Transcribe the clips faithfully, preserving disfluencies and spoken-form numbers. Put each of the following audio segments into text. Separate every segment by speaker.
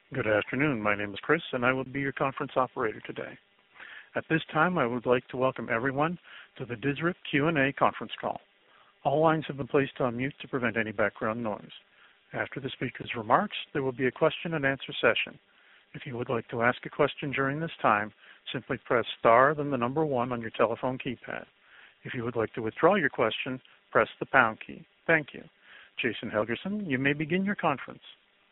Speaker 1: Good afternoon. My name is Chris, and I will be your conference operator today. At this time, I would like to welcome everyone to the D S R I P Q and A conference call. All lines have been placed on mute to prevent any background noise. After the speaker's remarks, there will be a question and answer session. If you would like to ask a question during this time, simply press star, then the number one on your telephone keypad. If you would like to withdraw your question, press the pound key. Thank you. Jason Helgerson, you may begin your conference.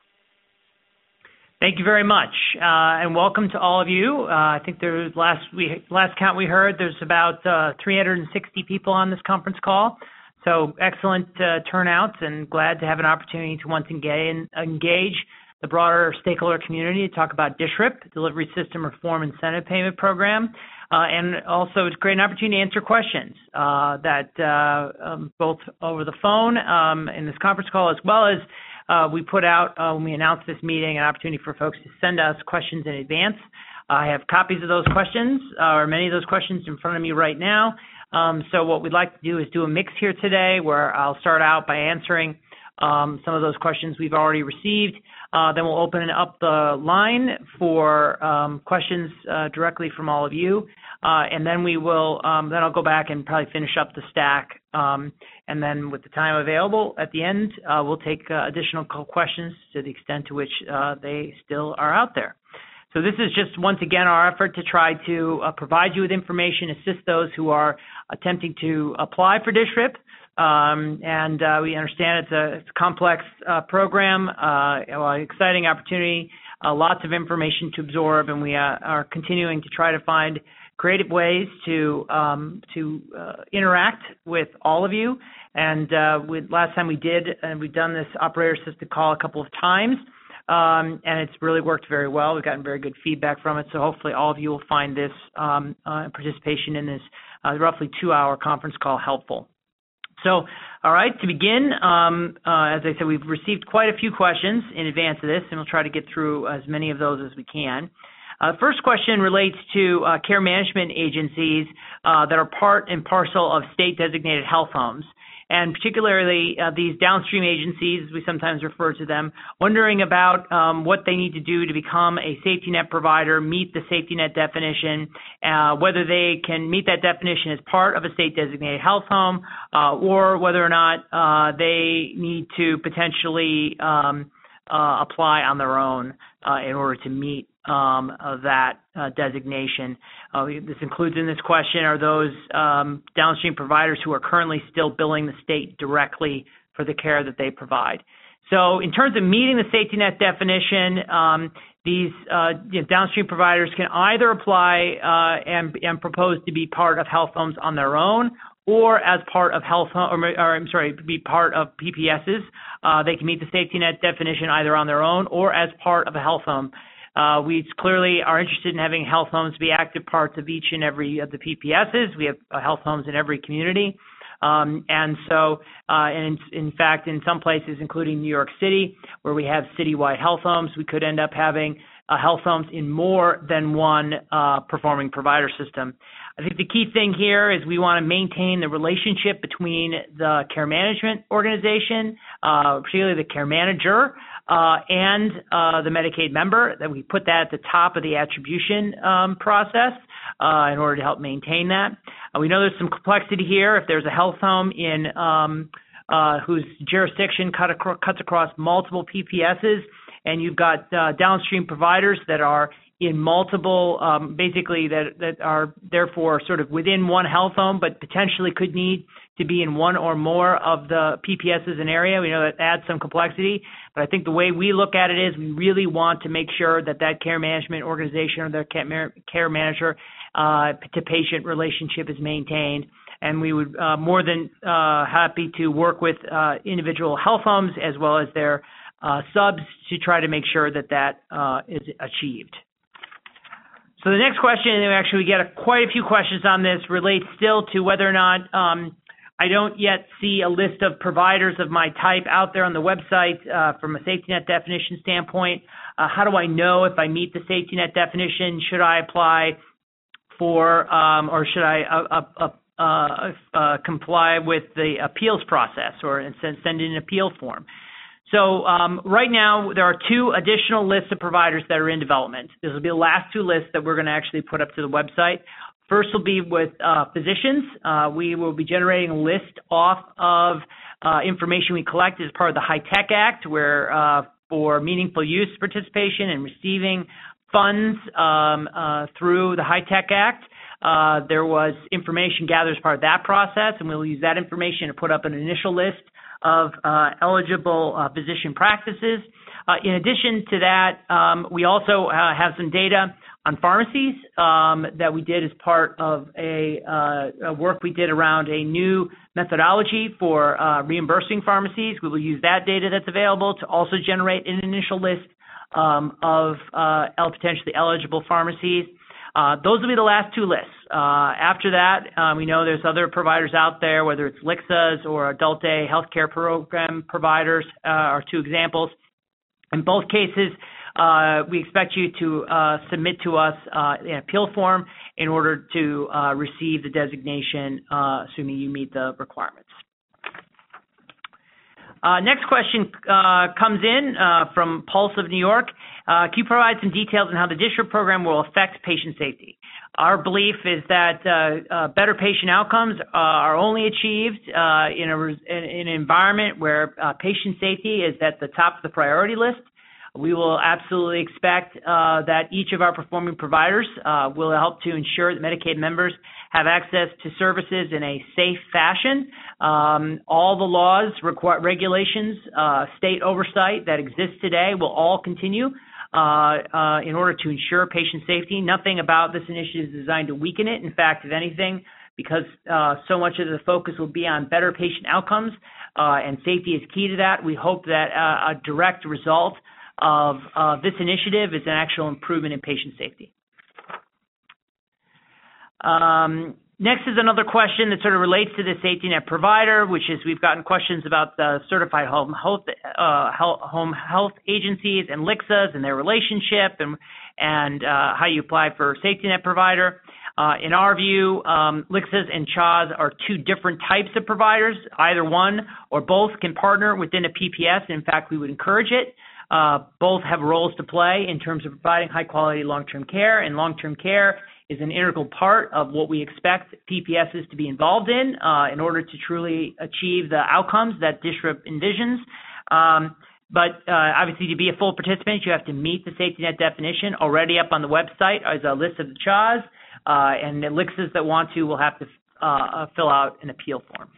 Speaker 2: Thank you very much, uh, and welcome to all of you. Uh, I think there's last we last count we heard there's about uh, three hundred sixty people on this conference call. So excellent uh, turnouts, and glad to have an opportunity to once again engage the broader stakeholder community to talk about D S R I P, Delivery System Reform Incentive Payment Program, uh, and also it's a great opportunity to answer questions uh, that uh, um, both over the phone um, in this conference call as well as Uh, we put out, uh, when we announced this meeting, an opportunity for folks to send us questions in advance. I have copies of those questions, uh, or many of those questions in front of me right now. Um, so what we'd like to do is do a mix here today where I'll start out by answering um, some of those questions we've already received. Uh, then we'll open up the line for um, questions uh, directly from all of you. Uh, and then we will, um, then I'll go back and probably finish up the stack. Um, and then with the time available at the end, uh, we'll take uh, additional questions to the extent to which uh, they still are out there. So this is just, once again, our effort to try to uh, provide you with information, assist those who are attempting to apply for D S R I P. Um, and uh, we understand it's a, it's a complex uh, program, uh, well, exciting opportunity, uh, lots of information to absorb, and we uh, are continuing to try to find creative ways to um, to uh, interact with all of you. And uh, with, last time we did, and we've done this operator-assisted call a couple of times, um, and it's really worked very well. We've gotten very good feedback from it, so hopefully all of you will find this um, uh, participation in this uh, roughly two-hour conference call helpful. So, all right, to begin, um, uh, as I said, we've received quite a few questions in advance of this, and we'll try to get through as many of those as we can. Uh, first question relates to uh, care management agencies uh, that are part and parcel of state-designated health homes, and particularly uh, these downstream agencies, as we sometimes refer to them, wondering about um, what they need to do to become a safety net provider, meet the safety net definition, uh, whether they can meet that definition as part of a state-designated health home, uh, or whether or not uh, they need to potentially um, uh, apply on their own uh, in order to meet Um, of that uh, designation. Uh, this includes in this question are those um, downstream providers who are currently still billing the state directly for the care that they provide. So in terms of meeting the safety net definition, um, these uh, you know, downstream providers can either apply uh, and, and propose to be part of health homes on their own, or as part of health home, or, or I'm sorry, be part of P P Ss. Uh, they can meet the safety net definition either on their own or as part of a health home. Uh, we clearly are interested in having health homes be active parts of each and every of the P P Ss. We have uh, health homes in every community. Um, and so, uh, and in, in fact, in some places, including New York City, where we have citywide health homes, we could end up having uh, health homes in more than one uh, performing provider system. I think the key thing here is we want to maintain the relationship between the care management organization, uh, particularly the care manager, uh, and uh, the Medicaid member, that we put that at the top of the attribution um, process uh, in order to help maintain that. Uh, we know there's some complexity here. If there's a health home in um, uh, whose jurisdiction cut acro- cuts across multiple P P Ss, and you've got uh, downstream providers that are in multiple, um, basically that, that are therefore sort of within one health home, but potentially could need to be in one or more of the P P Ss in area. We know that adds some complexity, but I think the way we look at it is we really want to make sure that that care management organization or their care manager uh, to patient relationship is maintained. And we would uh, more than uh, happy to work with uh, individual health homes as well as their uh, subs to try to make sure that that uh, is achieved. So the next question, and actually we get a, quite a few questions on this, relates still to whether or not um, I don't yet see a list of providers of my type out there on the website uh, from a safety net definition standpoint. Uh, how do I know if I meet the safety net definition? Should I apply for, um, or should I uh, uh, uh, uh, comply with the appeals process or send, send in an appeal form? So um, right now, there are two additional lists of providers that are in development. This will be the last two lists that we're going to actually put up to the website. First will be with uh, physicians. Uh, we will be generating a list off of uh, information we collect as part of the HITECH Act, where uh, for meaningful use participation and receiving funds um, uh, through the HITECH Act. Uh, there was information gathered as part of that process, and we'll use that information to put up an initial list of uh, eligible uh, physician practices. Uh, in addition to that, um, we also uh, have some data on pharmacies um, that we did as part of a, uh, a work we did around a new methodology for uh, reimbursing pharmacies. We will use that data that's available to also generate an initial list um, of uh, potentially eligible pharmacies. Uh, those will be the last two lists. Uh, after that, um, we know there's other providers out there, whether it's L I C S As or adult day healthcare program providers uh, are two examples. In both cases, uh, we expect you to uh, submit to us uh, an appeal form in order to uh, receive the designation, uh, assuming you meet the requirements. Uh, next question uh, comes in uh, from Pulse of New York. Uh, can you provide some details on how the DSRIP program will affect patient safety? Our belief is that uh, uh, better patient outcomes uh, are only achieved uh, in, a, in an environment where uh, patient safety is at the top of the priority list. We will absolutely expect uh, that each of our performing providers uh, will help to ensure that Medicaid members have access to services in a safe fashion. Um, all the laws, require, regulations, uh, state oversight that exists today will all continue uh, uh, in order to ensure patient safety. Nothing about this initiative is designed to weaken it. In fact, if anything, because uh, so much of the focus will be on better patient outcomes uh, and safety is key to that, we hope that uh, a direct result of uh, this initiative is an actual improvement in patient safety. Um, next is another question that sort of relates to the safety net provider, which is we've gotten questions about the certified home health, uh, home health agencies and L I C S As and their relationship and, and uh, how you apply for safety net provider. Uh, in our view, um, L I C S As and C H A S are two different types of providers. Either one or both can partner within a P P S. In fact, we would encourage it. Uh, both have roles to play in terms of providing high-quality long-term care, and long-term care is an integral part of what we expect P P Ss to be involved in uh, in order to truly achieve the outcomes that DSRIP envisions. Um, but uh, obviously, to be a full participant, you have to meet the safety net definition. Already up on the website is a list of the C H A S, uh, and the L I C S As that want to will have to uh, fill out an appeal form.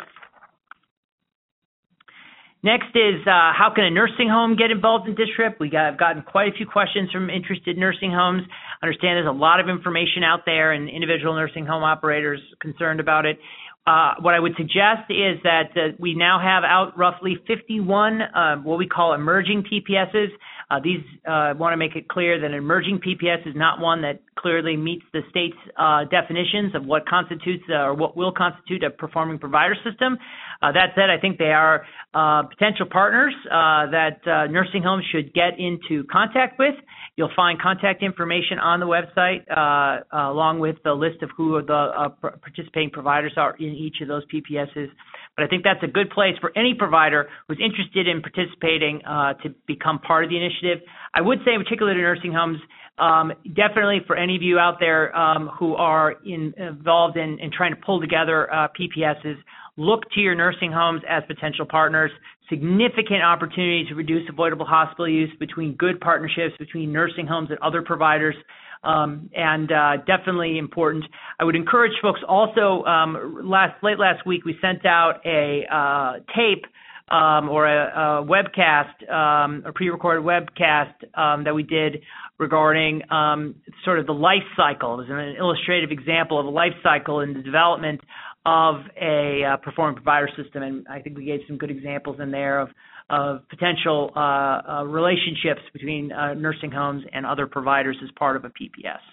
Speaker 2: Next is uh, how can a nursing home get involved in DSRIP? We have gotten quite a few questions from interested nursing homes. I understand there's a lot of information out there and individual nursing home operators concerned about it. Uh, what I would suggest is that uh, we now have out roughly fifty-one uh, what we call emerging P P Ss. Uh, these uh, want to make it clear that an emerging P P S is not one that clearly meets the state's uh, definitions of what constitutes uh, or what will constitute a performing provider system. Uh, that said, I think they are uh, potential partners uh, that uh, nursing homes should get into contact with. You'll find contact information on the website uh, uh, along with the list of who the uh, participating providers are in each of those P P Ss. But I think that's a good place for any provider who's interested in participating uh, to become part of the initiative. I would say in particular to nursing homes, um, definitely for any of you out there um, who are in, involved in, in trying to pull together uh, P P Ss, look to your nursing homes as potential partners. Significant opportunity to reduce avoidable hospital use between good partnerships between nursing homes and other providers. Um, and uh, definitely important. I would encourage folks also, um, last late last week we sent out a uh, tape um, or a, a webcast, um, a pre-recorded webcast um, that we did regarding um, sort of the life cycle. It was an illustrative example of a life cycle in the development of a uh, performing provider system, and I think we gave some good examples in there of of potential uh, uh, relationships between uh, nursing homes and other providers as part of a P P S.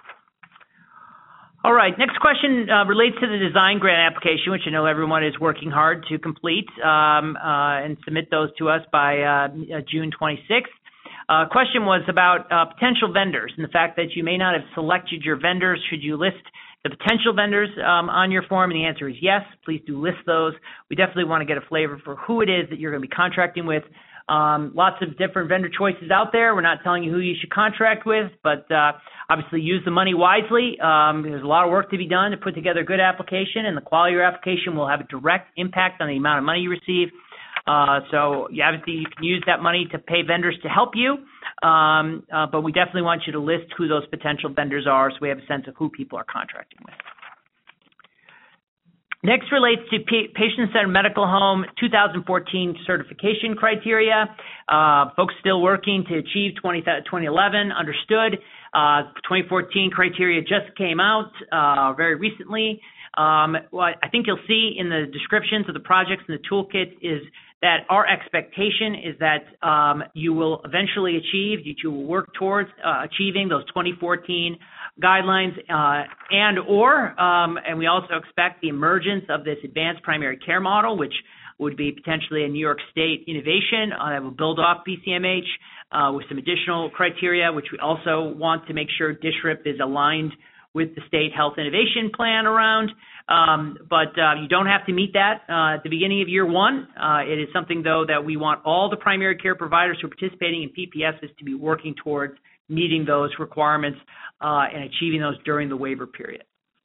Speaker 2: All right, next question uh, relates to the design grant application, which I know everyone is working hard to complete um, uh, and submit those to us by uh, June twenty-sixth. Uh, question was about uh, potential vendors and the fact that you may not have selected your vendors. Should you list the potential vendors um, on your form? And the answer is yes. Please do list those. We definitely want to get a flavor for who it is that you're going to be contracting with. Um, lots of different vendor choices out there. We're not telling you who you should contract with, but uh, obviously use the money wisely. Um, there's a lot of work to be done to put together a good application, and the quality of your application will have a direct impact on the amount of money you receive. Uh, so you obviously you can use that money to pay vendors to help you, um, uh, but we definitely want you to list who those potential vendors are so we have a sense of who people are contracting with. Next relates to pa- patient-centered medical home two thousand fourteen certification criteria. Uh, folks still working to achieve twenty eleven, understood. Uh, twenty fourteen criteria just came out uh, very recently. Um, what I think you'll see in the descriptions of the projects and the toolkit is that our expectation is that um, you will eventually achieve, you will work towards uh, achieving those twenty fourteen guidelines uh, and or, um, and we also expect the emergence of this advanced primary care model, which would be potentially a New York State innovation uh, that will build off B C M H uh, with some additional criteria, which we also want to make sure D S R I P is aligned with the state health innovation plan around. Um, but uh, you don't have to meet that uh, at the beginning of year one. Uh, it is something, though, that we want all the primary care providers who are participating in P P Ss to be working towards meeting those requirements uh, and achieving those during the waiver period.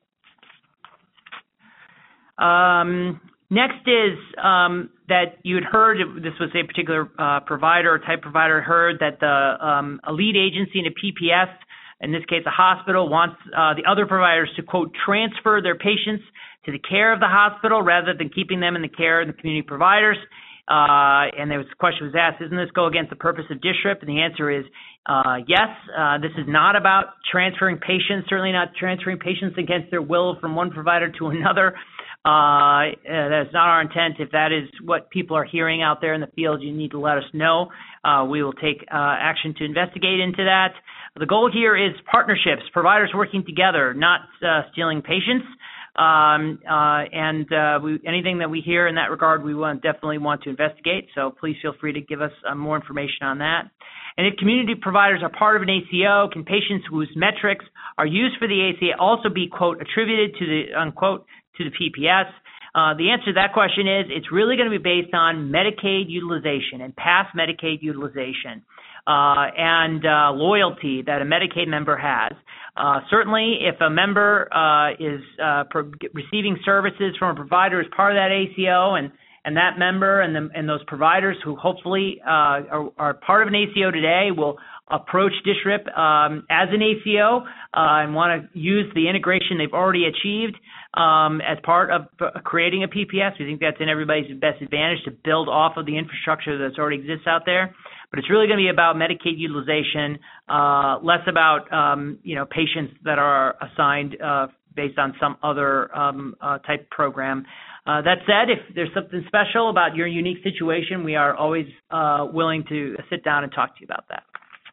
Speaker 2: Um, next is um, that you had heard, this was a particular uh, provider or type provider, heard that the um, a lead agency in a P P S, in this case a hospital, wants uh, the other providers to, quote, transfer their patients to the care of the hospital rather than keeping them in the care of the community providers. Uh, and there was a question was asked, doesn't this go against the purpose of D S R I P? And the answer is uh, yes. Uh, this is not about transferring patients, certainly not transferring patients against their will from one provider to another. Uh, that's not our intent. If that is what people are hearing out there in the field, you need to let us know. Uh, we will take uh, action to investigate into that. The goal here is partnerships, providers working together, not uh, stealing patients. Um, uh, and uh, we, anything that we hear in that regard, we want, definitely want to investigate. So please feel free to give us uh, more information on that. And if community providers are part of an A C O, can patients whose metrics are used for the A C O also be, quote, attributed to the, unquote, to the P P S? Uh, the answer to that question is it's really going to be based on Medicaid utilization and past Medicaid utilization uh, and uh, loyalty that a Medicaid member has. Uh, certainly, if a member uh, is uh, pro- receiving services from a provider as part of that A C O, and, and that member and, the, and those providers who hopefully uh, are, are part of an A C O today will approach D S R I P um, as an A C O uh, and want to use the integration they've already achieved um, as part of uh, creating a P P S. We think that's in everybody's best advantage to build off of the infrastructure that already exists out there. But it's really going to be about Medicaid utilization, uh, less about um, you know patients that are assigned uh, based on some other um, uh, type program. Uh, that said, if there's something special about your unique situation, we are always uh, willing to sit down and talk to you about that.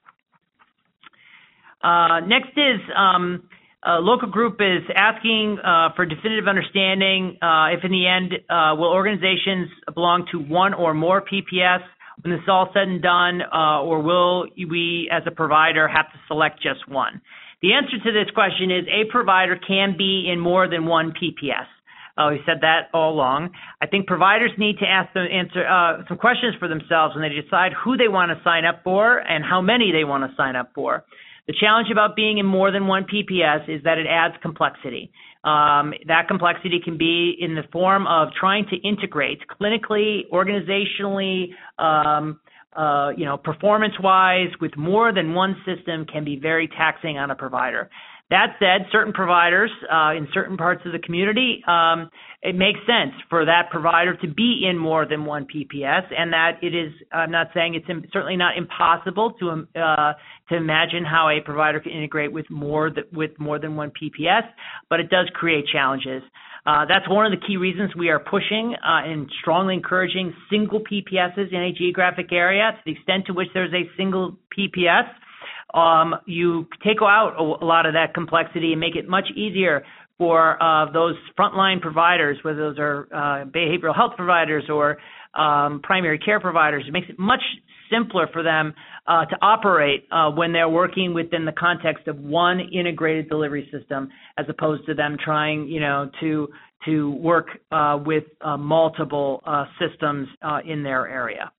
Speaker 2: Uh, next is um, a local group is asking uh, for definitive understanding uh, if in the end uh, will organizations belong to one or more P P S when this is all said and done, uh, or will we as a provider have to select just one? The answer to this question is a provider can be in more than one P P S. Uh, we said that all along. I think providers need to ask them answer uh, some questions for themselves when they decide who they want to sign up for and how many they want to sign up for. The challenge about being in more than one P P S is that it adds complexity. Um, that complexity can be in the form of trying to integrate clinically, organizationally, um, uh, you know, performance-wise with more than one system can be very taxing on a provider. That said, certain providers uh, in certain parts of the community, um, it makes sense for that provider to be in more than one P P S, and that it is, I'm not saying it's im- certainly not impossible to uh, to imagine how a provider can integrate with more th- with more than one P P S, but it does create challenges. Uh, that's one of the key reasons we are pushing uh, and strongly encouraging single P P Ss in a geographic area to the extent to which there's a single P P S. Um, you take out a lot of that complexity and make it much easier for uh, those frontline providers, whether those are uh, behavioral health providers or um, primary care providers. It makes it much simpler for them uh, to operate uh, when they're working within the context of one integrated delivery system, as opposed to them trying, you know, to to work uh, with uh, multiple uh, systems uh, in their area.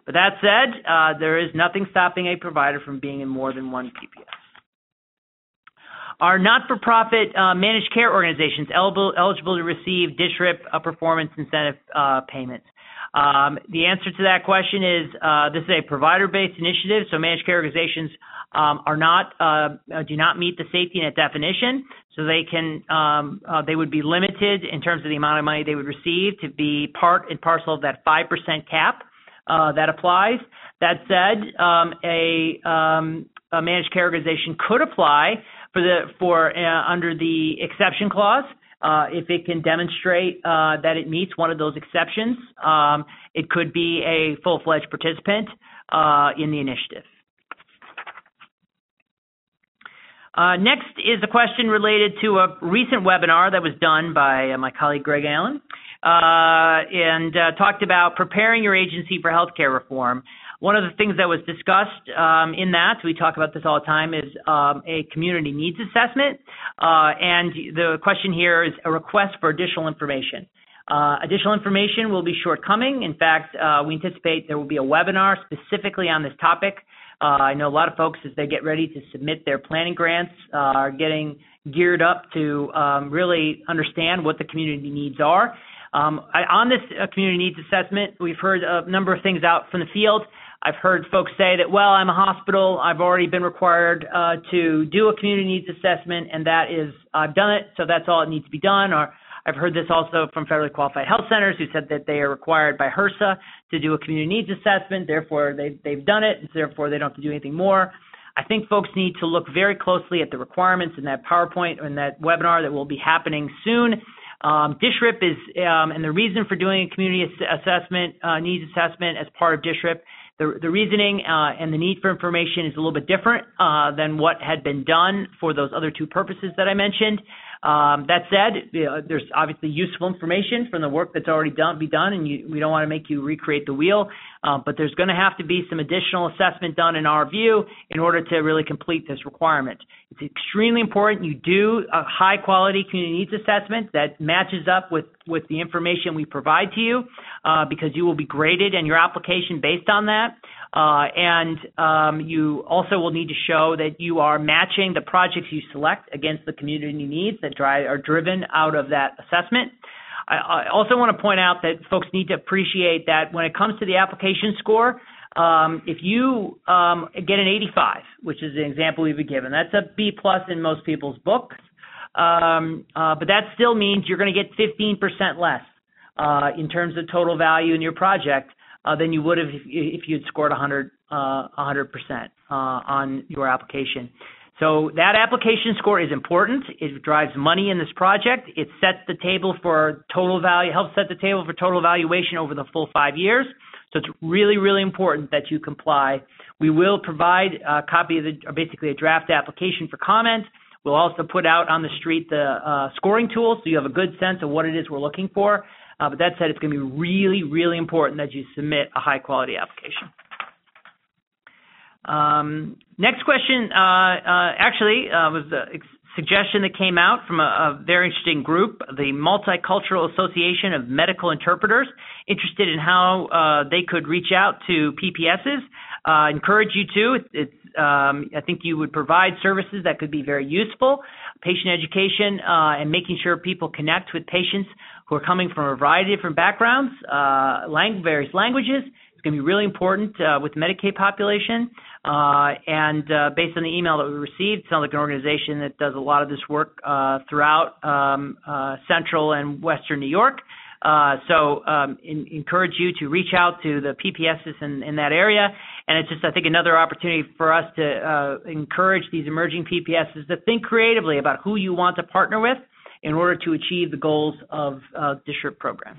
Speaker 2: But that said, uh, there is nothing stopping a provider from being in more than one P P S. Are not-for-profit uh, managed care organizations eligible, eligible to receive D S R I P uh, performance incentive uh, payments? Um, the answer to that question is uh, this is a provider-based initiative, so managed care organizations um, are not uh, do not meet the safety net definition, so they can um, uh, they would be limited in terms of the amount of money they would receive to be part and parcel of that five percent cap uh, that applies. That said, um, a, um, a managed care organization could apply for the for uh, under the exception clause. Uh, if it can demonstrate uh, that it meets one of those exceptions, um, it could be a full-fledged participant uh, in the initiative. Uh, next is a question related to a recent webinar that was done by uh, my colleague Greg Allen uh, and uh, talked about preparing your agency for healthcare reform. One of the things that was discussed um, in that, we talk about this all the time, is um, a community needs assessment. Uh, and the question here is a request for additional information. Uh, additional information will be shortcoming. In fact, uh, we anticipate there will be a webinar specifically on this topic. Uh, I know a lot of folks, as they get ready to submit their planning grants, uh, are getting geared up to um, really understand what the community needs are. Um, I, on this uh, community needs assessment, we've heard a number of things out from the field. I've heard folks say that, well, I'm a hospital, I've already been required uh, to do a community needs assessment, and that is, I've done it, so that's all it needs to be done. Or I've heard this also from federally qualified health centers who said that they are required by HRSA to do a community needs assessment, therefore they, they've done it, and therefore they don't have to do anything more. I think folks need to look very closely at the requirements in that PowerPoint or in that webinar that will be happening soon. Um, D S R I P is, um, and the reason for doing a community assessment, uh, needs assessment as part of D S R I P, the, the reasoning uh, and the need for information is a little bit different uh, than what had been done for those other two purposes that I mentioned. Um, that said, you know, there's obviously useful information from the work that's already done, be done, and you, we don't want to make you recreate the wheel, uh, but there's going to have to be some additional assessment done in our view in order to really complete this requirement. It's extremely important you do a high-quality community needs assessment that matches up with, with the information we provide to you, uh, because you will be graded in your application based on that. Uh, and um, you also will need to show that you are matching the projects you select against the community needs that drive, are driven out of that assessment. I, I also want to point out that folks need to appreciate that when it comes to the application score, um, if you um, get an eighty-five, which is an example we've been given, that's a B plus in most people's books, um, uh, but that still means you're going to get fifteen percent less uh, in terms of total value in your project Uh, than you would have if, if you had scored one hundred, uh, one hundred percent uh, on your application. So that application score is important. It drives money in this project. It sets the table for total value, helps set the table for total valuation over the full five years. So it's really, really important that you comply. We will provide a copy of the, or basically a draft application for comment. We'll also put out on the street the uh, scoring tool so you have a good sense of what it is we're looking for. Uh, but that said, it's going to be really, really important that you submit a high-quality application. Um, next question uh, uh, actually uh, was a suggestion that came out from a, a very interesting group, the Multicultural Association of Medical Interpreters, interested in how uh, they could reach out to P P Ss. Uh, encourage you to. It's, it's um, I think you would provide services that could be very useful, patient education, uh, and making sure people connect with patients who are coming from a variety of different backgrounds, uh, lang- various languages. It's going to be really important uh, with the Medicaid population. Uh, and uh, based on the email that we received, it sounds like an organization that does a lot of this work uh, throughout um, uh, Central and Western New York. Uh, so um, in, encourage you to reach out to the P P Ss in, in that area. And it's just, I think, another opportunity for us to uh, encourage these emerging P P Ss to think creatively about who you want to partner with in order to achieve the goals of uh, D S R I P program.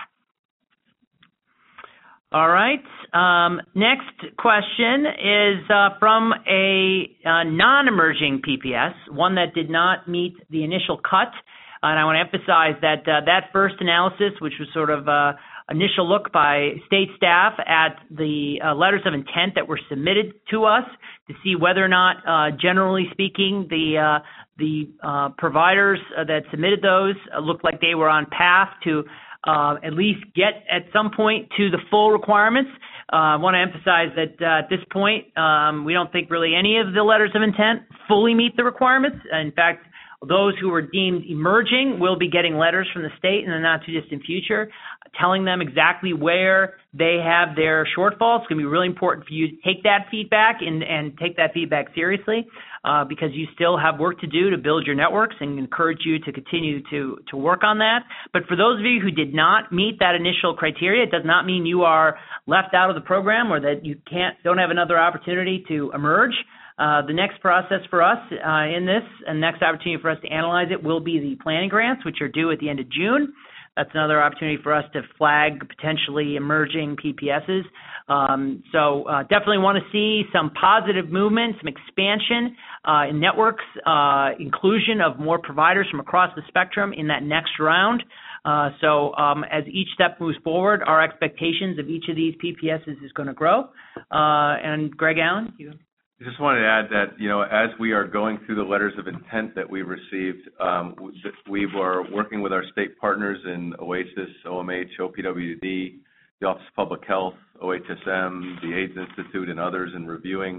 Speaker 2: All right. Um, next question is uh, from a, a non-emerging P P S, one that did not meet the initial cut. And I want to emphasize that uh, that first analysis, which was sort of uh, initial look by state staff at the uh, letters of intent that were submitted to us to see whether or not, uh, generally speaking, the uh, the uh, providers uh, that submitted those uh, looked like they were on path to uh, at least get at some point to the full requirements. Uh, I want to emphasize that uh, at this point, um, we don't think really any of the letters of intent fully meet the requirements. In fact, those who are deemed emerging will be getting letters from the state in the not-too-distant future telling them exactly where they have their shortfalls. It's going to be really important for you to take that feedback and, and take that feedback seriously uh, because you still have work to do to build your networks, and encourage you to continue to, to work on that. But for those of you who did not meet that initial criteria, it does not mean you are left out of the program or that you can't don't have another opportunity to emerge. Uh, the next process for us uh, in this and next opportunity for us to analyze it will be the planning grants, which are due at the end of June. That's another opportunity for us to flag potentially emerging P P Ss. Um, so uh, definitely want to see some positive movement, some expansion uh, in networks, uh, inclusion of more providers from across the spectrum in that next round. Uh, so um, as each step moves forward, our expectations of each of these P P Ss is going to grow. Uh, and Greg Allen, you.
Speaker 3: I just wanted to add that, you know, as we are going through the letters of intent that we received, um, we were working with our state partners in OASIS, O M H, O P W D, the Office of Public Health, O H S M, the AIDS Institute, and others in reviewing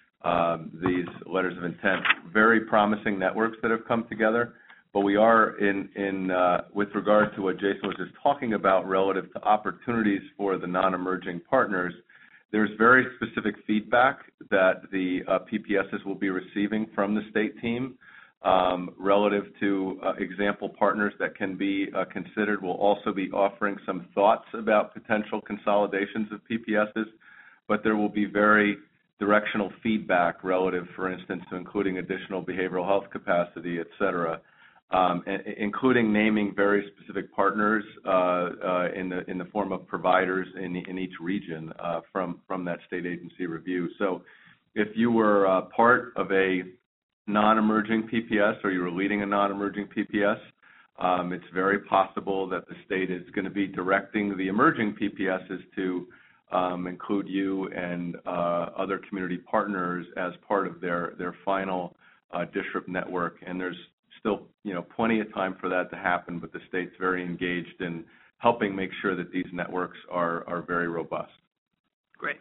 Speaker 3: um, these letters of intent. Very promising networks that have come together, but we are in, in uh, with regard to what Jason was just talking about relative to opportunities for the non-emerging partners. There's very specific feedback that the uh, P P Ss will be receiving from the state team um, relative to uh, example partners that can be uh, considered. We'll also be offering some thoughts about potential consolidations of P P Ss, but there will be very directional feedback relative, for instance, to including additional behavioral health capacity, et cetera. Um, including naming very specific partners uh, uh, in the in the form of providers in in each region uh, from from that state agency review. So, if you were uh, part of a non-emerging P P S or you were leading a non-emerging P P S, um, it's very possible that the state is going to be directing the emerging P P Ss to um, include you and uh, other community partners as part of their their final uh, district network. And there's still, you know, plenty of time for that to happen, but the state's very engaged in helping make sure that these networks are, are very robust.
Speaker 2: Great.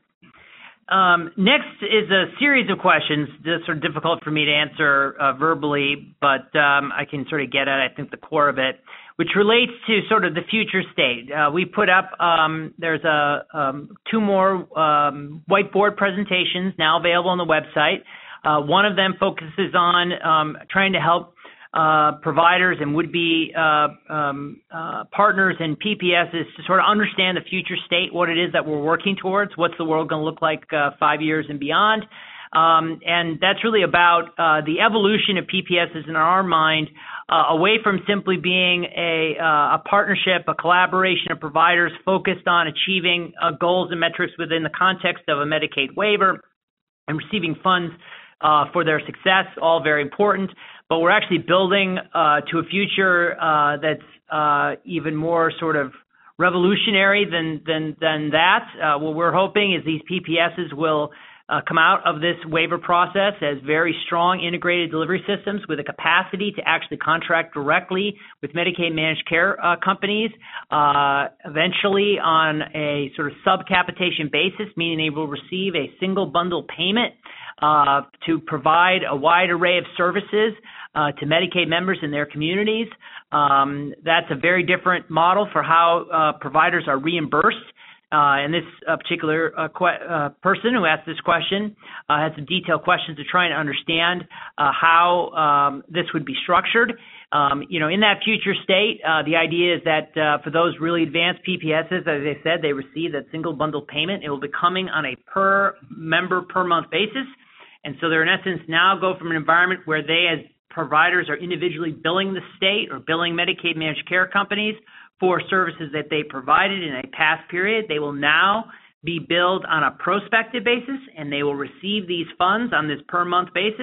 Speaker 2: Um, next is a series of questions that are difficult for me to answer uh, verbally, but um, I can sort of get at, I think, the core of it, which relates to sort of the future state. Uh, we put up, um, there's a um, two more um, whiteboard presentations now available on the website. Uh, one of them focuses on um, trying to help Uh, providers and would-be uh, um, uh, partners in P P Ss to sort of understand the future state, what it is that we're working towards, what's the world going to look like uh, five years and beyond. Um, and that's really about uh, the evolution of P P Ss in our mind uh, away from simply being a, uh, a partnership, a collaboration of providers focused on achieving uh, goals and metrics within the context of a Medicaid waiver and receiving funds uh, for their success, all very important. But we're actually building uh, to a future uh, that's uh, even more sort of revolutionary than than than that. Uh, what we're hoping is these P P Ss will uh, come out of this waiver process as very strong integrated delivery systems with a capacity to actually contract directly with Medicaid managed care uh, companies, uh, eventually on a sort of sub-capitation basis, meaning they will receive a single bundle payment Uh, to provide a wide array of services uh, to Medicaid members in their communities. Um, that's a very different model for how uh, providers are reimbursed. Uh, and this uh, particular uh, que- uh, person who asked this question uh, had some detailed questions to try and understand uh, how um, this would be structured. Um, you know, in that future state, uh, the idea is that uh, for those really advanced P P Ss, as I said, they receive that single bundle payment. It will be coming on a per member per month basis. And so they're, in essence, now go from an environment where they, as providers, are individually billing the state or billing Medicaid managed care companies for services that they provided in a past period. They will now be billed on a prospective basis, and they will receive these funds on this per-month basis.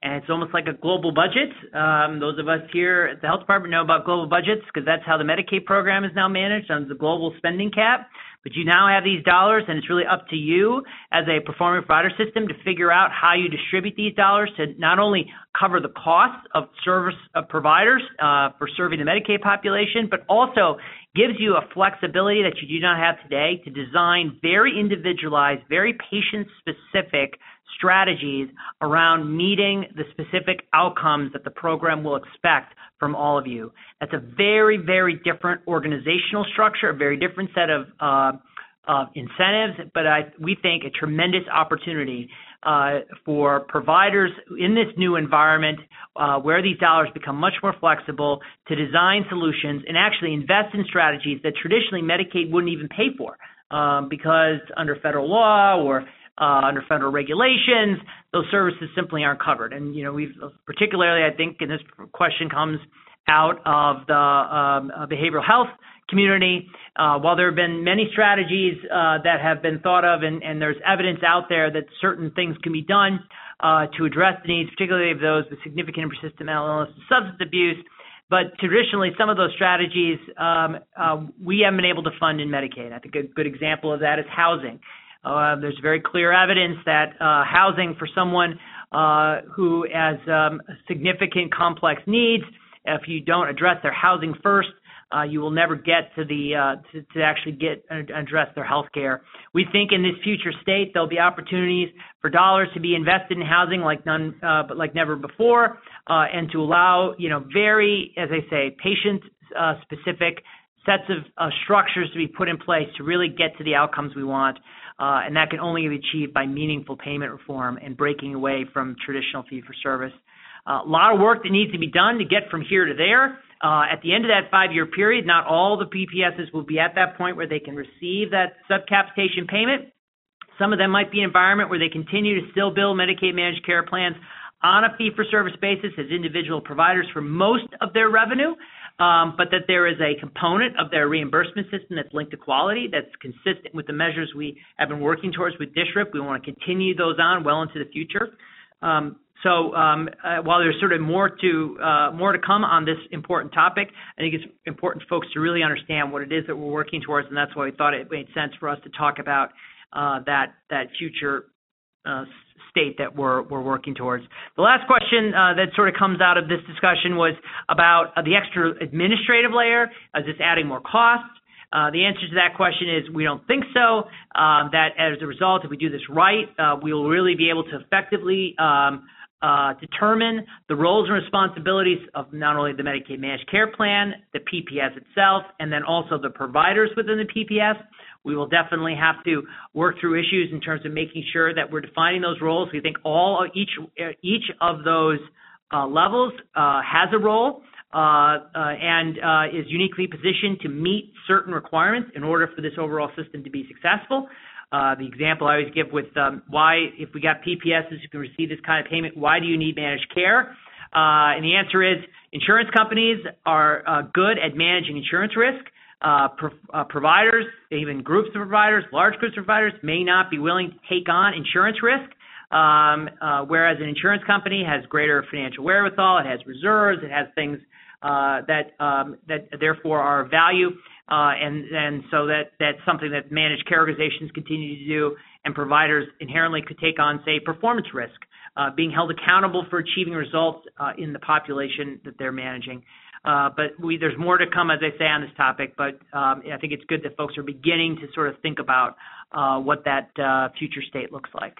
Speaker 2: and it's almost like a global budget. Um, those of us here at the health department know about global budgets because that's how the Medicaid program is now managed under the global spending cap. But you now have these dollars, and it's really up to you as a performing provider system to figure out how you distribute these dollars to not only cover the costs of service of providers uh, for serving the Medicaid population, but also gives you a flexibility that you do not have today to design very individualized, very patient-specific strategies around meeting the specific outcomes that the program will expect from all of you. That's a very, very different organizational structure, a very different set of uh, uh, incentives, but I, we think a tremendous opportunity uh, for providers in this new environment uh, where these dollars become much more flexible to design solutions and actually invest in strategies that traditionally Medicaid wouldn't even pay for um, because under federal law or Uh, under federal regulations, those services simply aren't covered. And, you know, we've particularly, I think, and this question comes out of the um, uh, behavioral health community. Uh, while there have been many strategies uh, that have been thought of, and, and there's evidence out there that certain things can be done uh, to address the needs, particularly of those with significant and persistent mental illness and substance abuse, but traditionally, some of those strategies um, uh, we haven't been able to fund in Medicaid. I think a good example of that is housing. Uh, there's very clear evidence that uh, housing for someone uh, who has um, significant complex needs, if you don't address their housing first, uh, you will never get to the uh, to, to actually get and address their health care. We think in this future state there'll be opportunities for dollars to be invested in housing like none, uh, but like never before, uh, and to allow you know very, as I say, patient uh, specific sets of uh, structures to be put in place to really get to the outcomes we want. Uh, and that can only be achieved by meaningful payment reform and breaking away from traditional fee-for-service. Uh, a lot of work that needs to be done to get from here to there. Uh, at the end of that five-year period, not all the P P Ss will be at that point where they can receive that subcapitation payment. Some of them might be an environment where they continue to still bill Medicaid managed care plans on a fee-for-service basis as individual providers for most of their revenue. Um, but that there is a component of their reimbursement system that's linked to quality, that's consistent with the measures we have been working towards with D S R I P. We want to continue those on well into the future. Um, so um, uh, while there's sort of more to uh, more to come on this important topic, I think it's important for folks to really understand what it is that we're working towards, and that's why we thought it made sense for us to talk about uh, that that future uh, state that we're we're working towards. The last question uh, that sort of comes out of this discussion was about uh, the extra administrative layer. Is this adding more costs? Uh, the answer to that question is we don't think so. Um, that as a result, if we do this right, uh, we will really be able to effectively um, uh, determine the roles and responsibilities of not only the Medicaid managed care plan, the P P S itself, and then also the providers within the P P S. We will definitely have to work through issues in terms of making sure that we're defining those roles. We think all each each of those uh, levels uh, has a role uh, uh, and uh, is uniquely positioned to meet certain requirements in order for this overall system to be successful. Uh, the example I always give with um, why, if we got P P Ss who can receive this kind of payment, why do you need managed care? Uh, and the answer is insurance companies are uh, good at managing insurance risk. Uh, pro- uh, providers, even groups of providers, large groups of providers may not be willing to take on insurance risk, um, uh, whereas an insurance company has greater financial wherewithal, it has reserves, it has things uh, that um, that therefore are of value, uh, and and so that that's something that managed care organizations continue to do, and providers inherently could take on, say, performance risk, uh, being held accountable for achieving results uh, in the population that they're managing. Uh, but we, there's more to come, as I say, on this topic, but um, I think it's good that folks are beginning to sort of think about uh, what that uh, future state looks like.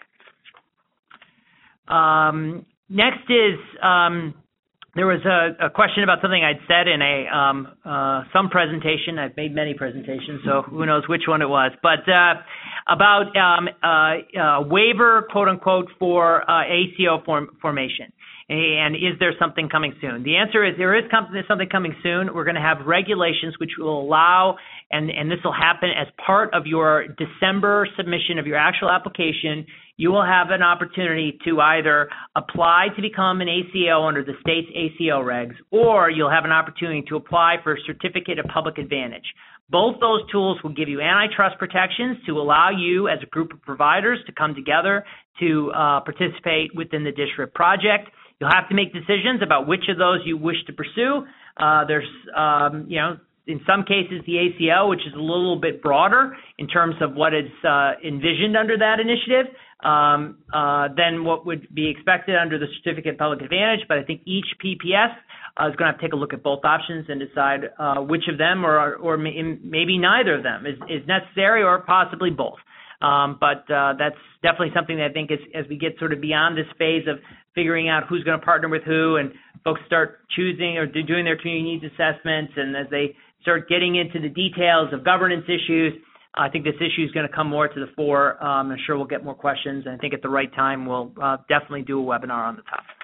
Speaker 2: Um, next is um, there was a, a question about something I'd said in a um, uh, some presentation. I've made many presentations, so who knows which one it was, but uh, about um, uh, uh, waiver, quote unquote, for uh, A C O form, formation. And is there something coming soon? The answer is there is something coming soon. We're going to have regulations which will allow, and, and this will happen as part of your December submission of your actual application. You will have an opportunity to either apply to become an A C O under the state's A C O regs, or you'll have an opportunity to apply for a certificate of public advantage. Both those tools will give you antitrust protections to allow you as a group of providers to come together to uh, participate within the D S R I P project. You'll have to make decisions about which of those you wish to pursue. Uh, there's, um, you know, in some cases, the A C O, which is a little bit broader in terms of what is uh, envisioned under that initiative um, uh, than what would be expected under the Certificate of Public Advantage. But I think each P P S uh, is going to have to take a look at both options and decide uh, which of them or, or maybe neither of them is, is necessary, or possibly both. Um, but uh, that's definitely something that I think is, as we get sort of beyond this phase of figuring out who's going to partner with who, and folks start choosing or doing their community needs assessments, and as they start getting into the details of governance issues, I think this issue is going to come more to the fore. Um, I'm sure we'll get more questions, and I think at the right time we'll uh, definitely do a webinar on the topic.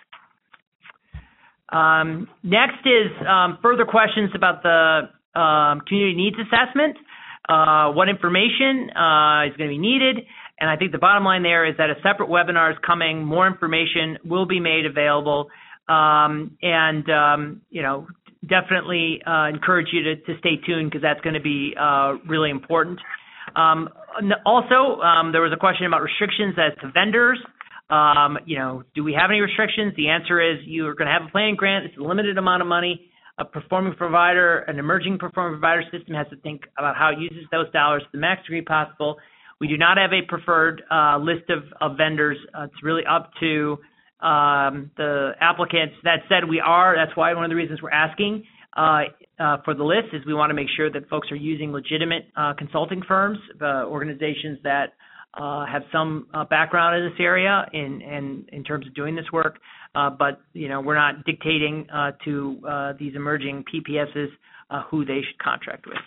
Speaker 2: Um, next is um, further questions about the um, community needs assessment. Uh, what information uh, is going to be needed? And I think the bottom line there is that a separate webinar is coming. More information will be made available. Um, and, um, you know, definitely uh, encourage you to, to stay tuned, because that's going to be uh, really important. Um, also, um, there was a question about restrictions as to vendors. Um, you know, do we have any restrictions? The answer is you're going to have a planning grant. It's a limited amount of money. A performing provider, an emerging performing provider system has to think about how it uses those dollars to the max degree possible. We do not have a preferred uh, list of, of vendors. Uh, it's really up to um, the applicants. That said, we are, that's why one of the reasons we're asking uh, uh, for the list is we want to make sure that folks are using legitimate uh, consulting firms, uh, organizations that uh, have some uh, background in this area in, in, in terms of doing this work. Uh, but, you know, we're not dictating uh, to uh, these emerging P P Ss uh, who they should contract with.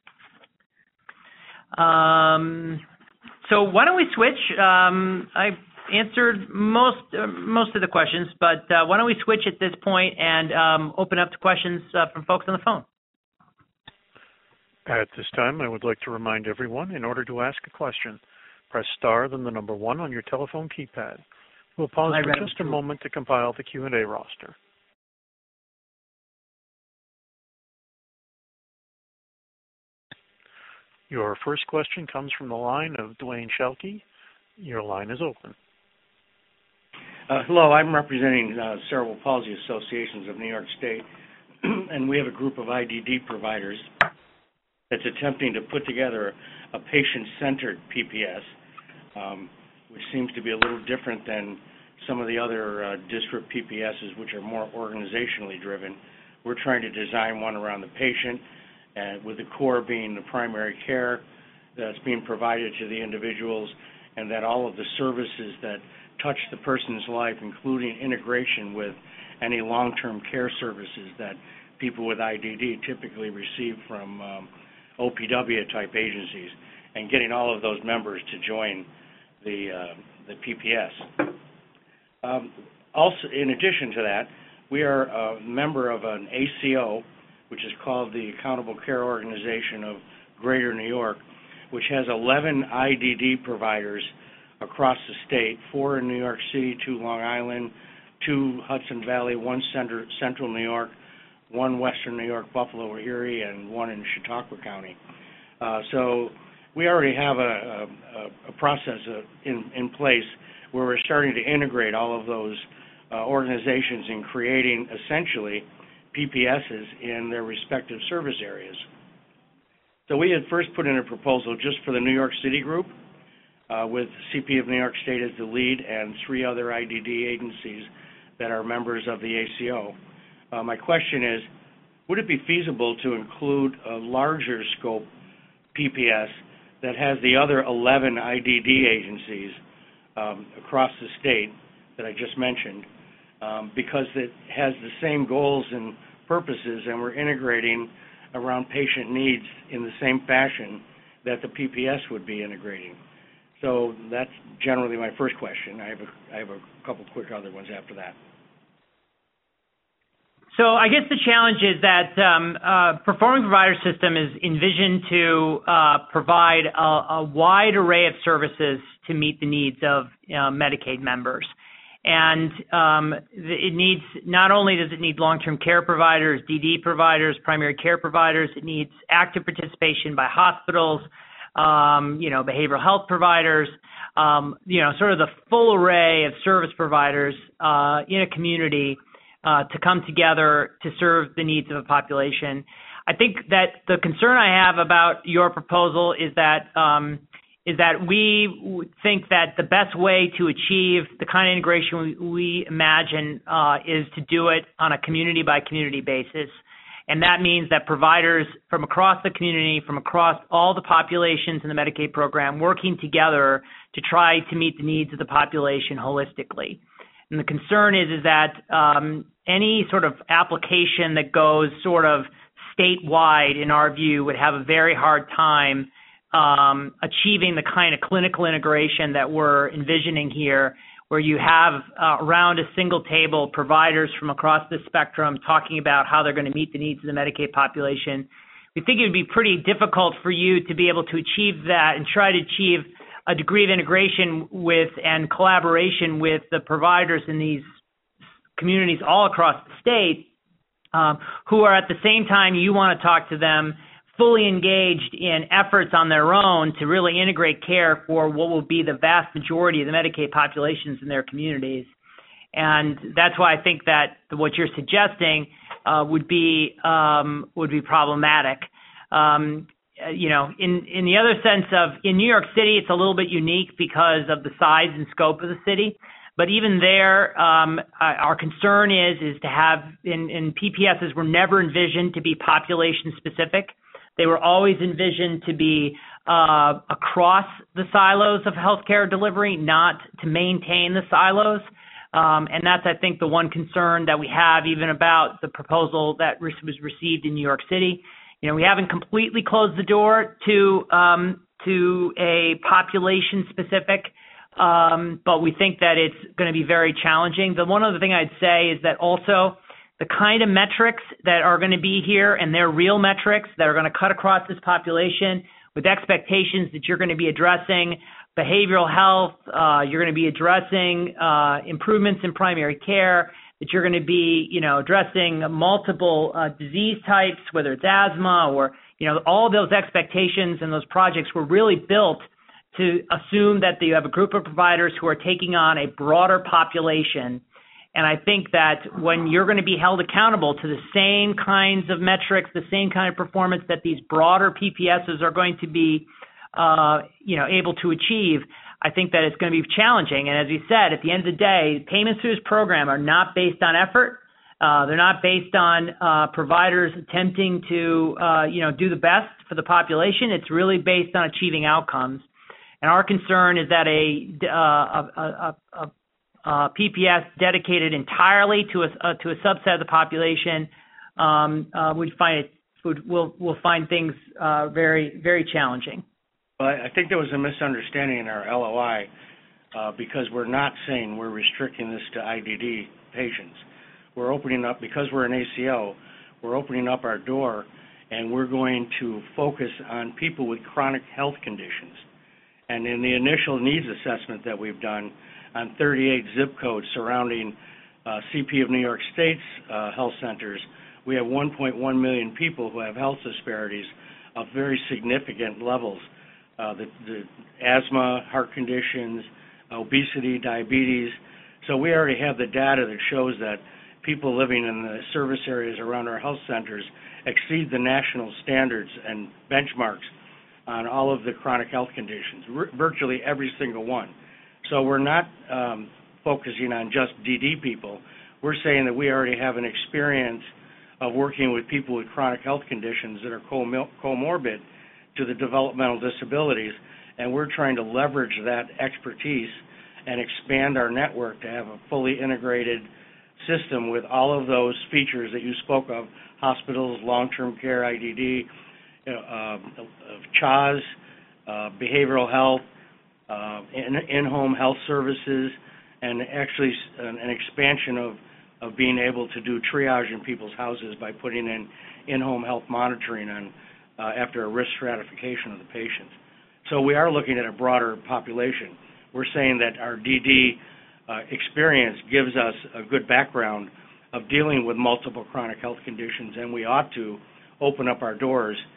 Speaker 2: Um, so why don't we switch? Um, I answered most uh, most of the questions, but uh, why don't we switch at this point and um, open up to questions uh, from folks on the phone?
Speaker 1: At this time, I would like to remind everyone, in order to ask a question, press star, then the number one on your telephone keypad. We'll pause for just a moment to compile the Q and A roster. Your first question comes from the line of Dwayne Shelkey. Your line is open.
Speaker 4: Uh, hello, I'm representing uh, Cerebral Palsy Associations of New York State, and we have a group of I D D providers that's attempting to put together a patient-centered P P S, um, which seems to be a little different than some of the other uh, district P P Ss, which are more organizationally driven. We're trying to design one around the patient, and with the core being the primary care that's being provided to the individuals, and that all of the services that touch the person's life, including integration with any long-term care services that people with I D D typically receive from um, O P W-type agencies, and getting all of those members to join the, uh, the P P S. Um, also, in addition to that, we are a member of an A C O, which is called the Accountable Care Organization of Greater New York, which has eleven I D D providers across the state, four in New York City, two Long Island, two Hudson Valley, one center, Central New York, one Western New York, Buffalo or Erie, and one in Chautauqua County. Uh, so we already have a, a, a process uh, in, in place where we're starting to integrate all of those uh, organizations in creating essentially P P Ss in their respective service areas. So we had first put in a proposal just for the New York City group uh, with C P of New York State as the lead and three other I D D agencies that are members of the A C O. Uh, my question is, would it be feasible to include a larger scope P P S that has the other eleven I D D agencies um, across the state that I just mentioned, um, because it has the same goals and purposes, and we're integrating around patient needs in the same fashion that the P P S would be integrating. So that's generally my first question. I have a, I have a couple quick other ones after that.
Speaker 2: So I guess the challenge is that um, uh, Performing Provider System is envisioned to uh, provide a, a wide array of services to meet the needs of you know, Medicaid members. And um, it needs, not only does it need long-term care providers, D D providers, primary care providers, it needs active participation by hospitals, um, you know, behavioral health providers, um, you know, sort of the full array of service providers uh, in a community uh, to come together to serve the needs of a population. I think that the concern I have about your proposal is that um, is that we think that the best way to achieve the kind of integration we, we imagine uh, is to do it on a community by community basis. And that means that providers from across the community, from across all the populations in the Medicaid program, working together to try to meet the needs of the population holistically. And the concern is, is that um, any sort of application that goes sort of statewide, in our view, would have a very hard time um, achieving the kind of clinical integration that we're envisioning here, where you have uh, around a single table providers from across the spectrum talking about how they're going to meet the needs of the Medicaid population. We think it would be pretty difficult for you to be able to achieve that and try to achieve a degree of integration with and collaboration with the providers in these communities all across the state, um, who are at the same time you want to talk to them fully engaged in efforts on their own to really integrate care for what will be the vast majority of the Medicaid populations in their communities. And that's why I think that what you're suggesting uh, would be um, would be problematic. Um, you know, in, in the other sense of, in New York City, it's a little bit unique because of the size and scope of the city. But even there, um, our concern is is to have, in, in P P Ss were never envisioned to be population specific. They were always envisioned to be uh, across the silos of healthcare delivery, not to maintain the silos. Um, and that's, I think, the one concern that we have even about the proposal that was received in New York City. You know, we haven't completely closed the door to um, to a population specific, um, but we think that it's going to be very challenging. The one other thing I'd say is that also the kind of metrics that are going to be here, and they're real metrics that are going to cut across this population with expectations that you're going to be addressing behavioral health, uh, you're going to be addressing uh, improvements in primary care, that you're going to be, you know, addressing multiple uh, disease types, whether it's asthma or, you know, all those expectations and those projects were really built to assume that you have a group of providers who are taking on a broader population. And I think that when you're going to be held accountable to the same kinds of metrics, the same kind of performance that these broader P P Ss are going to be, uh, you know, able to achieve, I think that it's going to be challenging. And as you said, at the end of the day, payments through this program are not based on effort. Uh, they're not based on uh, providers attempting to, uh, you know, do the best for the population. It's really based on achieving outcomes. And our concern is that a, uh, a, a, a Uh, P P S dedicated entirely to a uh, to a subset of the population um, uh, would find it would will will find things uh, very very challenging.
Speaker 4: Well, I think there was a misunderstanding in our L O I uh, because we're not saying we're restricting this to I D D patients. We're opening up, because we're an A C O, we're opening up our door, and we're going to focus on people with chronic health conditions. And in the initial needs assessment that we've done on thirty-eight zip codes surrounding uh, C P of New York State's uh, health centers, we have one point one million people who have health disparities of very significant levels. Uh, the, the asthma, heart conditions, obesity, diabetes. So we already have the data that shows that people living in the service areas around our health centers exceed the national standards and benchmarks on all of the chronic health conditions, r- virtually every single one. So we're not um, focusing on just D D people. We're saying that we already have an experience of working with people with chronic health conditions that are com- comorbid to the developmental disabilities, and we're trying to leverage that expertise and expand our network to have a fully integrated system with all of those features that you spoke of: hospitals, long-term care, I D D, uh, uh, C H A S, uh, behavioral health, Uh, in, in-home health services, and actually an, an expansion of, of being able to do triage in people's houses by putting in in-home health monitoring on uh, after a risk stratification of the patients. So we are looking at a broader population. We're saying that our D D uh, experience gives us a good background of dealing with multiple chronic health conditions, and we ought to open up our doors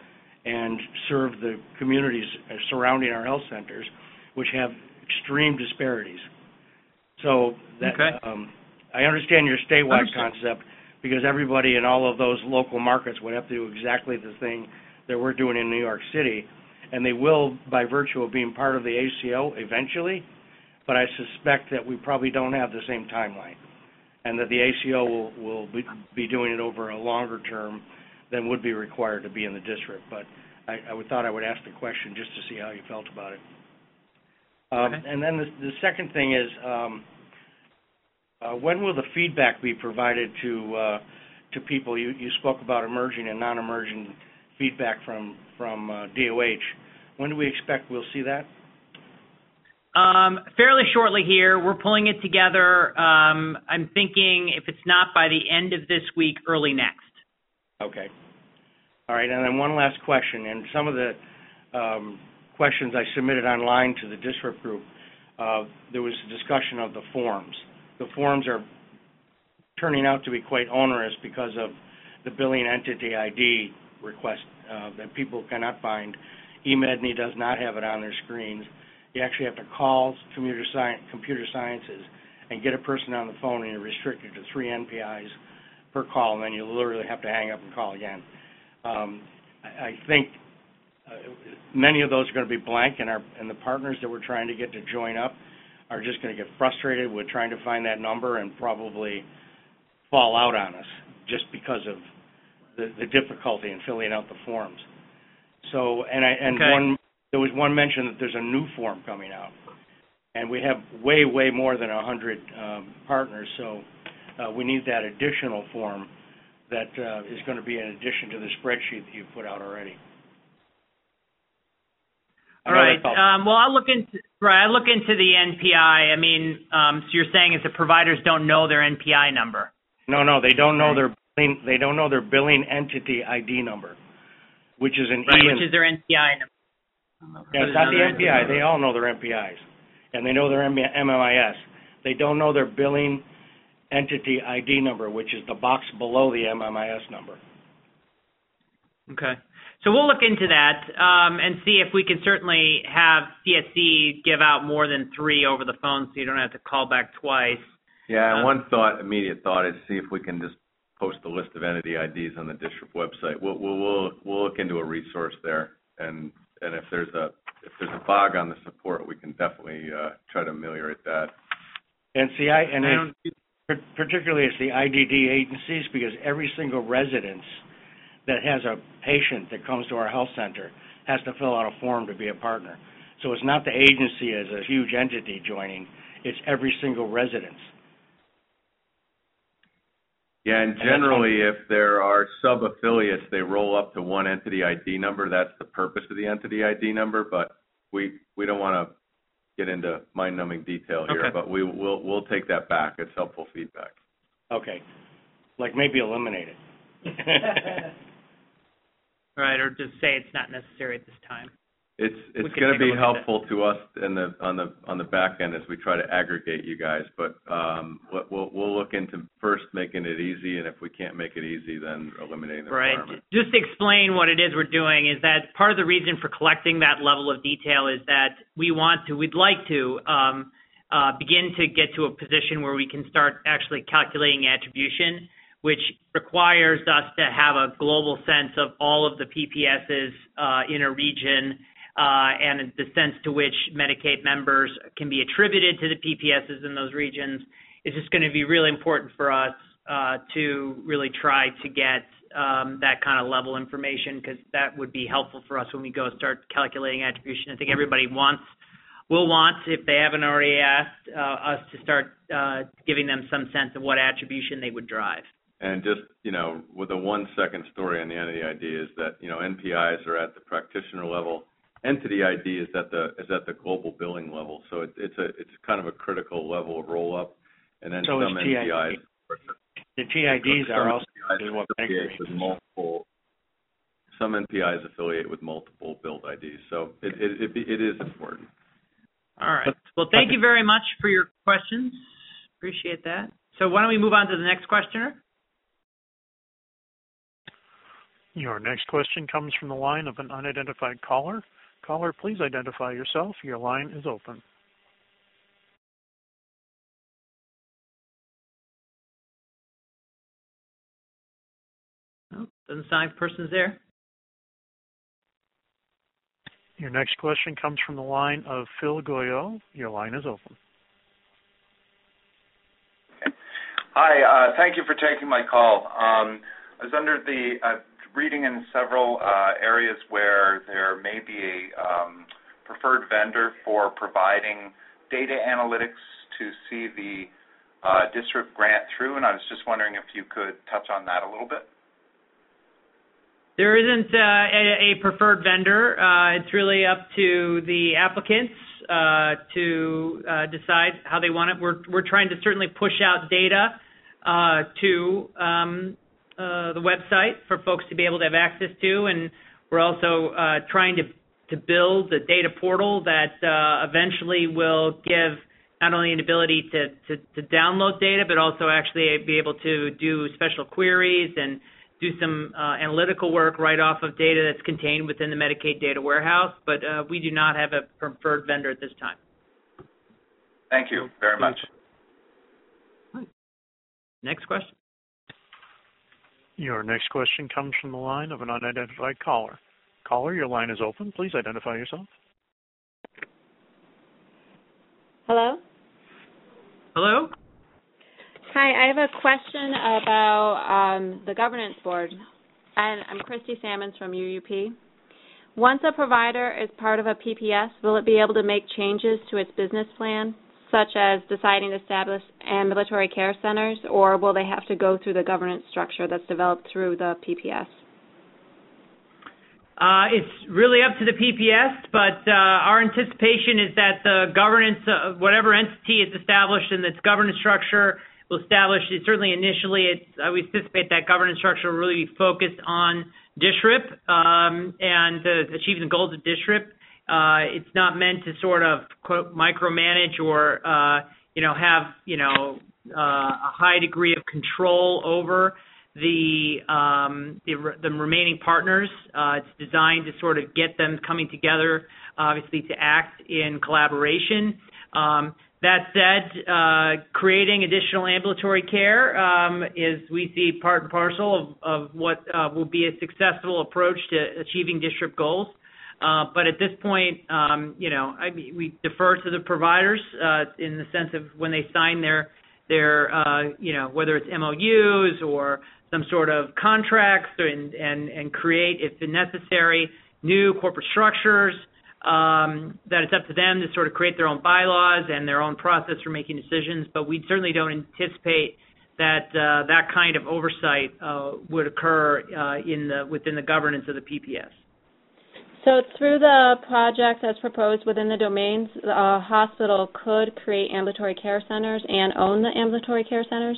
Speaker 4: and serve the communities surrounding our health centers, which have extreme disparities. So that
Speaker 2: Okay.
Speaker 4: um, I understand your statewide
Speaker 2: Understood.
Speaker 4: concept, because everybody in all of those local markets would have to do exactly the thing that we're doing in New York City, and they will by virtue of being part of the A C O eventually, but I suspect that we probably don't have the same timeline, and that the A C O will, will be, be doing it over a longer term than would be required to be in the district. But I, I would, thought I would ask the question just to see how you felt about it. Um,
Speaker 2: Okay.
Speaker 4: and then the, the second thing is, um, uh, when will the feedback be provided to uh, to people? You, you spoke about emerging and non-emerging feedback from from uh, D O H. When do we expect we'll see that?
Speaker 2: Um, fairly shortly here. We're pulling it together. Um, I'm thinking if it's not by the end of this week, early next.
Speaker 4: Okay. All right, and then one last question. And some of the um, questions I submitted online to the district group, uh, there was a discussion of the forms. The forms are turning out to be quite onerous because of the billing entity I D request uh, that people cannot find. eMedNey does not have it on their screens. You actually have to call computer science, computer sciences and get a person on the phone, and you're restricted to three N P Is per call, and then you literally have to hang up and call again. Um, I, I think uh, many of those are going to be blank, and, our, and the partners that we're trying to get to join up are just going to get frustrated with trying to find that number and probably fall out on us just because of the, the difficulty in filling out the forms. So, and I and
Speaker 2: Okay.
Speaker 4: one there was one mention that there's a new form coming out, and we have way way more than a hundred um, partners. So uh, we need that additional form that uh, is going to be in addition to the spreadsheet that you put out already. I
Speaker 2: All
Speaker 4: know
Speaker 2: right.
Speaker 4: that's all-
Speaker 2: Um, well, I'll look into right. I'll look into the N P I. I mean, um, so you're saying is the providers don't know their N P I number?
Speaker 4: No, no, they don't know their billing, they don't know their billing entity I D number, which is an
Speaker 2: Right,
Speaker 4: E.
Speaker 2: which is their N P I number.
Speaker 4: Yeah, it's not the N P I. They all know their N P Is, and they know their M M I S. They don't know their billing entity I D number, which is the box below the M M I S number.
Speaker 2: Okay. So we'll look into that um, and see if we can certainly have C S C give out more than three over the phone, so you don't have to call back twice.
Speaker 3: Yeah, and
Speaker 2: Um,
Speaker 3: one thought, immediate thought, is see if we can just post a list of entity I Ds on the district website. We'll we'll we'll, we'll look into a resource there, and and if there's a if there's a bog on the support, we can definitely uh, try to ameliorate that.
Speaker 4: And see, I and
Speaker 2: I
Speaker 4: it's,
Speaker 2: don't,
Speaker 4: particularly it's the I D D agencies, because every single residence that has a patient that comes to our health center has to fill out a form to be a partner. So it's not the agency as a huge entity joining; it's every single residence.
Speaker 3: Yeah, and generally, if there are sub-affiliates, they roll up to one entity I D number. That's the purpose of the entity I D number, but we we don't want to get into mind-numbing detail here,
Speaker 2: Okay.
Speaker 3: but we, we'll we'll take that back. It's helpful feedback.
Speaker 4: Okay, like maybe eliminate it.
Speaker 2: right, or just say it's not necessary at this time.
Speaker 3: It's
Speaker 2: We
Speaker 3: it's
Speaker 2: can
Speaker 3: going to
Speaker 2: take a
Speaker 3: be
Speaker 2: look at
Speaker 3: helpful to us in the on the on the back end as we try to aggregate you guys. But um, we'll- we'll we'll look into first making it easy, and if we can't make it easy, then eliminating the
Speaker 2: Right.
Speaker 3: requirement.
Speaker 2: Just to explain what it is we're doing is that part of the reason for collecting that level of detail is that we want to, we'd like to um, uh, begin to get to a position where we can start actually calculating attribution, which requires us to have a global sense of all of the P P Ss uh, in a region, uh, and the sense to which Medicaid members can be attributed to the P P Ss in those regions. It's just going to be really important for us uh, to really try to get um, that kind of level information, because that would be helpful for us when we go start calculating attribution. I think everybody wants, will want, if they haven't already asked, uh, us to start uh, giving them some sense of what attribution they would drive.
Speaker 3: And just, you know, with a one-second story on the entity I D is that, you know, N P Is are at the practitioner level. Entity I D is at the is at the global billing level. So it, it's a it's kind of a critical level of roll-up. And then
Speaker 4: So
Speaker 3: some
Speaker 4: is
Speaker 3: N P
Speaker 4: T I D.
Speaker 3: Is.
Speaker 4: The T I Ds are also
Speaker 3: Some
Speaker 4: is what
Speaker 3: N P Is
Speaker 4: Medicare
Speaker 3: with
Speaker 4: uses.
Speaker 3: multiple. Some N P Is affiliate with multiple billed I Ds. So it it it, it is important.
Speaker 2: All right. Well, thank you very much for your questions. Appreciate that. So why don't we move on to the next questioner?
Speaker 1: Your next question comes from the line of an unidentified caller. Caller, please identify yourself. Your line is open.
Speaker 2: Oh, doesn't sound like the person's there.
Speaker 1: Your next question comes from the line of Phil Goyo. Your line is open.
Speaker 5: Okay. Hi, uh, thank you for taking my call. Um, I was under the uh, reading in several uh, areas where there may be a um, preferred vendor for providing data analytics to see the uh, district grant through, and I was just wondering if you could touch on that a little bit.
Speaker 2: There isn't uh, a, a preferred vendor. Uh, it's really up to the applicants uh, to uh, decide how they want it. We're we're trying to certainly push out data uh, to um, uh, the website for folks to be able to have access to, and we're also uh, trying to to build a data portal that uh, eventually will give not only an ability to, to to download data, but also actually be able to do special queries and do some uh, analytical work right off of data that's contained within the Medicaid data warehouse, but uh, we do not have a preferred vendor at this time.
Speaker 5: Thank you very much.
Speaker 2: Next question.
Speaker 1: Your next question comes from the line of an unidentified caller. Caller, your line is open. Please identify yourself.
Speaker 6: Hello?
Speaker 2: Hello?
Speaker 6: Hi, I have a question about um, the governance board. And I'm Christy Sammons from U U P. Once a provider is part of a P P S, will it be able to make changes to its business plan, such as deciding to establish ambulatory care centers, or will they have to go through the governance structure that's developed through the P P S?
Speaker 2: Uh, it's really up to the P P S, but uh, our anticipation is that the governance, uh, whatever entity is established in its governance structure, will establish, it certainly initially, it's, uh, we anticipate that governance structure will really be focused on D S R I P um, and uh, achieving the goals of D S R I P. Uh, it's not meant to sort of quote micromanage or uh, you know have you know uh, a high degree of control over the um, the, the remaining partners. Uh, it's designed to sort of get them coming together, obviously to act in collaboration. Um, That said, uh, creating additional ambulatory care um, is, we see, part and parcel of, of what uh, will be a successful approach to achieving D S R I P goals. Uh, but at this point, um, you know, I mean, we defer to the providers uh, in the sense of when they sign their, their uh, you know, whether it's M O Us or some sort of contracts and, and, and create, if necessary, new corporate structures. Um, that it's up to them to sort of create their own bylaws and their own process for making decisions, but we certainly don't anticipate that uh, that kind of oversight uh, would occur uh, in the within the governance of the P P S.
Speaker 6: So through the project as proposed within the domains, a hospital could create ambulatory care centers and own the ambulatory care centers?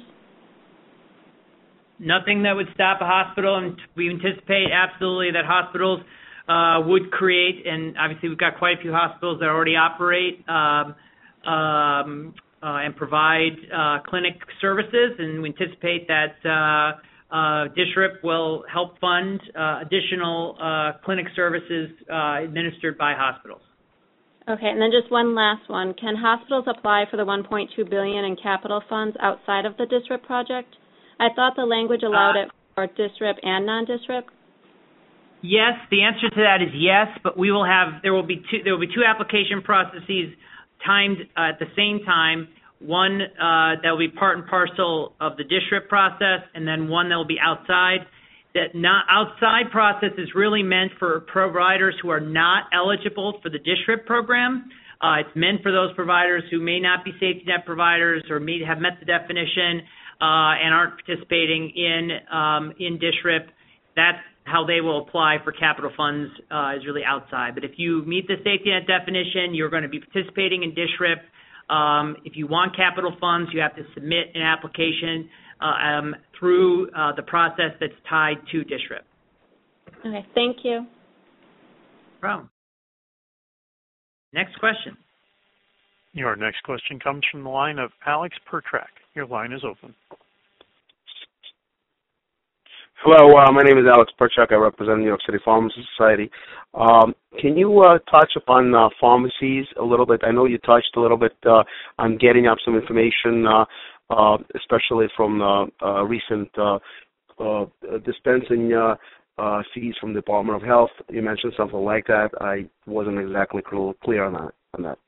Speaker 2: Nothing that would stop a hospital, and we anticipate absolutely that hospitals Uh, would create, and obviously we've got quite a few hospitals that already operate um, um, uh, and provide uh, clinic services, and we anticipate that uh, uh, D S R I P will help fund uh, additional uh, clinic services uh, administered by hospitals.
Speaker 6: Okay, and then just one last one. Can hospitals apply for the one point two billion dollars in capital funds outside of the D S R I P project? I thought the language allowed uh, it for D S R I P and non-D S R I P.
Speaker 2: Yes, the answer to that is yes, but we will have there will be two there will be two application processes timed uh, at the same time. One uh, that will be part and parcel of the D S R I P process, and then one that will be outside. That not outside process is really meant for providers who are not eligible for the D S R I P program. Uh, it's meant for those providers who may not be safety net providers or may have met the definition uh, and aren't participating in um, in D S R I P. That's how they will apply for capital funds uh, is really outside. But if you meet the safety net definition, you're going to be participating in D S R I P. Um, if you want capital funds, you have to submit an application uh, um, through uh, the process that's tied to D S R I P.
Speaker 6: Okay, thank you.
Speaker 2: No problem. Next question.
Speaker 1: Your next question comes from the line of Alex Pertrack. Your line is open.
Speaker 7: Hello, uh, my name is Alex Perchuk. I represent the New York City Pharmacy Society. Um, can you uh, touch upon uh, pharmacies a little bit? I know you touched a little bit uh, on getting up some information, uh, uh, especially from uh, uh, recent uh, uh, dispensing uh, uh, fees from the Department of Health. You mentioned something like that. I wasn't exactly clear on that. On that.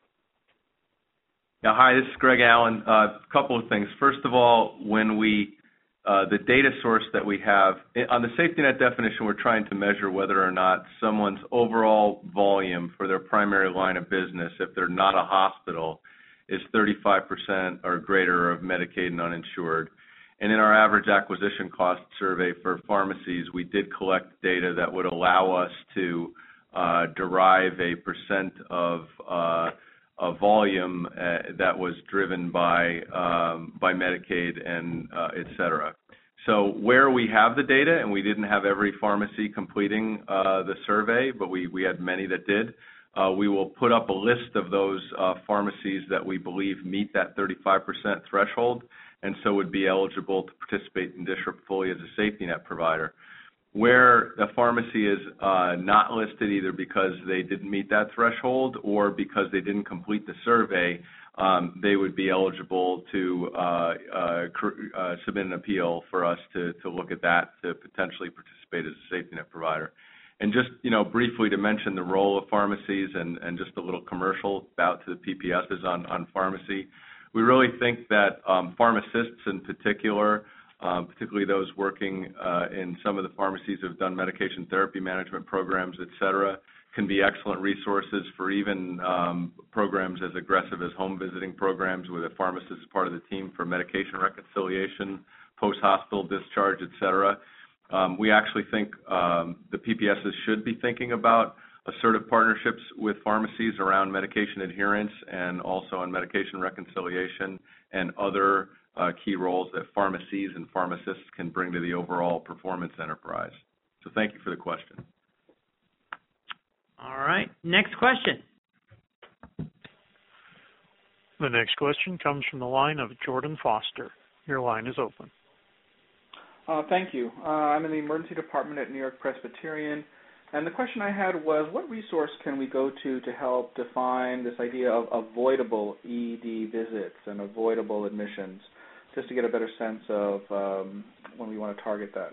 Speaker 3: Yeah, hi, this is Greg Allen. A uh, couple of things. First of all, when we Uh, the data source that we have, on the safety net definition, we're trying to measure whether or not someone's overall volume for their primary line of business, if they're not a hospital, is thirty-five percent or greater of Medicaid and uninsured. And in our average acquisition cost survey for pharmacies, we did collect data that would allow us to uh, derive a percent of uh, a volume uh, that was driven by um, by Medicaid and uh, et cetera. So where we have the data, and we didn't have every pharmacy completing uh, the survey, but we, we had many that did, uh, we will put up a list of those uh, pharmacies that we believe meet that thirty-five percent threshold, and so would be eligible to participate in DSRIP fully as a safety net provider. Where the pharmacy is uh, not listed either because they didn't meet that threshold or because they didn't complete the survey, um, they would be eligible to uh, uh, uh, submit an appeal for us to, to look at that to potentially participate as a safety net provider. And just, you know, briefly to mention the role of pharmacies and, and just a little commercial about to the P P Ss on, on pharmacy, we really think that um, pharmacists in particular, Um, particularly those working uh, in some of the pharmacies who have done medication therapy management programs, et cetera, can be excellent resources for even um, programs as aggressive as home visiting programs with a pharmacist as part of the team for medication reconciliation, post-hospital discharge, et cetera. Um, we actually think um, the P P Ss should be thinking about assertive partnerships with pharmacies around medication adherence and also on medication reconciliation and other Uh, key roles that pharmacies and pharmacists can bring to the overall performance enterprise. So thank you for the question.
Speaker 2: All right. Next question.
Speaker 1: The next question comes from the line of Jordan Foster. Your line is open.
Speaker 8: Uh, thank you. Uh, I'm in the emergency department at New York Presbyterian, and the question I had was, what resource can we go to to help define this idea of avoidable E D visits and avoidable admissions, just to get a better sense of um, when we want to target that?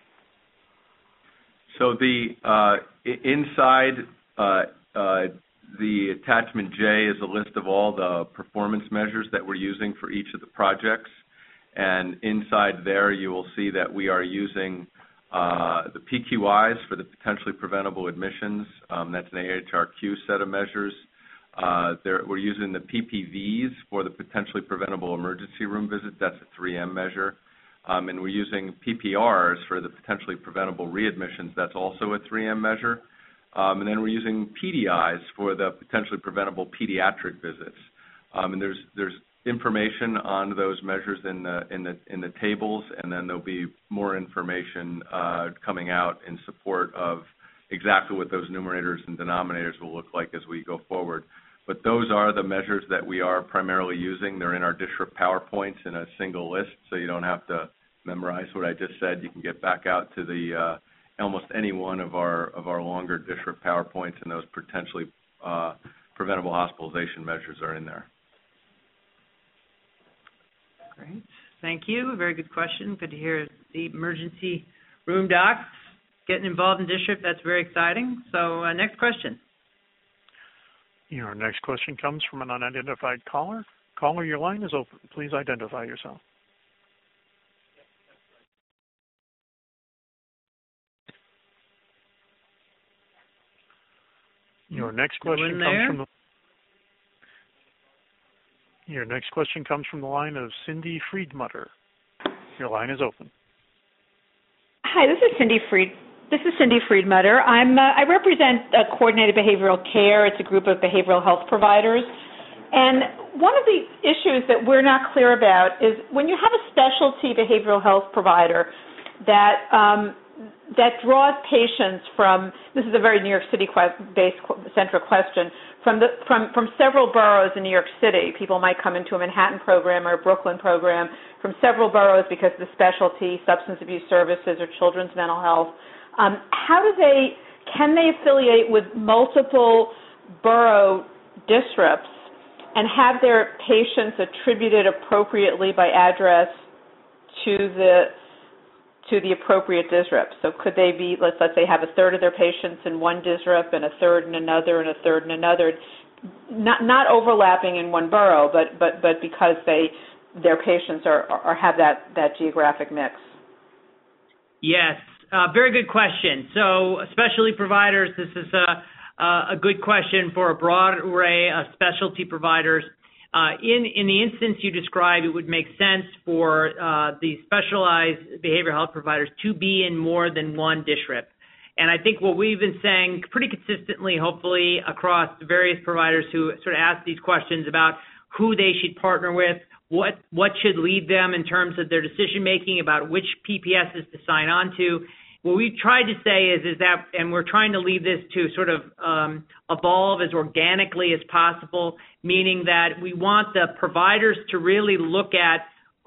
Speaker 3: So the uh, inside uh, uh, the attachment J is a list of all the performance measures that we're using for each of the projects, and inside there you will see that we are using uh, the P Q Is for the potentially preventable admissions. Um, that's an A H R Q set of measures. Uh, there, we're using the P P Vs for the potentially preventable emergency room visit. That's a three M measure. Um, and we're using P P Rs for the potentially preventable readmissions. That's also a three M measure. Um, and then we're using P D Is for the potentially preventable pediatric visits. Um, and there's there's information on those measures in the in the in the tables, and then there'll be more information uh, coming out in support of exactly what those numerators and denominators will look like as we go forward. But those are the measures that we are primarily using. They're in our DSRIP PowerPoints in a single list, so you don't have to memorize what I just said. You can get back out to the uh, almost any one of our of our longer DSRIP PowerPoints, and those potentially uh, preventable hospitalization measures are in there.
Speaker 2: Great. Thank you. Very good question. Good to hear the emergency room docs getting involved in DSRIP. That's very exciting. So uh, next question.
Speaker 1: Your next question comes from an unidentified caller. Caller, your line is open. Please identify yourself. Your next question comes from the Your next question comes from the line of Cindy Friedmutter. Your line is open.
Speaker 9: Hi, this is Cindy Fried. This is Cindy Friedmutter. I'm uh, I represent uh, Coordinated Behavioral Care. It's a group of behavioral health providers. And one of the issues that we're not clear about is when you have a specialty behavioral health provider that um, that draws patients from, this is a very New York City-based centric question, from, the, from, from several boroughs in New York City. People might come into a Manhattan program or a Brooklyn program from several boroughs because of the specialty, substance abuse services, or children's mental health. Um, how do they, can they affiliate with multiple borough districts and have their patients attributed appropriately by address to the to the appropriate district? So could they be, let's, let's say, have a third of their patients in one district and a third in another and a third in another, not not overlapping in one borough, but but but because they their patients are, are have that that geographic mix?
Speaker 2: Yes, uh, very good question. So specialty providers, this is a, a good question for a broad array of specialty providers. Uh, in, in the instance you described, it would make sense for uh, the specialized behavioral health providers to be in more than one district. And I think what we've been saying pretty consistently, hopefully, across various providers who sort of ask these questions about who they should partner with, what what should lead them in terms of their decision-making about which P P Ss to sign on to. What we've tried to say is, is that, and we're trying to leave this to sort of um, evolve as organically as possible, meaning that we want the providers to really look at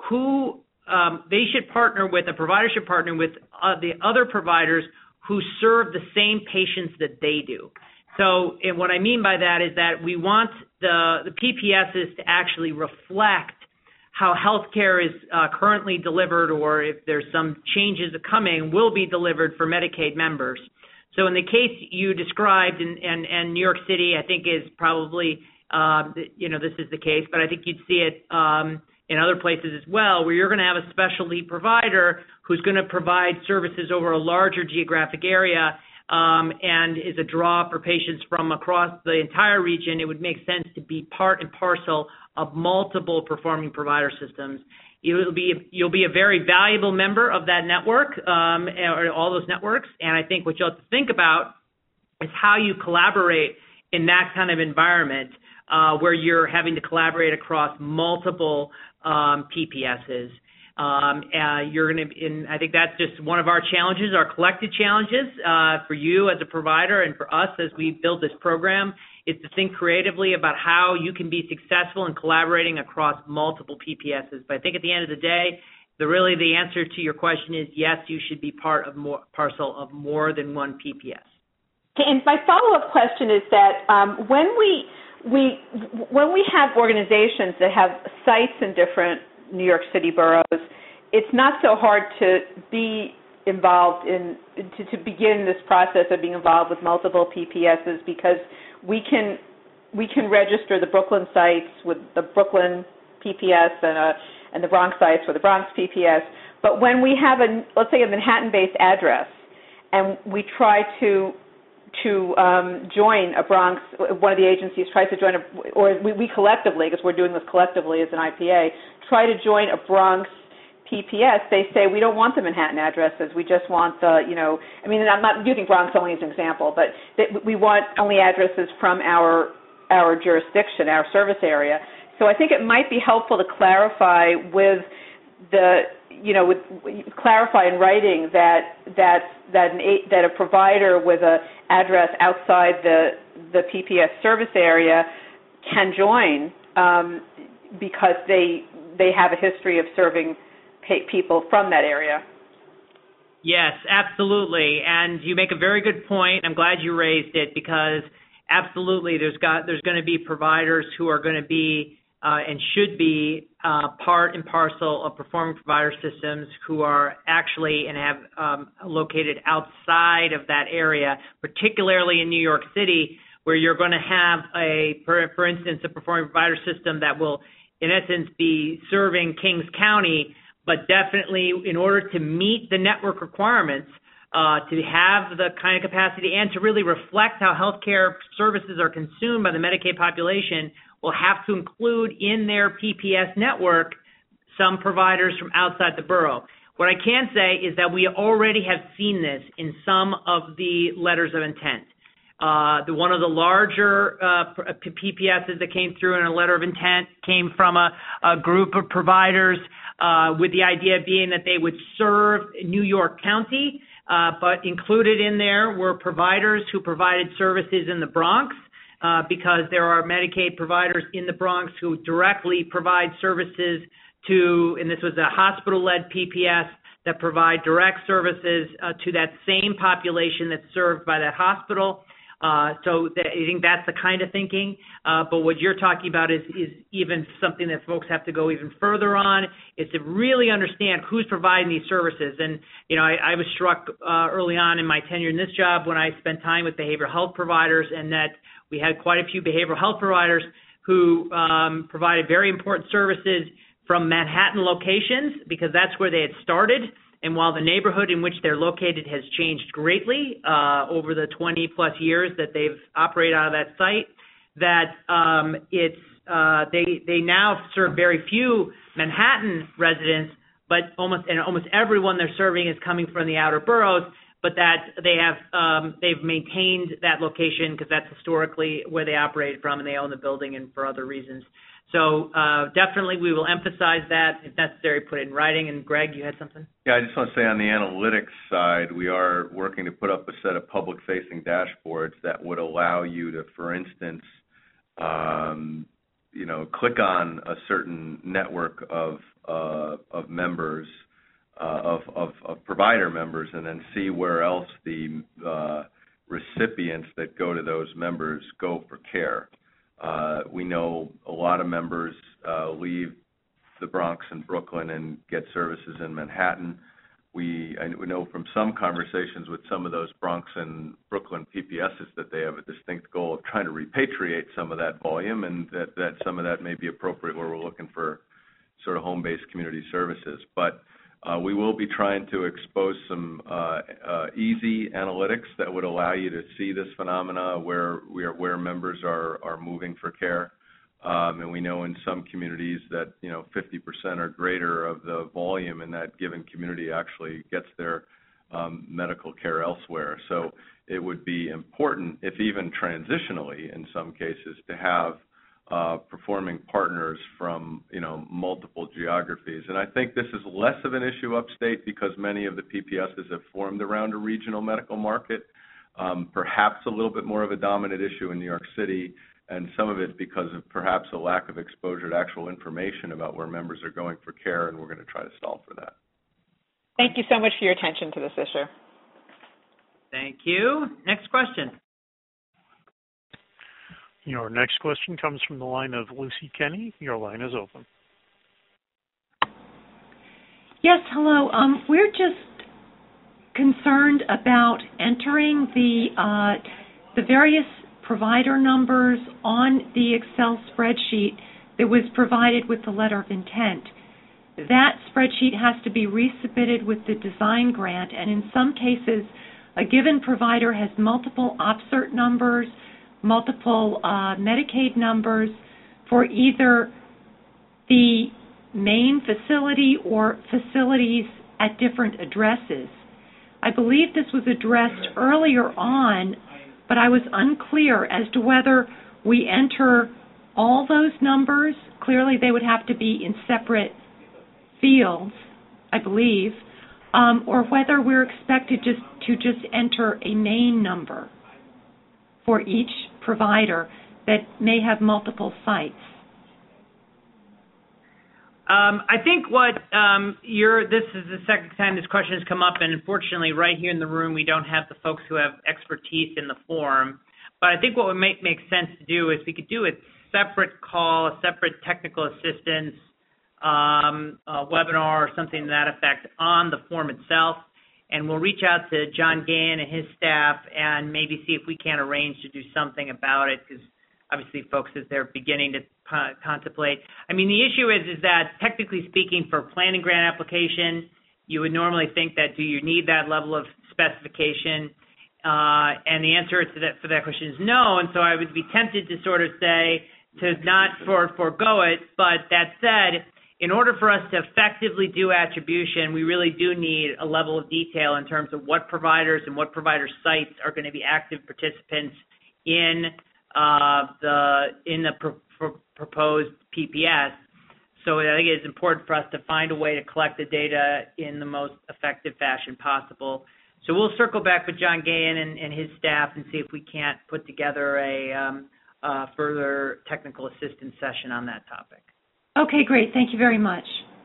Speaker 2: who um, they should partner with, a provider should partner with uh, the other providers who serve the same patients that they do. So, and what I mean by that is that we want the, the P P Ss to actually reflect how healthcare is uh, currently delivered, or if there's some changes coming, will be delivered for Medicaid members. So in the case you described, and, and, and New York City, I think is probably, uh, you know, this is the case, but I think you'd see it um, in other places as well, where you're going to have a specialty provider who's going to provide services over a larger geographic area um, and is a draw for patients from across the entire region. It would make sense to be part and parcel of multiple performing provider systems. You'll be you'll be a very valuable member of that network, um, or all those networks. And I think what you'll have to think about is how you collaborate in that kind of environment, uh, where you're having to collaborate across multiple um, P P Ss. Um, uh, you're going to, and I think that's just one of our challenges, our collective challenges uh, for you as a provider and for us as we build this program, is to think creatively about how you can be successful in collaborating across multiple P P Ss. But I think at the end of the day, the really the answer to your question is yes, you should be part of more parcel of more than one P P S.
Speaker 9: And my follow-up question is that um, when we we when we have organizations that have sites in different New York City boroughs, it's not so hard to be involved in to, to begin this process of being involved with multiple P P Ss, because we can we can register the Brooklyn sites with the Brooklyn P P S and a, and the Bronx sites with the Bronx P P S. But when we have a, let's say, a Manhattan-based address, and we try to to um, join a Bronx, one of the agencies tries to join, a, or we, we collectively, because we're doing this collectively as an I P A, try to join a Bronx P P S, they say we don't want the Manhattan addresses. We just want the, you know, I mean, I'm not using Bronx only as an example, but that we want only addresses from our our jurisdiction, our service area. So I think it might be helpful to clarify with the, you know, with, clarify in writing that that that an, that a provider with a address outside the the P P S service area can join um, because they they have a history of serving people from that area.
Speaker 2: Yes, absolutely. And you make a very good point. I'm glad you raised it, because absolutely there's got there's going to be providers who are going to be uh, and should be uh, part and parcel of performing provider systems who are actually and have um, located outside of that area, particularly in New York City, where you're going to have a, for, for instance, a performing provider system that will, in essence, be serving Kings County, but definitely in order to meet the network requirements, uh, to have the kind of capacity and to really reflect how healthcare services are consumed by the Medicaid population, will have to include in their P P S network some providers from outside the borough. What I can say is that we already have seen this in some of the letters of intent. Uh, the, one of the larger uh, P P Ss that came through in a letter of intent came from a, a group of providers uh, with the idea being that they would serve New York County, uh, but included in there were providers who provided services in the Bronx, uh, because there are Medicaid providers in the Bronx who directly provide services to, and this was a hospital-led P P S, that provide direct services uh, to that same population that's served by that hospital. Uh, so that, I think that's the kind of thinking. Uh, but what you're talking about is, is even something that folks have to go even further on, is to really understand who's providing these services. And, you know, I, I was struck uh, early on in my tenure in this job when I spent time with behavioral health providers, and that we had quite a few behavioral health providers who um, provided very important services from Manhattan locations, because that's where they had started. And while the neighborhood in which they're located has changed greatly uh, over the twenty plus years that they've operated out of that site, that um, it's uh, they they now serve very few Manhattan residents, but almost and almost everyone they're serving is coming from the outer boroughs. But that they have um, they've maintained that location because that's historically where they operated from, and they own the building and for other reasons. So uh, definitely we will emphasize that. If necessary, put it in writing. And Greg, you had something?
Speaker 3: Yeah, I just want to say on the analytics side, we are working to put up a set of public-facing dashboards that would allow you to, for instance, um, you know, click on a certain network of uh, of members, uh, of, of, of provider members, and then see where else the uh, recipients that go to those members go for care. Uh, we know a lot of members uh, leave the Bronx and Brooklyn and get services in Manhattan. We, I, we know from some conversations with some of those Bronx and Brooklyn P P Ss that they have a distinct goal of trying to repatriate some of that volume, and that, that some of that may be appropriate where we're looking for sort of home-based community services. But Uh, we will be trying to expose some uh, uh, easy analytics that would allow you to see this phenomena where we are, where members are, are moving for care. Um, and we know in some communities that, you know, fifty percent or greater of the volume in that given community actually gets their um, medical care elsewhere. So it would be important, if even transitionally in some cases, to have Uh, performing partners from, you know, multiple geographies. And I think this is less of an issue upstate because many of the P P Ss have formed around a regional medical market, um, perhaps a little bit more of a dominant issue in New York City, and some of it because of perhaps a lack of exposure to actual information about where members are going for care, and we're going to try to solve for that.
Speaker 9: Thank you so much for your attention to this issue.
Speaker 2: Thank you. Next question.
Speaker 1: Your next question comes from the line of Lucy Kenny. Your line is open.
Speaker 10: Yes, hello. Um, we're just concerned about entering the uh, the various provider numbers on the Excel spreadsheet that was provided with the letter of intent. That spreadsheet has to be resubmitted with the design grant, and in some cases, a given provider has multiple OPCERT numbers, multiple uh, Medicaid numbers for either the main facility or facilities at different addresses. I believe this was addressed earlier on, but I was unclear as to whether we enter all those numbers. Clearly they would have to be in separate fields, I believe, um, or whether we're expected just to just enter a main number for each provider that may have multiple sites.
Speaker 2: Um, I think what um, you're, this is the second time this question has come up, and unfortunately right here in the room we don't have the folks who have expertise in the forum. But I think what would make, make sense to do is we could do a separate call, a separate technical assistance um, a webinar or something to that effect on the form itself. And we'll reach out to John Gann and his staff and maybe see if we can't arrange to do something about it, because obviously folks, as they're beginning to co- contemplate. I mean, the issue is, is that technically speaking, for a planning grant application, you would normally think that do you need that level of specification? Uh, and the answer to that, for that question is no. And so I would be tempted to sort of say to not for, forego it. But that said, in order for us to effectively do attribution, we really do need a level of detail in terms of what providers and what provider sites are going to be active participants in uh, the in the pro- pro- proposed P P S. So I think it's important for us to find a way to collect the data in the most effective fashion possible. So we'll circle back with John Gahan and, and his staff and see if we can't put together a um, uh, further technical assistance session on that topic.
Speaker 10: Okay, great. Thank you very much.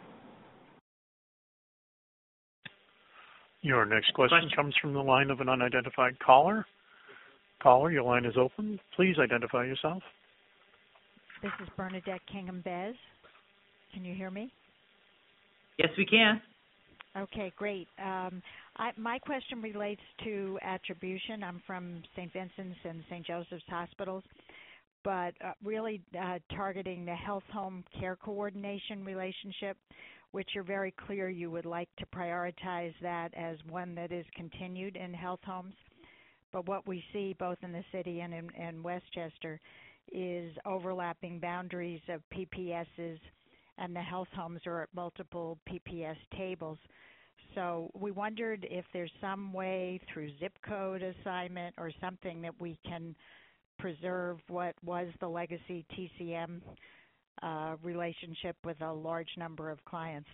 Speaker 1: Your next question, question comes from the line of an unidentified caller. Caller, your line is open. Please identify yourself.
Speaker 11: This is Bernadette Kingham-Bez. Can you hear me?
Speaker 2: Yes, we can.
Speaker 11: Okay, great. Um, I, my question relates to attribution. I'm from Saint Vincent's and Saint Joseph's Hospitals, but uh, really uh, targeting the health home care coordination relationship, which you're very clear you would like to prioritize that as one that is continued in health homes. But what we see both in the city and in, in Westchester is overlapping boundaries of P P S's, and the health homes are at multiple P P S tables. So we wondered if there's some way through zip code assignment or something that we can preserve what was the legacy T C M uh, relationship with a large number of clients.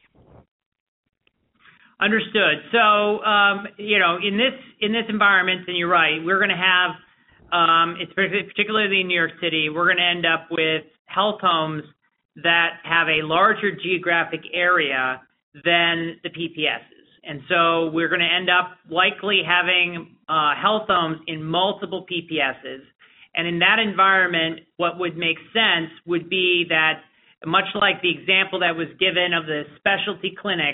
Speaker 2: Understood. So, um, you know, in this in this environment, and you're right, we're going to have, um, it's particularly in New York City, we're going to end up with health homes that have a larger geographic area than the P P S's. And so we're going to end up likely having uh, health homes in multiple P P S's. And in that environment, what would make sense would be that, much like the example that was given of the specialty clinic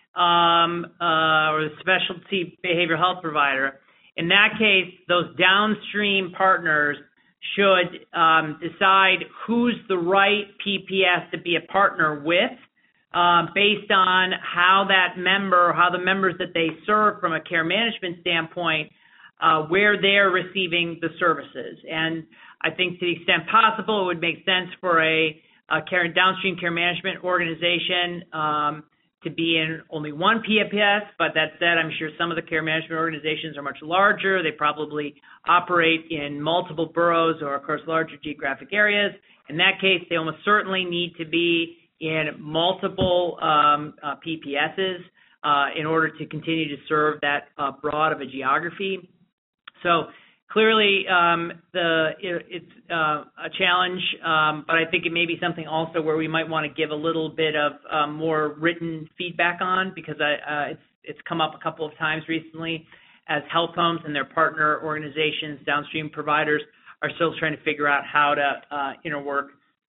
Speaker 2: um, uh, or the specialty behavioral health provider, in that case, those downstream partners should um, decide who's the right P P S to be a partner with, Uh, based on how that member, how the members that they serve from a care management standpoint, uh, where they're receiving the services. And I think to the extent possible, it would make sense for a, a care downstream care management organization um, to be in only one P P S. But that said, I'm sure some of the care management organizations are much larger. They probably operate in multiple boroughs or, of course, larger geographic areas. In that case, they almost certainly need to be in multiple um, uh, P P S's uh, in order to continue to serve that uh, broad of a geography. So clearly, um, the it, it's uh, a challenge, um, but I think it may be something also where we might want to give a little bit of um, more written feedback on, because I, uh, it's it's come up a couple of times recently as health homes and their partner organizations, downstream providers, are still trying to figure out how to uh, interwork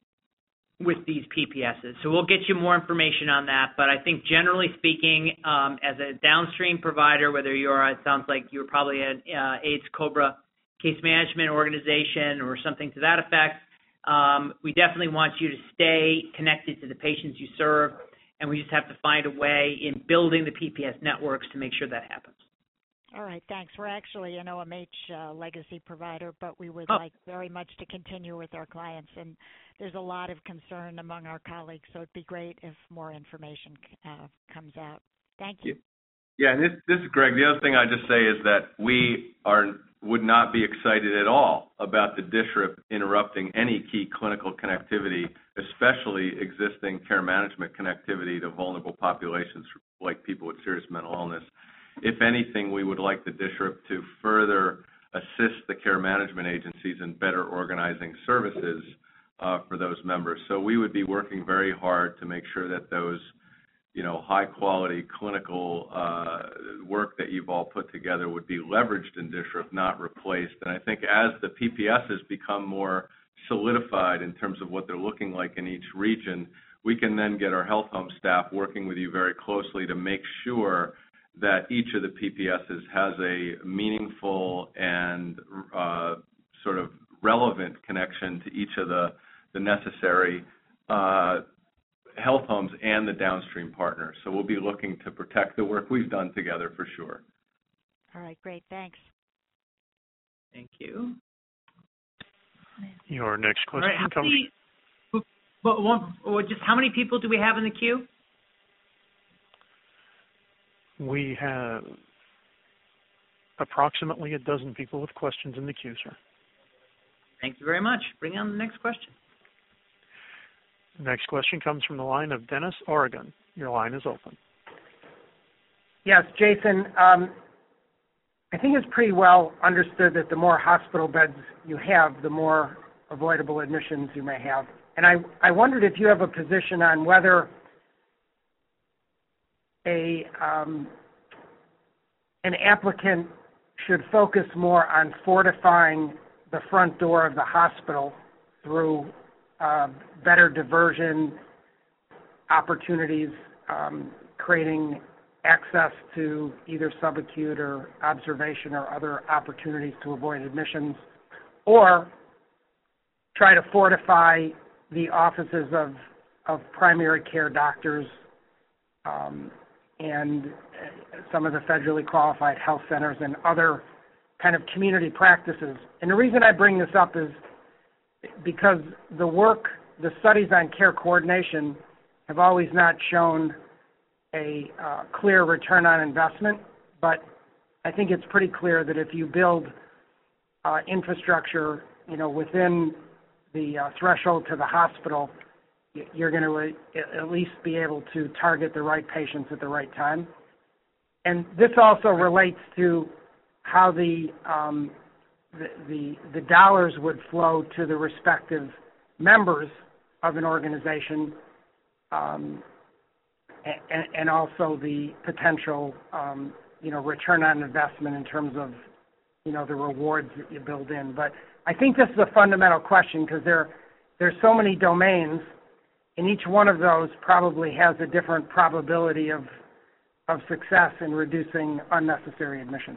Speaker 2: with these P P S's. So we'll get you more information on that. But I think generally speaking, um, as a downstream provider, whether you're, it sounds like you're probably an uh, AIDS COBRA case management organization or something to that effect, um, we definitely want you to stay connected to the patients you serve, and we just have to find a way in building the P P S networks to make sure that happens.
Speaker 11: All right, thanks. We're actually an O M H uh, legacy provider, but we would
Speaker 2: oh.
Speaker 11: like very much to continue with our clients, and there's a lot of concern among our colleagues, so it'd be great if more information uh, comes out. Thank you.
Speaker 3: Yeah, and this, this is Greg. The other thing I'd just say is that we are would not be excited at all about the D S R I P interrupting any key clinical connectivity, especially existing care management connectivity to vulnerable populations like people with serious mental illness. If anything, we would like the D S R I P to further assist the care management agencies in better organizing services uh, for those members. So we would be working very hard to make sure that those, you know, high-quality clinical uh, work that you've all put together would be leveraged in D S R I P, not replaced. And I think as the P P S's become more solidified in terms of what they're looking like in each region, we can then get our health home staff working with you very closely to make sure that each of the P P S's has a meaningful and uh, sort of relevant connection to each of the, the necessary uh, health homes and the downstream partners. So we'll be looking to protect the work we've done together for sure.
Speaker 11: All right, great. Thanks.
Speaker 2: Thank you.
Speaker 1: Your next question
Speaker 2: right,
Speaker 1: comes...
Speaker 2: Many, well, one, well, just how many people do we have in the queue?
Speaker 1: We have approximately a dozen people with questions in the queue, sir.
Speaker 2: Thank you very much. Bring on the next question.
Speaker 1: The next question comes from the line of Dennis, Oregon. Your line is open.
Speaker 12: Yes, Jason, um, I think it's pretty well understood that the more hospital beds you have, the more avoidable admissions you may have. And I, I wondered if you have a position on whether a um, an applicant should focus more on fortifying the front door of the hospital through uh, better diversion opportunities, um, creating access to either subacute or observation or other opportunities to avoid admissions, or try to fortify the offices of, of primary care doctors um, and some of the federally qualified health centers and other kind of community practices. And the reason I bring this up is because the work, the studies on care coordination have always not shown a uh, clear return on investment, but I think it's pretty clear that if you build uh, infrastructure, you know, within the uh, threshold to the hospital, you're going to at least be able to target the right patients at the right time. And this also relates to how the um, the, the the dollars would flow to the respective members of an organization, um, and, and also the potential um, you know return on investment in terms of you know the rewards that you build in. But I think this is a fundamental question because there there's so many domains, and each one of those probably has a different probability of of success in reducing unnecessary admissions.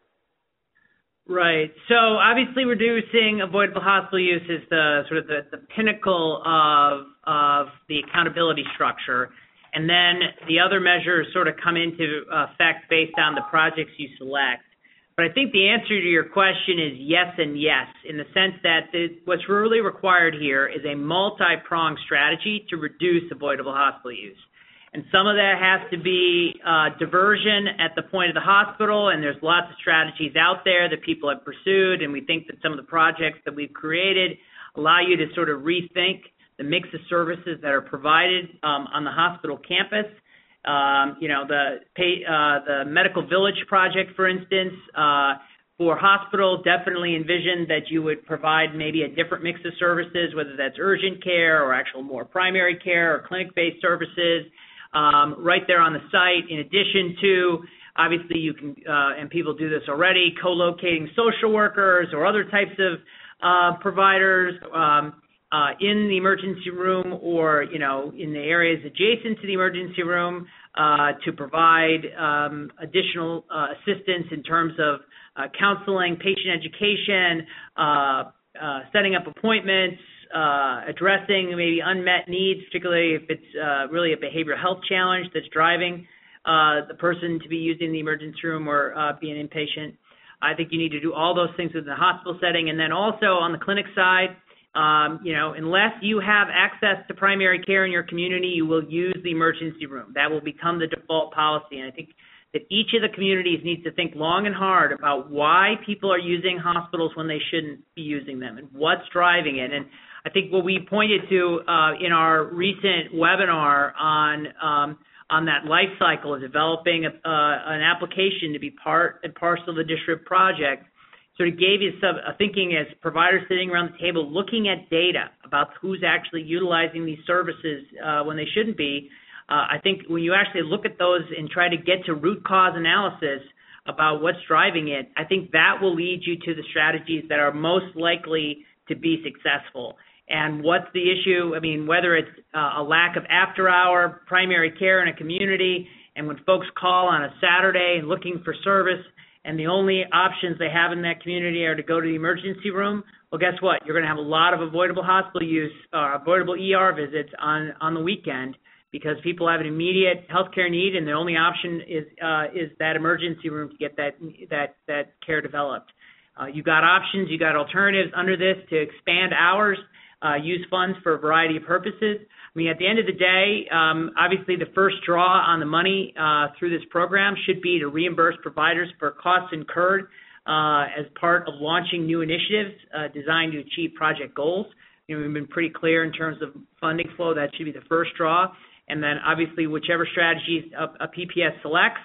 Speaker 2: Right. So obviously reducing avoidable hospital use is the sort of the, the pinnacle of of the accountability structure. And then the other measures sort of come into effect based on the projects you select. But I think the answer to your question is yes and yes, in the sense that the, what's really required here is a multi-pronged strategy to reduce avoidable hospital use. And some of that has to be uh, diversion at the point of the hospital, and there's lots of strategies out there that people have pursued, and we think that some of the projects that we've created allow you to sort of rethink the mix of services that are provided um, on the hospital campus. Um, you know, the pay, uh, the Medical Village project, for instance, uh, for hospital, definitely envision that you would provide maybe a different mix of services, whether that's urgent care or actual more primary care or clinic-based services. Um, right there on the site, in addition to, obviously you can, uh, and people do this already, co-locating social workers or other types of uh, providers um, uh, in the emergency room or, you know, in the areas adjacent to the emergency room uh, to provide um, additional uh, assistance in terms of uh, counseling, patient education, uh, uh, setting up appointments, Uh, addressing maybe unmet needs, particularly if it's uh, really a behavioral health challenge that's driving uh, the person to be using the emergency room or uh, be an inpatient. I think you need to do all those things within the hospital setting. And then also on the clinic side, um, you know, unless you have access to primary care in your community, you will use the emergency room. That will become the default policy. And I think that each of the communities needs to think long and hard about why people are using hospitals when they shouldn't be using them and what's driving it. And I think what we pointed to uh, in our recent webinar on um, on that life cycle of developing a, uh, an application to be part and parcel of the district project sort of gave you some a thinking as providers sitting around the table looking at data about who's actually utilizing these services uh, when they shouldn't be. Uh, I think when you actually look at those and try to get to root cause analysis about what's driving it, I think that will lead you to the strategies that are most likely to be successful. And what's the issue? I mean, whether it's uh, a lack of after-hour primary care in a community, and when folks call on a Saturday and looking for service, and the only options they have in that community are to go to the emergency room, well, guess what? You're going to have a lot of avoidable hospital use, uh, avoidable E R visits on, on the weekend because people have an immediate healthcare need, and the only option is uh, is that emergency room to get that that that care developed. Uh, you got options, you got alternatives under this to expand hours. Uh, use funds for a variety of purposes. I mean, at the end of the day, um, obviously the first draw on the money uh, through this program should be to reimburse providers for costs incurred uh, as part of launching new initiatives uh, designed to achieve project goals. You know, we've been pretty clear in terms of funding flow. That should be the first draw. And then obviously whichever strategies a, a P P S selects,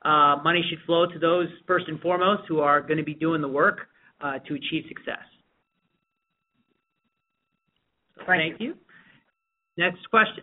Speaker 2: uh, money should flow to those first and foremost who are going to be doing the work uh, to achieve success. So thank you. Next question.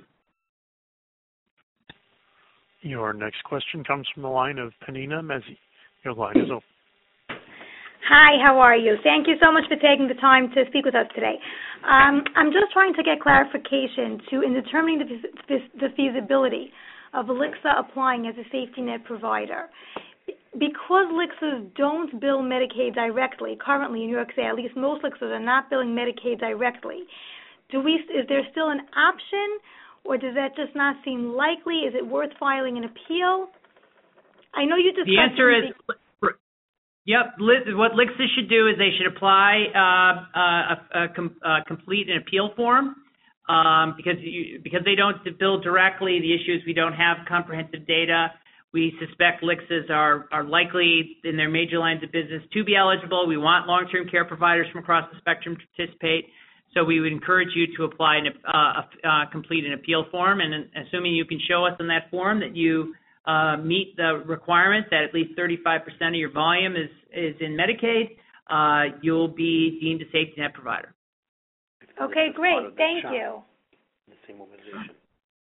Speaker 1: Your next question comes from the line of Penina Mezzi. Your line is open.
Speaker 13: Hi, how are you? Thank you so much for taking the time to speak with us today. Um, I'm just trying to get clarification to in determining the, the feasibility of L I C S A applying as a safety net provider. Because L I C Ss don't bill Medicaid directly, currently in New York State, at least most L I C Ss are not billing Medicaid directly. Do we? Is there still an option, or does that just not seem likely? Is it worth filing an appeal? I know you discussed...
Speaker 2: The answer is... Yep. What L I C Ss should do is they should apply uh, a, a, com, a complete an appeal form um, because you, because they don't bill directly. The issue is we don't have comprehensive data. We suspect L I C Ss are, are likely in their major lines of business to be eligible. We want long-term care providers from across the spectrum to participate. So we would encourage you to apply and uh, uh, complete an appeal form. And assuming you can show us in that form that you Uh, meet the requirement that at least thirty-five percent of your volume is, is in Medicaid, uh, you'll be deemed a safety net provider.
Speaker 13: Okay, great. Thank you.
Speaker 7: The same organization.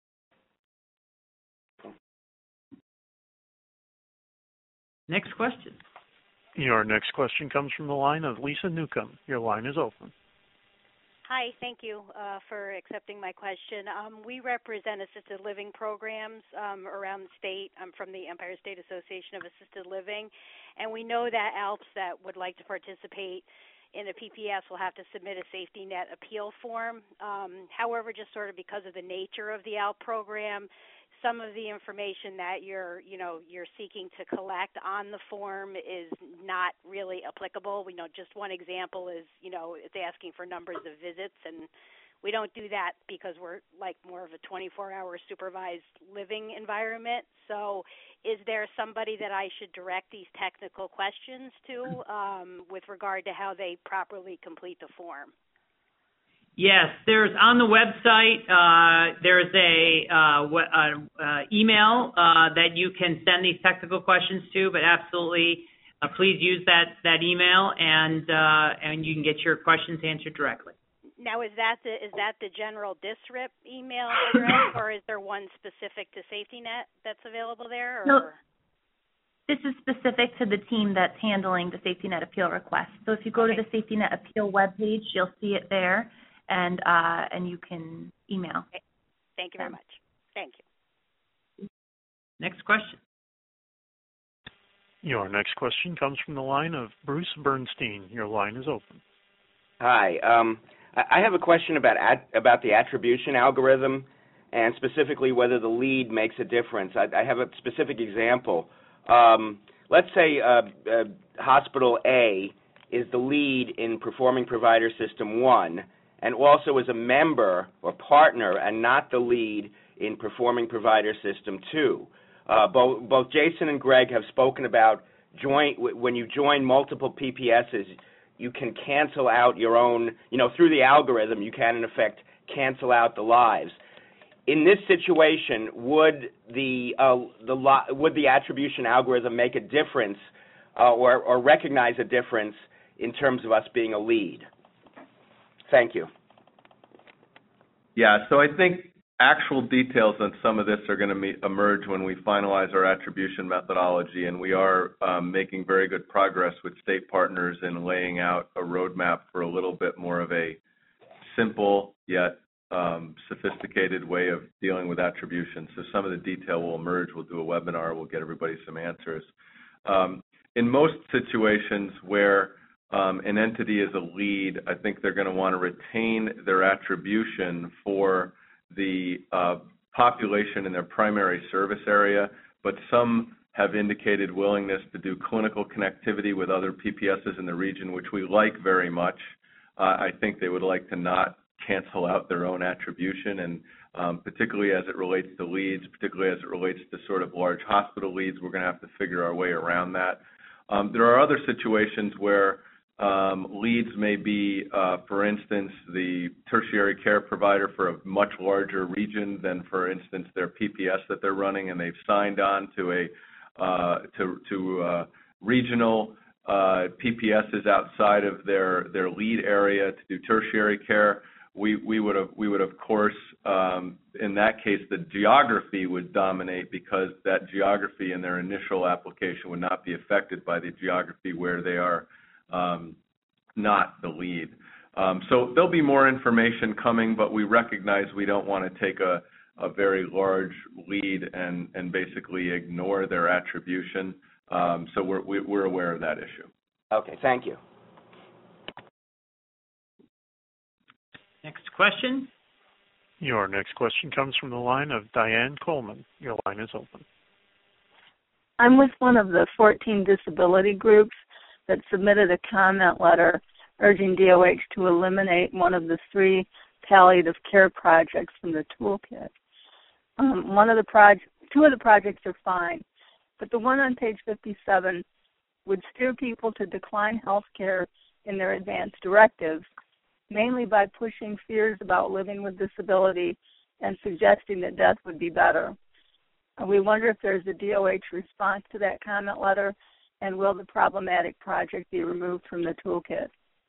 Speaker 2: Next question.
Speaker 1: Your next question comes from the line of Lisa Newcomb. Your line is open.
Speaker 14: Hi, thank you uh, for accepting my question. Um, we represent assisted living programs um, around the state. I'm from the Empire State Association of Assisted Living, and we know that A L Ps that would like to participate in a P P S will have to submit a safety net appeal form. Um, however, just sort of because of the nature of the A L P program, some of the information that you're, you know, you're seeking to collect on the form is not really applicable. We know just one example is, you know, it's asking for numbers of visits, and we don't do that because we're like more of a twenty-four hour supervised living environment. So is there somebody that I should direct these technical questions to um, with regard to how they properly complete the form?
Speaker 2: Yes, there's on the website, uh, there's a uh, uh, uh, email uh, that you can send these technical questions to, but absolutely uh, please use that, that email and uh, and you can get your questions answered directly.
Speaker 14: Now, is that the, is that the general D S R I P email address, or is there one specific to SafetyNet that's available there? Or?
Speaker 15: No, this is specific to the team that's handling the SafetyNet appeal request. So if you go
Speaker 14: okay.
Speaker 15: to the SafetyNet appeal webpage, you'll see it there. And uh, and you can email.
Speaker 14: Okay. Thank you very much. Thank you.
Speaker 2: Next question.
Speaker 1: Your next question comes from the line of Bruce Bernstein. Your line is open.
Speaker 16: Hi. Um, I have a question about at, about the attribution algorithm, and specifically whether the lead makes a difference. I, I have a specific example. Um, let's say uh, uh, Hospital A is the lead in Performing Provider System one, and also is a member or partner and not the lead in Performing Provider System two. Uh, both, both Jason and Greg have spoken about joint, when you join multiple P P Ss, you can cancel out your own, you know, through the algorithm, you can in effect cancel out the lives. In this situation, would the uh, the would the attribution algorithm make a difference uh, or, or recognize a difference in terms of us being a lead? Thank you.
Speaker 3: Yeah, so I think actual details on some of this are going to emerge when we finalize our attribution methodology, and we are um, making very good progress with state partners in laying out a roadmap for a little bit more of a simple yet um, sophisticated way of dealing with attribution. So some of the detail will emerge. We'll do a webinar. We'll get everybody some answers. Um, in most situations where Um, an entity is a lead, I think they're going to want to retain their attribution for the uh, population in their primary service area, but some have indicated willingness to do clinical connectivity with other P P Ss in the region, which we like very much. Uh, I think they would like to not cancel out their own attribution, and um, particularly as it relates to leads, particularly as it relates to sort of large hospital leads, we're going to have to figure our way around that. Um, there are other situations where Um, leads may be, uh, for instance, the tertiary care provider for a much larger region than, for instance, their P P S that they're running, and they've signed on to a uh, to, to uh, regional uh, P P Ss outside of their, their lead area to do tertiary care, we, we would have, we would of course, um, in that case, the geography would dominate because that geography in their initial application would not be affected by the geography where they are um, not the lead. Um, so there'll be more information coming, but we recognize we don't want to take a, a very large lead and, and basically ignore their attribution. Um, so we're, we're aware of that issue.
Speaker 16: Okay, thank you.
Speaker 2: Next question.
Speaker 1: Your next question comes from the line of Diane Coleman. Your line is open.
Speaker 17: I'm with one of the fourteen disability groups that submitted a comment letter urging D O H to eliminate one of the three palliative care projects from the toolkit. Um, one of the proj- two of the projects are fine, but the one on page fifty-seven would steer people to decline health care in their advance directives, mainly by pushing fears about living with disability and suggesting that death would be better. Uh, we wonder if there's a D O H response to that comment letter, and will the problematic project be removed from the toolkit?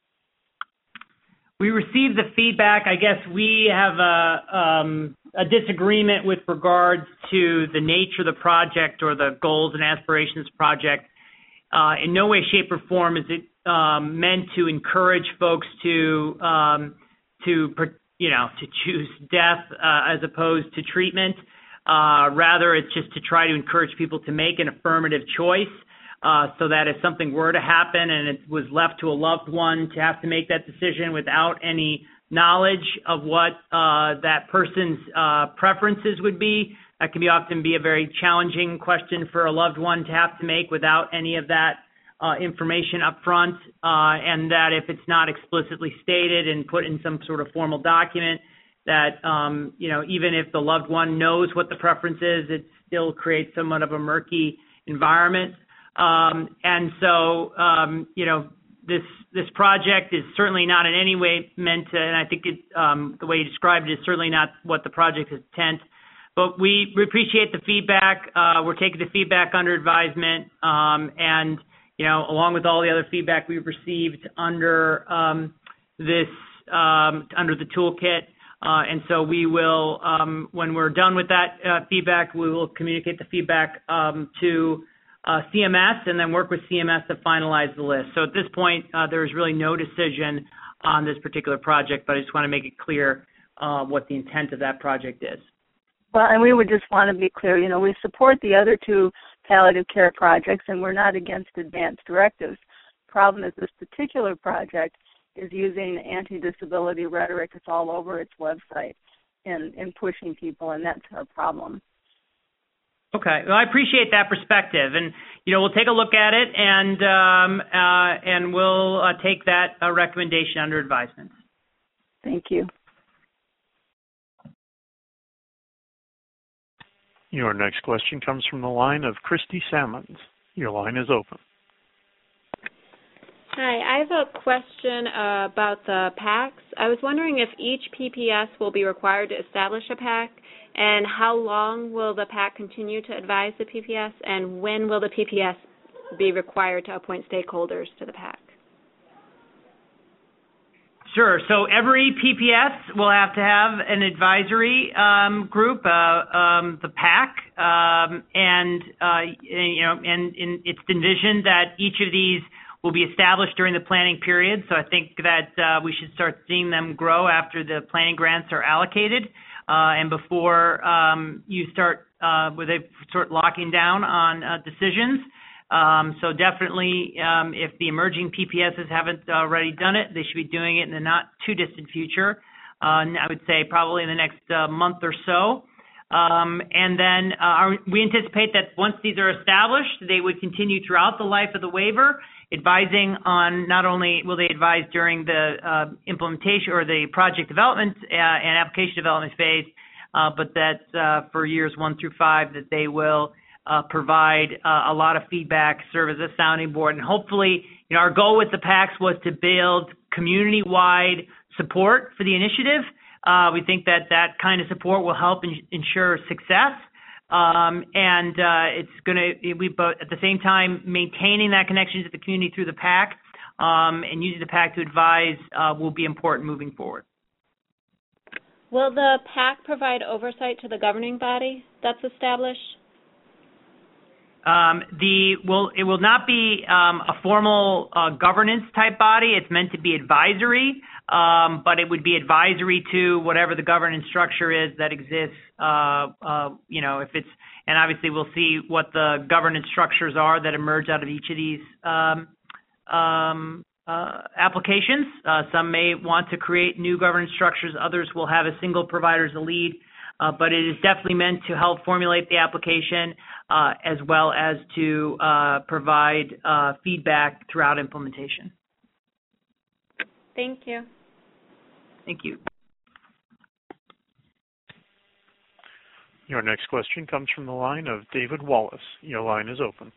Speaker 2: We received the feedback. I guess we have a, um, a disagreement with regards to the nature of the project or the goals and aspirations project. Uh, in no way, shape, or form is it um, meant to encourage folks to, um, to you know, to choose death uh, as opposed to treatment. Uh, rather, it's just to try to encourage people to make an affirmative choice. Uh, so that if something were to happen and it was left to a loved one to have to make that decision without any knowledge of what uh, that person's uh, preferences would be, that can be often be a very challenging question for a loved one to have to make without any of that uh, information up front, uh, and that if it's not explicitly stated and put in some sort of formal document, that um, you know, even if the loved one knows what the preference is, it still creates somewhat of a murky environment. Um, and so, um, you know, this this project is certainly not in any way meant to, and I think it, um, the way you described it is certainly not what the project is intent. But we, we appreciate the feedback. Uh, we're taking the feedback under advisement, um, and, you know, along with all the other feedback we've received under um, this, um, under the toolkit. Uh, and so we will, um, when we're done with that uh, feedback, we will communicate the feedback um, to Uh, C M S and then work with C M S to finalize the list. So at this point, uh, there is really no decision on this particular project, but I just want to make it clear uh, what the intent of that project is.
Speaker 17: Well, and we would just want to be clear, you know, we support the other two palliative care projects, and we're not against advanced directives. The problem is this particular project is using anti-disability rhetoric. It's all over its website and, and pushing people, and that's our problem.
Speaker 2: Okay, well, I appreciate that perspective, and you know, we'll take a look at it, and um, uh, and we'll uh, take that uh, recommendation under advisement.
Speaker 17: Thank you.
Speaker 1: Your next question comes from the line of Christy Salmons. Your line is open.
Speaker 6: Hi, I have a question uh, about the PACs. I was wondering if each P P S will be required to establish a PAC, and how long will the PAC continue to advise the P P S, and when will the P P S be required to appoint stakeholders to the PAC?
Speaker 2: Sure. So every P P S will have to have an advisory um, group, uh, um, the PAC, um, and uh, you know, and, and it's envisioned that each of these will be established during the planning period. So I think that uh, we should start seeing them grow after the planning grants are allocated, uh, and before um, you start uh, where they start locking down on uh, decisions. Um, so definitely, um, if the emerging P P Ss haven't already done it, they should be doing it in the not too distant future. Uh, I would say probably in the next uh, month or so. Um, and then uh, our, we anticipate that once these are established, they would continue throughout the life of the waiver, advising on not only will they advise during the uh, implementation or the project development uh, and application development phase, uh, but that uh, for years one through five that they will uh, provide uh, a lot of feedback, serve as a sounding board, and hopefully, you know, our goal with the PACs was to build community-wide support for the initiative. Uh, we think that that kind of support will help in, ensure success. Um, and uh, it's going to, we both, at the same time, maintaining that connection to the community through the PAC um, and using the PAC to advise uh, will be important moving forward.
Speaker 6: Will the PAC provide oversight to the governing body that's established?
Speaker 2: Um, the will it will not be um, a formal uh, governance type body. It's meant to be advisory, um, but it would be advisory to whatever the governance structure is that exists. Uh, uh, you know, if it's and obviously we'll see what the governance structures are that emerge out of each of these um, um, uh, applications. Uh, some may want to create new governance structures. Others will have a single provider as a lead. Uh, but it is definitely meant to help formulate the application uh, as well as to uh, provide uh, feedback throughout implementation.
Speaker 6: Thank you.
Speaker 2: Thank you.
Speaker 1: Your next question comes from the line of David Wallace. Your line is open.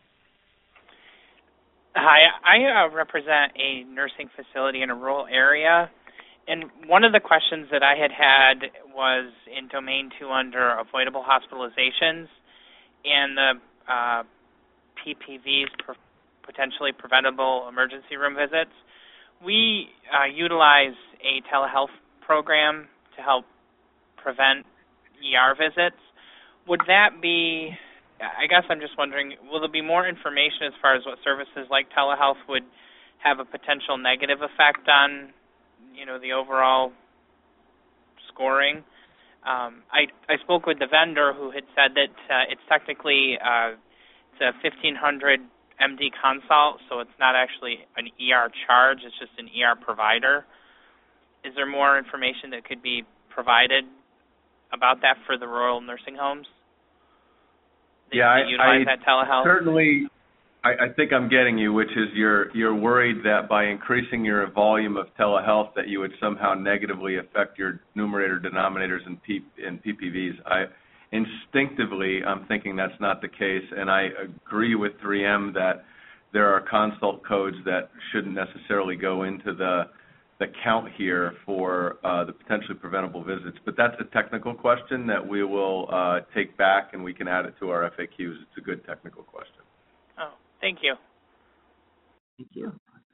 Speaker 18: Hi, I uh, represent a nursing facility in a rural area. And one of the questions that I had had was in Domain two under avoidable hospitalizations and the uh, P P Vs, per potentially preventable emergency room visits. We uh, utilize a telehealth program to help prevent E R visits. Would that be, I guess I'm just wondering, will there be more information as far as what services like telehealth would have a potential negative effect on, you know, the overall scoring? Um, I, I spoke with the vendor who had said that uh, it's technically uh, it's a fifteen hundred M D consult, so it's not actually an E R charge, it's just an E R provider. Is there more information that could be provided about that for the rural nursing homes? That,
Speaker 3: yeah,
Speaker 18: that utilize
Speaker 3: I,
Speaker 18: that telehealth?
Speaker 3: Certainly. I, I think I'm getting you, which is you're you're worried that by increasing your volume of telehealth that you would somehow negatively affect your numerator denominators in, P, in P P Vs. I instinctively I'm thinking that's not the case, and I agree with three M that there are consult codes that shouldn't necessarily go into the the count here for uh, the potentially preventable visits. But that's a technical question that we will uh, take back, and we can add it to our F A Qs. It's a good technical question.
Speaker 18: Oh. Thank you.
Speaker 2: Thank you.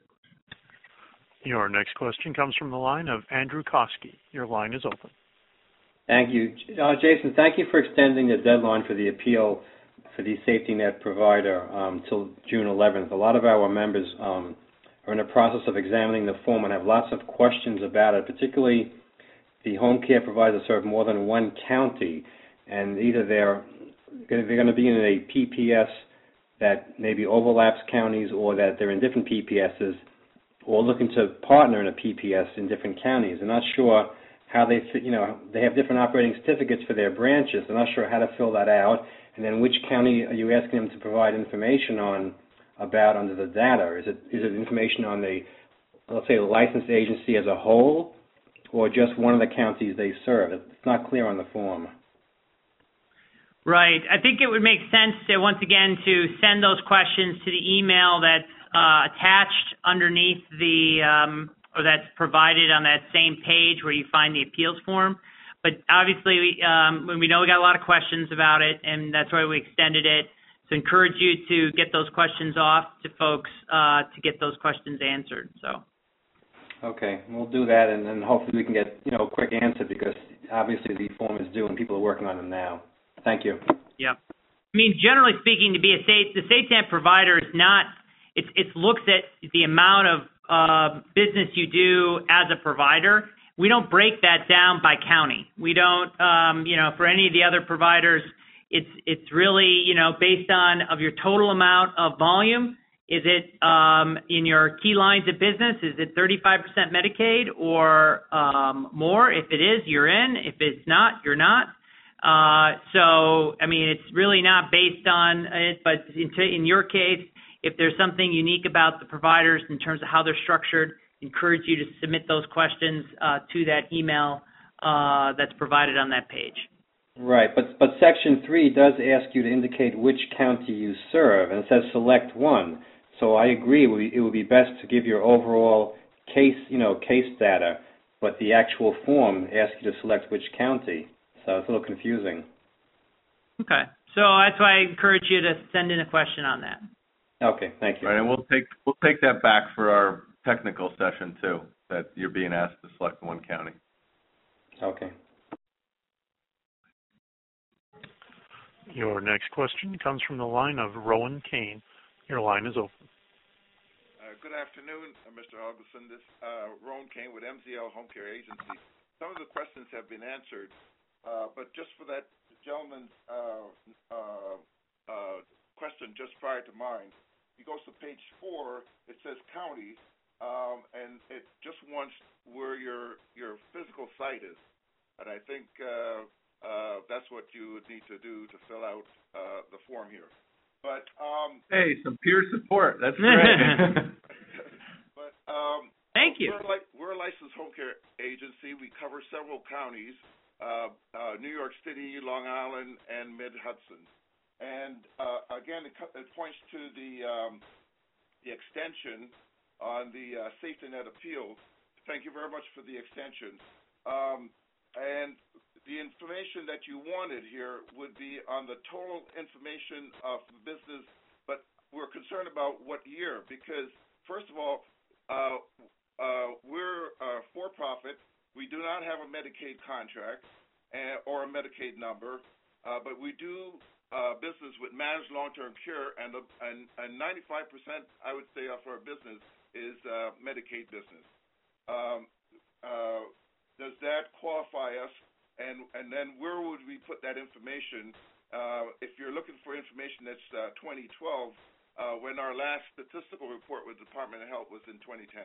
Speaker 1: Your next question comes from the line of Andrew Koski. Your line is open.
Speaker 19: Thank you. Uh, Jason, thank you for extending the deadline for the appeal for the safety net provider um, till June eleventh. A lot of our members um, are in the process of examining the form and have lots of questions about it, particularly the home care providers serve more than one county, and either they're, they're going to be in a P P S that maybe overlaps counties, or that they're in different P P Ss, or looking to partner in a P P S in different counties. They're not sure how they fit, you know, they have different operating certificates for their branches. They're not sure how to fill that out. And then which county are you asking them to provide information on about under the data? Is it is it information on the, let's say, the licensed agency as a whole, or just one of the counties they serve? It's not clear on the form.
Speaker 2: Right. I think it would make sense to, once again, to send those questions to the email that's uh, attached underneath the, um, or that's provided on that same page where you find the appeals form. But obviously, um, we know we got a lot of questions about it, and that's why we extended it. So encourage you to get those questions off to folks uh, to get those questions answered. So.
Speaker 19: Okay, we'll do that, and then hopefully we can get, you know, a quick answer, because obviously the form is due and people are working on them now. Thank you.
Speaker 2: Yep. I mean, generally speaking, to be a state, the state net provider is not, it, it looks at the amount of uh, business you do as a provider. We don't break that down by county. We don't, um, you know, for any of the other providers, it's it's really, you know, based on of your total amount of volume. Is it um, in your key lines of business? Is it thirty-five percent Medicaid or um, more? If it is, you're in. If it's not, you're not. Uh, so, I mean, it's really not based on it, but in, in your case, if there's something unique about the providers in terms of how they're structured, encourage you to submit those questions uh, to that email uh, that's provided on that page.
Speaker 19: Right, but but Section three does ask you to indicate which county you serve, and it says select one. So I agree, it would be best to give your overall case, you know, case data, but the actual form asks you to select which county. So it's a little confusing.
Speaker 2: Okay. So that's why I encourage you to send in a question on that.
Speaker 19: Okay, thank you.
Speaker 3: All right, and we'll take we'll take that back for our technical session too, that you're being asked to select one county.
Speaker 19: Okay.
Speaker 1: Your next question comes from the line of Rowan Kane. Your line is open.
Speaker 20: Uh, good afternoon, uh, Mister Augustin. This uh, Rowan Kane with M Z L Home Care Agency. Some of the questions have been answered, uh, but just for that gentleman's uh, uh, uh, question just prior to mine, he goes to page four. It says county, um, and it just wants where your your physical site is, and I think uh, uh, that's what you would need to do to fill out uh, the form here. But um,
Speaker 3: hey, some peer support. That's great.
Speaker 20: but um,
Speaker 2: thank you.
Speaker 20: We're, like, we're a licensed home care agency. We cover several counties: uh, uh, New York City, Long Island, and Mid Hudson. And uh, again, it, it points to the um, the extension on the uh, safety net appeal. Thank you very much for the extension. Um, and the information that you wanted here would be on the total information of the business, but we're concerned about what year, because first of all, uh, uh, we're uh, for-profit. We do not have a Medicaid contract uh, or a Medicaid number, uh, but we do uh, business with managed long-term care, and, uh, and, and ninety-five percent, I would say, of our business is uh, Medicaid business. Um, uh, does that qualify us? And, and then where would we put that information? Uh, if you're looking for information that's uh, twenty twelve, uh, when our last statistical report with the Department of Health was in twenty ten.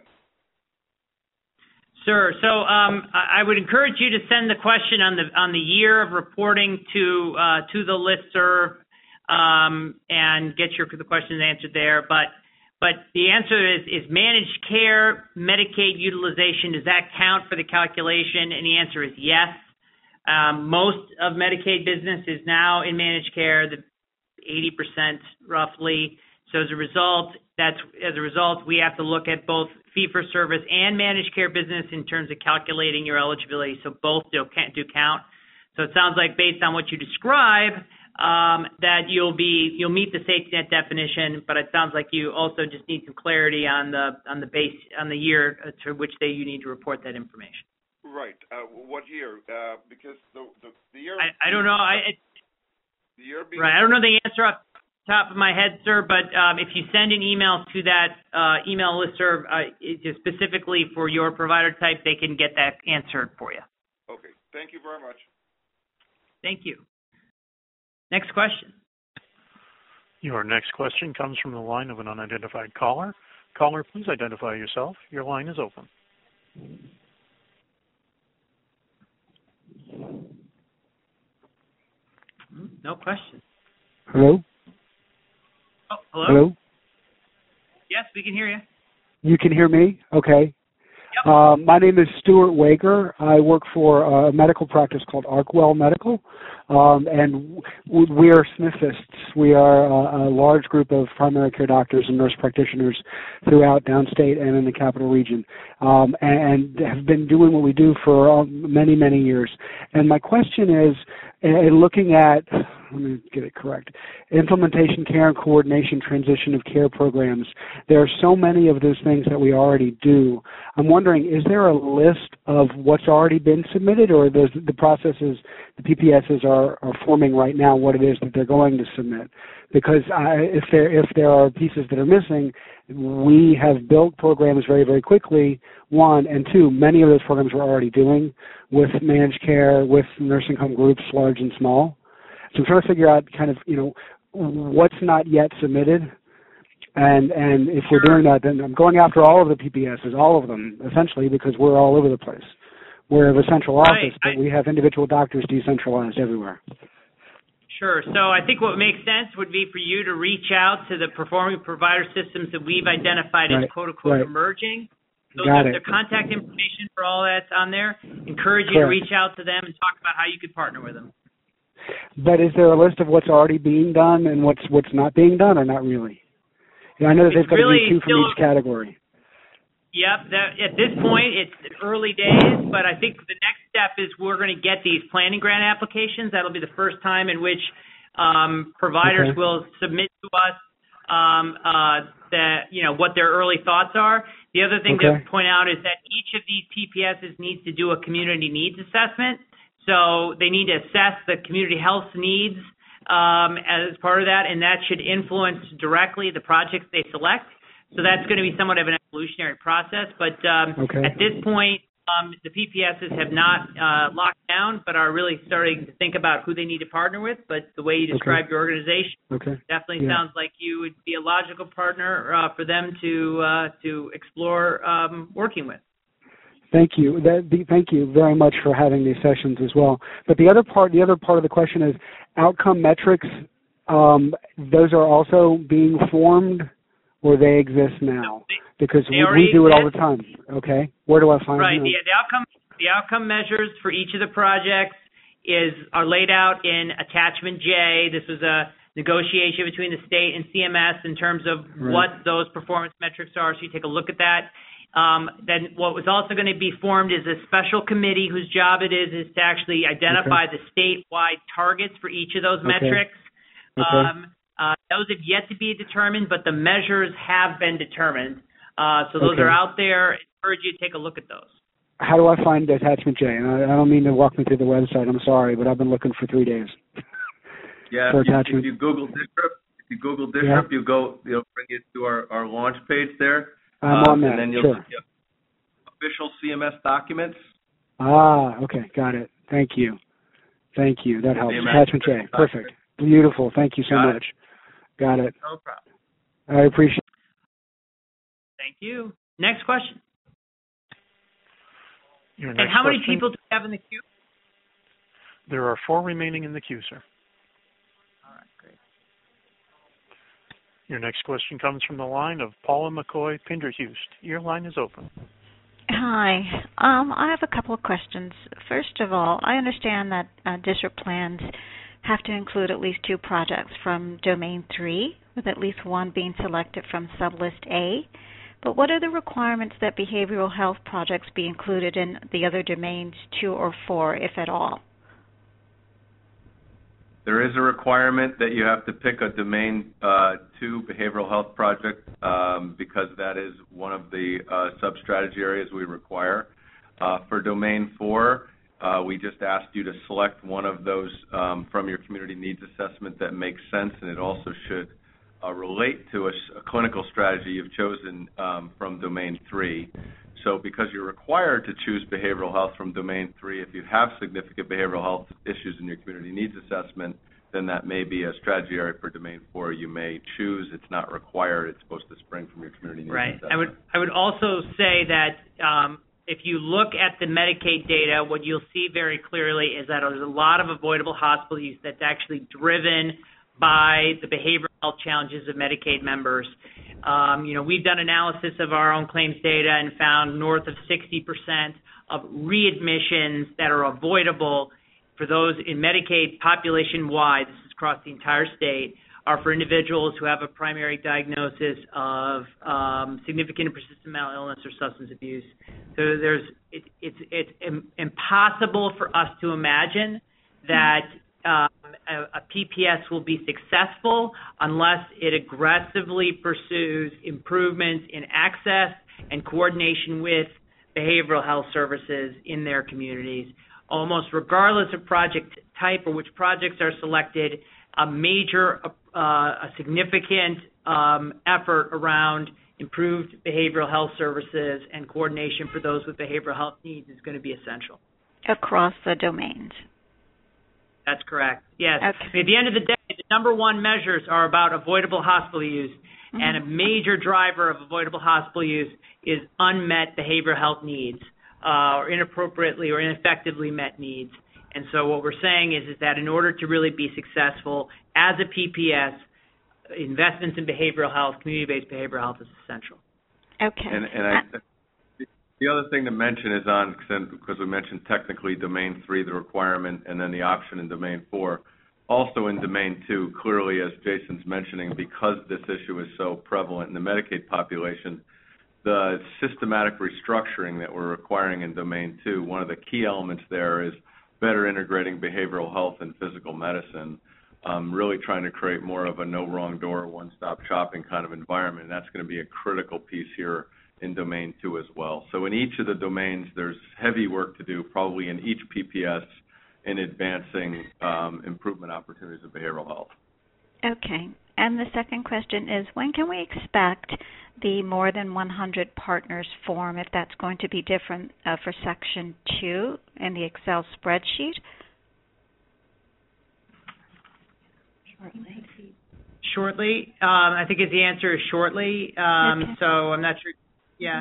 Speaker 2: Sure. So um, I would encourage you to send the question on the on the year of reporting to uh, to the listserv um, and get your the questions answered there. But but the answer is is managed care Medicaid utilization. Does that count for the calculation? And the answer is yes. Um, most of Medicaid business is now in managed care, the eighty percent roughly. So as a result, that's as a result, we have to look at both fee-for-service and managed care business in terms of calculating your eligibility. So both do, do count. So it sounds like based on what you describe, um, that you'll be you'll meet the safety net definition. But it sounds like you also just need some clarity on the on the base on the year to which day you need to report that information.
Speaker 20: Right. Uh, what year? Uh, because the, the the year.
Speaker 2: I, I don't know. I it,
Speaker 20: the year being
Speaker 2: right. I don't know the answer off the top of my head, sir. But um, if you send an email to that uh, email listserv uh, just specifically for your provider type, they can get that answered for you.
Speaker 20: Okay. Thank you very much.
Speaker 2: Thank you. Next question.
Speaker 1: Your next question comes from the line of an unidentified caller. Caller, please identify yourself. Your line is open.
Speaker 2: No question.
Speaker 21: Hello?
Speaker 2: Oh, hello?
Speaker 21: Hello?
Speaker 2: Yes, we can hear you.
Speaker 21: You can hear me? Okay.
Speaker 2: Yep.
Speaker 21: Uh, my name is Stuart Wager. I work for a medical practice called Arkwell Medical, um, and w- we are SNFists. We are a, a large group of primary care doctors and nurse practitioners throughout downstate and in the capital region, um, and, and have been doing what we do for uh, many, many years. And my question is, in looking at, let me get it correct, implementation, care, and coordination, transition of care programs, there are so many of those things that we already do. I'm wondering, is there a list of what's already been submitted, or the, the processes, the P P Ss are, are forming right now what it is that they're going to submit? Because I, if there if there are pieces that are missing, we have built programs very, very quickly, one, and two, many of those programs we're already doing with managed care, with nursing home groups, large and small. So I'm trying to figure out kind of, you know, what's not yet submitted. And and if we're doing that, then I'm going after all of the P P Ss, all of them, essentially, because we're all over the place. We're a central office,
Speaker 2: I, I,
Speaker 21: but we have individual doctors decentralized everywhere.
Speaker 2: Sure. So I think what makes sense would be for you to reach out to the performing provider systems that we've identified
Speaker 21: right.
Speaker 2: as quote-unquote
Speaker 21: right.
Speaker 2: emerging. Those
Speaker 21: Got
Speaker 2: have
Speaker 21: it.
Speaker 2: the contact information for all that's on there. Encourage you
Speaker 21: Correct.
Speaker 2: to reach out to them and talk about how you could partner with them.
Speaker 21: But is there a list of what's already being done and what's what's not being done, or not really? Yeah, I know that
Speaker 2: It's
Speaker 21: they've got
Speaker 2: really
Speaker 21: to do two from
Speaker 2: still,
Speaker 21: each category.
Speaker 2: Yep. That, at this point, it's early days, but I think the next step is we're going to get these planning grant applications. That'll be the first time in which um, providers
Speaker 21: Okay.
Speaker 2: will submit to us um, uh, that you know what their early thoughts are. The other thing
Speaker 21: Okay.
Speaker 2: to point out is that each of these P P Ss needs to do a community needs assessment. So they need to assess the community health needs um, as part of that, and that should influence directly the projects they select. So that's going to be somewhat of an evolutionary process. But um,
Speaker 21: Okay.
Speaker 2: at this point, um, the P P Ss have not uh, locked down, but are really starting to think about who they need to partner with. But the way you described your organization
Speaker 21: Okay.
Speaker 2: definitely
Speaker 21: Yeah.
Speaker 2: sounds like you would be a logical partner uh, for them to uh, to explore um, working with.
Speaker 21: Thank you. That, the, thank you very much for having these sessions as well. But the other part, the other part of the question is outcome metrics. Um, those are also being formed, or they exist now? Because
Speaker 2: they
Speaker 21: we,
Speaker 2: already
Speaker 21: we do it all the
Speaker 2: exist.
Speaker 21: time. Okay. Where do I find
Speaker 2: Right.
Speaker 21: them?
Speaker 2: The, the outcome the outcome measures for each of the projects is are laid out in attachment J. This was a negotiation between the state and C M S in terms of
Speaker 21: Right.
Speaker 2: what those performance metrics are. So you take a look at that. Um, then what was also going to be formed is a special committee whose job it is is to actually identify the statewide targets for each of those
Speaker 21: Okay.
Speaker 2: metrics.
Speaker 21: Okay.
Speaker 2: Um, uh, those have yet to be determined, but the measures have been determined. Uh, so those
Speaker 21: Okay.
Speaker 2: are out there. I encourage you to take a look at those.
Speaker 21: How do I find attachment J? And I, I don't mean to walk me through the website. I'm sorry, but I've been looking for three days.
Speaker 3: Yeah,
Speaker 21: For
Speaker 3: if you,
Speaker 21: attachment.
Speaker 3: if you Google Disrupt, if you Google Disrupt, you go, you'll bring you to our, our launch page there.
Speaker 21: I'm
Speaker 3: um,
Speaker 21: on that,
Speaker 3: And then you'll
Speaker 21: sure.
Speaker 3: see official C M S documents.
Speaker 21: Ah, okay, got it. Thank you. Thank you. That helps.
Speaker 3: C M S
Speaker 21: Attachment J. Perfect. Beautiful. Thank you so
Speaker 3: Got it.
Speaker 21: much. Got it.
Speaker 2: No problem.
Speaker 21: I appreciate
Speaker 2: Thank you. Next question.
Speaker 1: Your
Speaker 2: And
Speaker 1: next
Speaker 2: how many
Speaker 1: question?
Speaker 2: people do we have in the queue?
Speaker 1: There are four remaining in the queue, sir.
Speaker 2: All right, great.
Speaker 1: Your next question comes from the line of Paula McCoy Pinderhust. Your line is open.
Speaker 11: Hi. Um, I have a couple of questions. First of all, I understand that uh, district plans have to include at least two projects from Domain three, with at least one being selected from Sublist A. But what are the requirements that behavioral health projects be included in the other domains two or four, if at all?
Speaker 3: There is a requirement that you have to pick a domain uh, two behavioral health project um, because that is one of the uh, sub-strategy areas we require. Uh, for domain four, uh, we just asked you to select one of those um, from your community needs assessment that makes sense, and it also should uh, relate to a, a clinical strategy you've chosen um, from domain three. So because you're required to choose behavioral health from domain three, if you have significant behavioral health issues in your community needs assessment, then that may be a strategy area for domain four you may choose. It's not required. It's supposed to spring from your community needs
Speaker 2: Right.
Speaker 3: assessment.
Speaker 2: I would I would also say that um, if you look at the Medicaid data, what you'll see very clearly is that there's a lot of avoidable hospital use that's actually driven by the behavioral health challenges of Medicaid members. Um, you know, we've done analysis of our own claims data and found north of sixty percent of readmissions that are avoidable for those in Medicaid population-wide, this is across the entire state, are for individuals who have a primary diagnosis of um, significant and persistent mental illness or substance abuse. So there's, it, it's, it's im- impossible for us to imagine that um, a, a P P S will be successful unless it aggressively pursues improvements in access and coordination with behavioral health services in their communities. Almost regardless of project type or which projects are selected, a major, uh, a significant um, effort around improved behavioral health services and coordination for those with behavioral health needs is going to be essential.
Speaker 11: Across the domains.
Speaker 2: That's correct. Yes.
Speaker 11: Okay.
Speaker 2: I mean, at the end of the day, the number one measures are about avoidable hospital use, mm-hmm. and a major driver of avoidable hospital use is unmet behavioral health needs, uh, or inappropriately or ineffectively met needs. And so what we're saying is, is that in order to really be successful as a P P S, investments in behavioral health, community-based behavioral health is essential.
Speaker 11: Okay.
Speaker 3: And, and I, the other thing to mention is on, because we mentioned technically domain three, the requirement, and then the option in domain four. Also in domain two, clearly, as Jason's mentioning, because this issue is so prevalent in the Medicaid population, the systematic restructuring that we're requiring in domain two, one of the key elements there is better integrating behavioral health and physical medicine. um, really trying to create more of a no wrong door, one-stop shopping kind of environment. And that's going to be a critical piece here in domain two as well. So in each of the domains, there's heavy work to do, probably in each P P S, in advancing um, improvement opportunities of behavioral health.
Speaker 11: Okay. And the second question is, when can we expect the more than one hundred partners form, if that's going to be different uh, for section two in the Excel spreadsheet?
Speaker 2: Shortly. Shortly. Um, I think the answer is shortly. Um,
Speaker 11: okay.
Speaker 2: So I'm not sure. Yeah.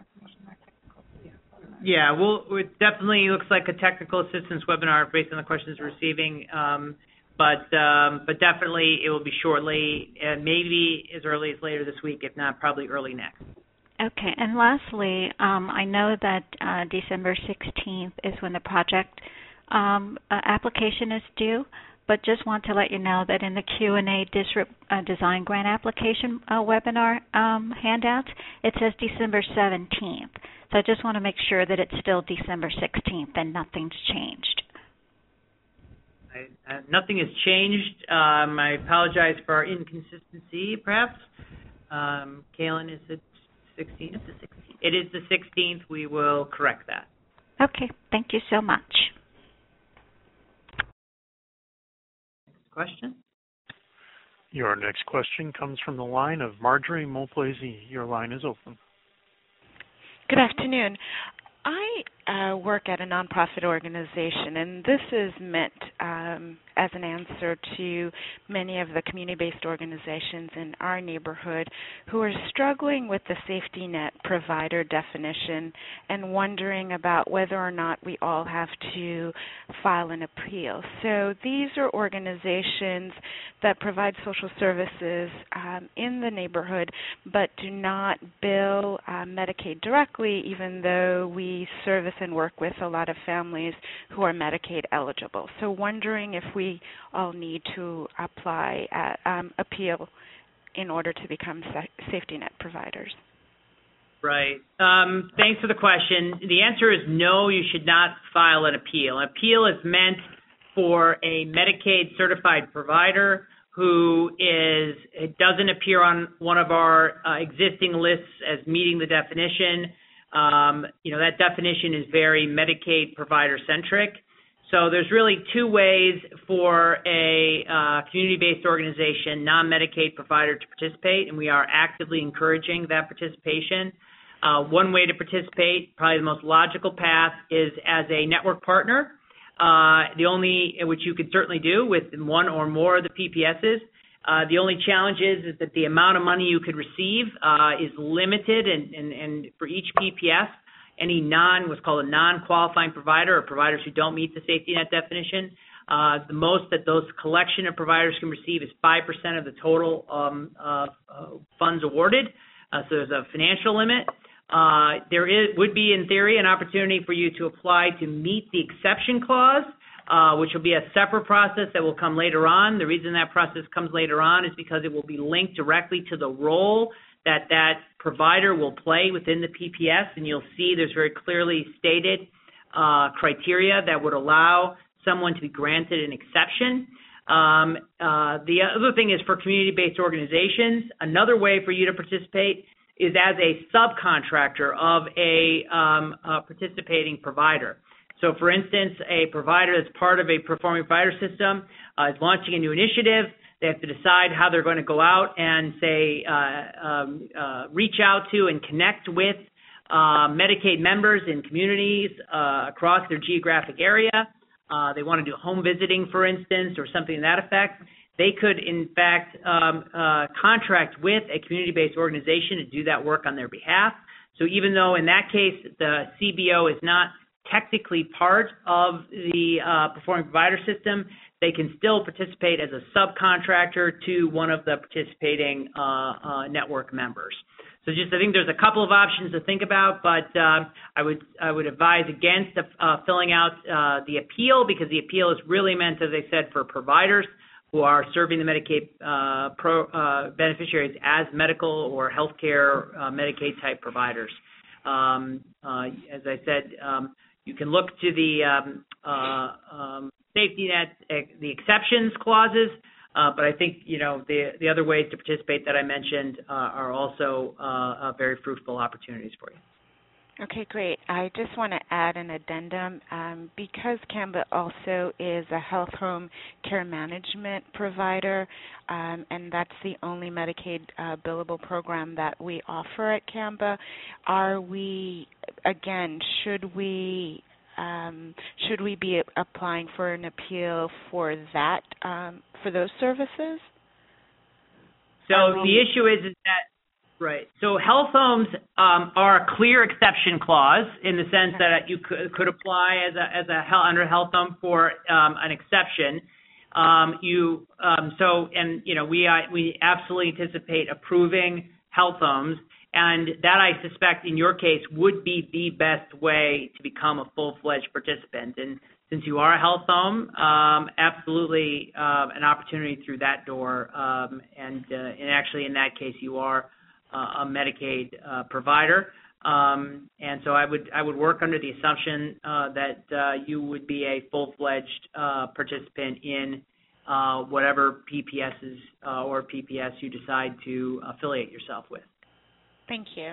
Speaker 2: Yeah, well, it definitely looks like a technical assistance webinar based on the questions we're receiving. Um, But um, but definitely it will be shortly, and maybe as early as later this week, if not probably early next.
Speaker 11: Okay, and lastly, um, I know that uh, December sixteenth is when the project um, uh, application is due, but just want to let you know that in the Q and A District uh, Design Grant Application uh, webinar um, handouts, it says December seventeenth. So I just want to make sure that it's still December sixteenth and nothing's changed.
Speaker 2: I, uh, nothing has changed. Um, I apologize for our inconsistency, perhaps. Um, Kaylin, is it sixteenth? It's the sixteenth. It is the sixteenth. We will correct that.
Speaker 11: Okay. Thank you so much.
Speaker 2: Next question.
Speaker 1: Your next question comes from the line of Marjorie Moplesy. Your line is open.
Speaker 4: Good afternoon. I uh, work at a nonprofit organization, and this is meant um, as an answer to many of the community-based organizations in our neighborhood who are struggling with the safety net provider definition and wondering about whether or not we all have to file an appeal. So these are organizations that provide social services um, in the neighborhood but do not bill uh, Medicaid directly, even though we service and work with a lot of families who are Medicaid eligible. So wondering if we all need to apply at, um, appeal in order to become sa- safety net providers.
Speaker 2: Right. Um, thanks for the question. The answer is no, you should not file an appeal. An appeal is meant for a Medicaid certified provider who is, it doesn't appear on one of our uh, existing lists as meeting the definition. Um, you know, that definition is very Medicaid provider centric. So there's really two ways for a uh, community-based organization, non-Medicaid provider to participate, and we are actively encouraging that participation. Uh, one way to participate, probably the most logical path, is as a network partner. Uh, the only, which you could certainly do with one or more of the P P Ss. Uh, the only challenge is, is that the amount of money you could receive uh, is limited, and, and, and for each P P S, any non, what's called a non-qualifying provider or providers who don't meet the safety net definition, uh, the most that those collection of providers can receive is five percent of the total um, uh, uh, funds awarded. Uh, so there's a financial limit. Uh, there is, would be, in theory, an opportunity for you to apply to meet the exception clause, uh, which will be a separate process that will come later on. The reason that process comes later on is because it will be linked directly to the role that that provider will play within the P P S, and you'll see there's very clearly stated uh, criteria that would allow someone to be granted an exception. Um, uh, the other thing is for community-based organizations, another way for you to participate is as a subcontractor of a, um, a participating provider. So, for instance, a provider that's part of a performing provider system uh, is launching a new initiative. They have to decide how they're going to go out and, say, uh, um, uh, reach out to and connect with uh, Medicaid members in communities uh, across their geographic area. Uh, they want to do home visiting, for instance, or something to that effect. They could, in fact, um, uh, contract with a community-based organization to do that work on their behalf. So even though in that case the C B O is not technically part of the uh, performing provider system, they can still participate as a subcontractor to one of the participating uh, uh, network members. So just I think there's a couple of options to think about, but uh, I would I would advise against uh, filling out uh, the appeal, because the appeal is really meant, as I said, for providers who are serving the Medicaid uh, pro, uh, beneficiaries as medical or healthcare uh, Medicaid-type providers. Um, uh, as I said, um, you can look to the um, uh, um, safety net, uh, the exceptions clauses Uh, but I think, you know, the the other ways to participate that I mentioned uh, are also uh, uh, very fruitful opportunities for you.
Speaker 4: Okay, great. I just want to add an addendum. Um, because CAMBA also is a health home care management provider, um, and that's the only Medicaid uh, billable program that we offer at CAMBA, are we, again, should we um, should we be applying for an appeal for that, um, for those services?
Speaker 2: So the issue is, is that Right. So health homes um, are a clear exception clause in the sense that you could, could apply as a as a health, under health home for um, an exception. Um, you um, so and you know we uh, we absolutely anticipate approving health homes, and that I suspect in your case would be the best way to become a full-fledged participant. And since you are a health home, um, absolutely uh, an opportunity through that door. Um, and uh, and actually in that case you are Uh, a Medicaid uh, provider, um, and so I would I would work under the assumption uh, that uh, you would be a full-fledged uh, participant in uh, whatever P P Ss uh, or P P S you decide to affiliate yourself with.
Speaker 4: Thank you.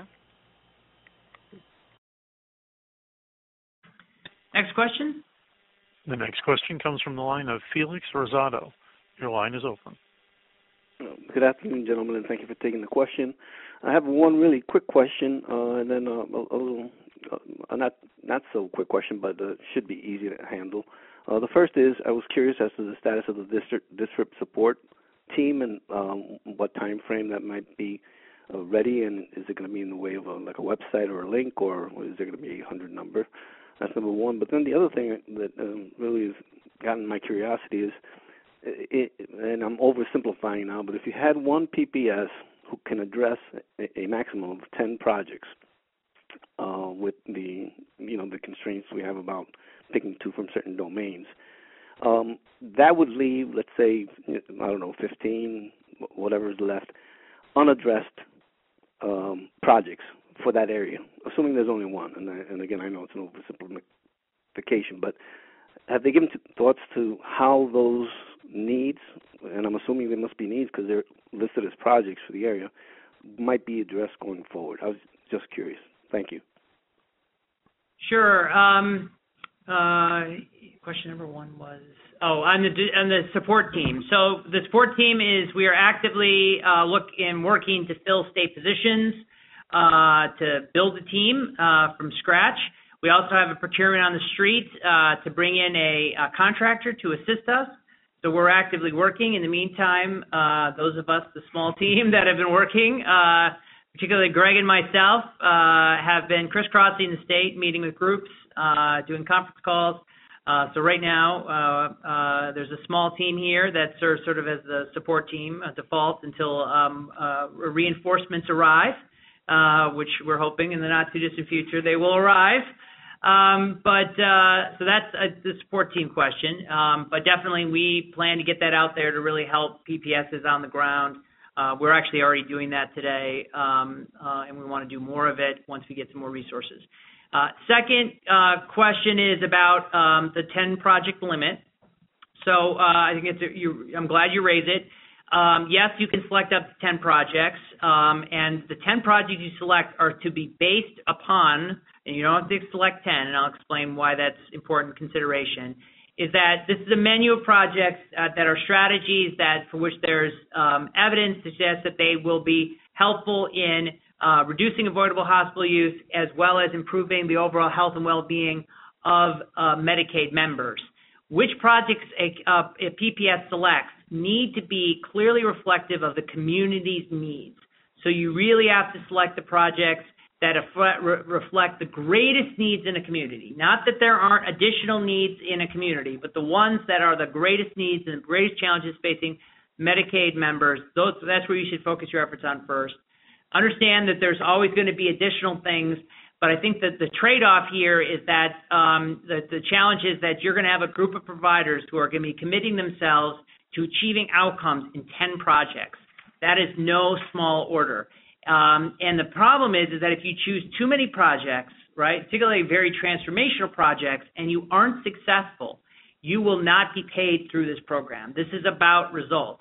Speaker 2: Next question.
Speaker 1: The next question comes from the line of Felix Rosado. Your line is open.
Speaker 5: Good afternoon, gentlemen, and thank you for taking the question. I have one really quick question, uh, and then uh, a, a little, uh, not not so quick question, but uh, should be easy to handle. Uh, the first is, I was curious as to the status of the district district support team and um, what time frame that might be uh, ready, and is it going to be in the way of a, like a website or a link, or is there going to be a hundred number? That's number one. But then the other thing that um, really has gotten my curiosity is, It, and I'm oversimplifying now, but if you had one P P S who can address a, a maximum of ten projects uh, with the, you know, the constraints we have about picking two from certain domains, um, that would leave, let's say, I don't know, fifteen, whatever is left, unaddressed um, projects for that area, assuming there's only one. And, I, and again, I know it's an oversimplification, but have they given thoughts to how those needs, and I'm assuming they must be needs because they're listed as projects for the area, might be addressed going forward? I was just curious. Thank you.
Speaker 2: Sure. Um, uh, question number one was, oh, on the on the support team. So the support team is we are actively uh, look and working to fill state positions, uh, to build a team uh, from scratch. We also have a procurement on the street uh, to bring in a, a contractor to assist us. So we're actively working. In the meantime, uh, those of us, the small team that have been working, uh, particularly Greg and myself, uh, have been crisscrossing the state, meeting with groups, uh, doing conference calls. Uh, so right now, uh, uh, there's a small team here that serves sort of as the support team at default until um, uh, reinforcements arrive, uh, which we're hoping in the not-too-distant future they will arrive. Um, but uh, so that's uh, the support team question. Um, but definitely we plan to get that out there to really help P P Ss on the ground. Uh, we're actually already doing that today, um, uh, and we want to do more of it once we get some more resources. Uh, second uh, question is about um, the ten project limit. So uh, I think it's a, you, I'm glad you raised it. Um, yes, you can select up to ten projects, um, and the ten projects you select are to be based upon, and you don't have to select ten, and I'll explain why that's important consideration, is that this is a menu of projects uh, that are strategies that for which there's um, evidence to suggest that they will be helpful in uh, reducing avoidable hospital use as well as improving the overall health and well-being of uh, Medicaid members. Which projects a, a P P S selects need to be clearly reflective of the community's needs. So you really have to select the projects that reflect the greatest needs in a community. Not that there aren't additional needs in a community, but the ones that are the greatest needs and the greatest challenges facing Medicaid members, those, that's where you should focus your efforts on first. Understand that there's always going to be additional things, but I think that the trade-off here is that um, the, the challenge is that you're going to have a group of providers who are going to be committing themselves to achieving outcomes in ten projects. That is no small order. Um, and the problem is, is that if you choose too many projects, right, particularly very transformational projects, and you aren't successful, you will not be paid through this program. This is about results.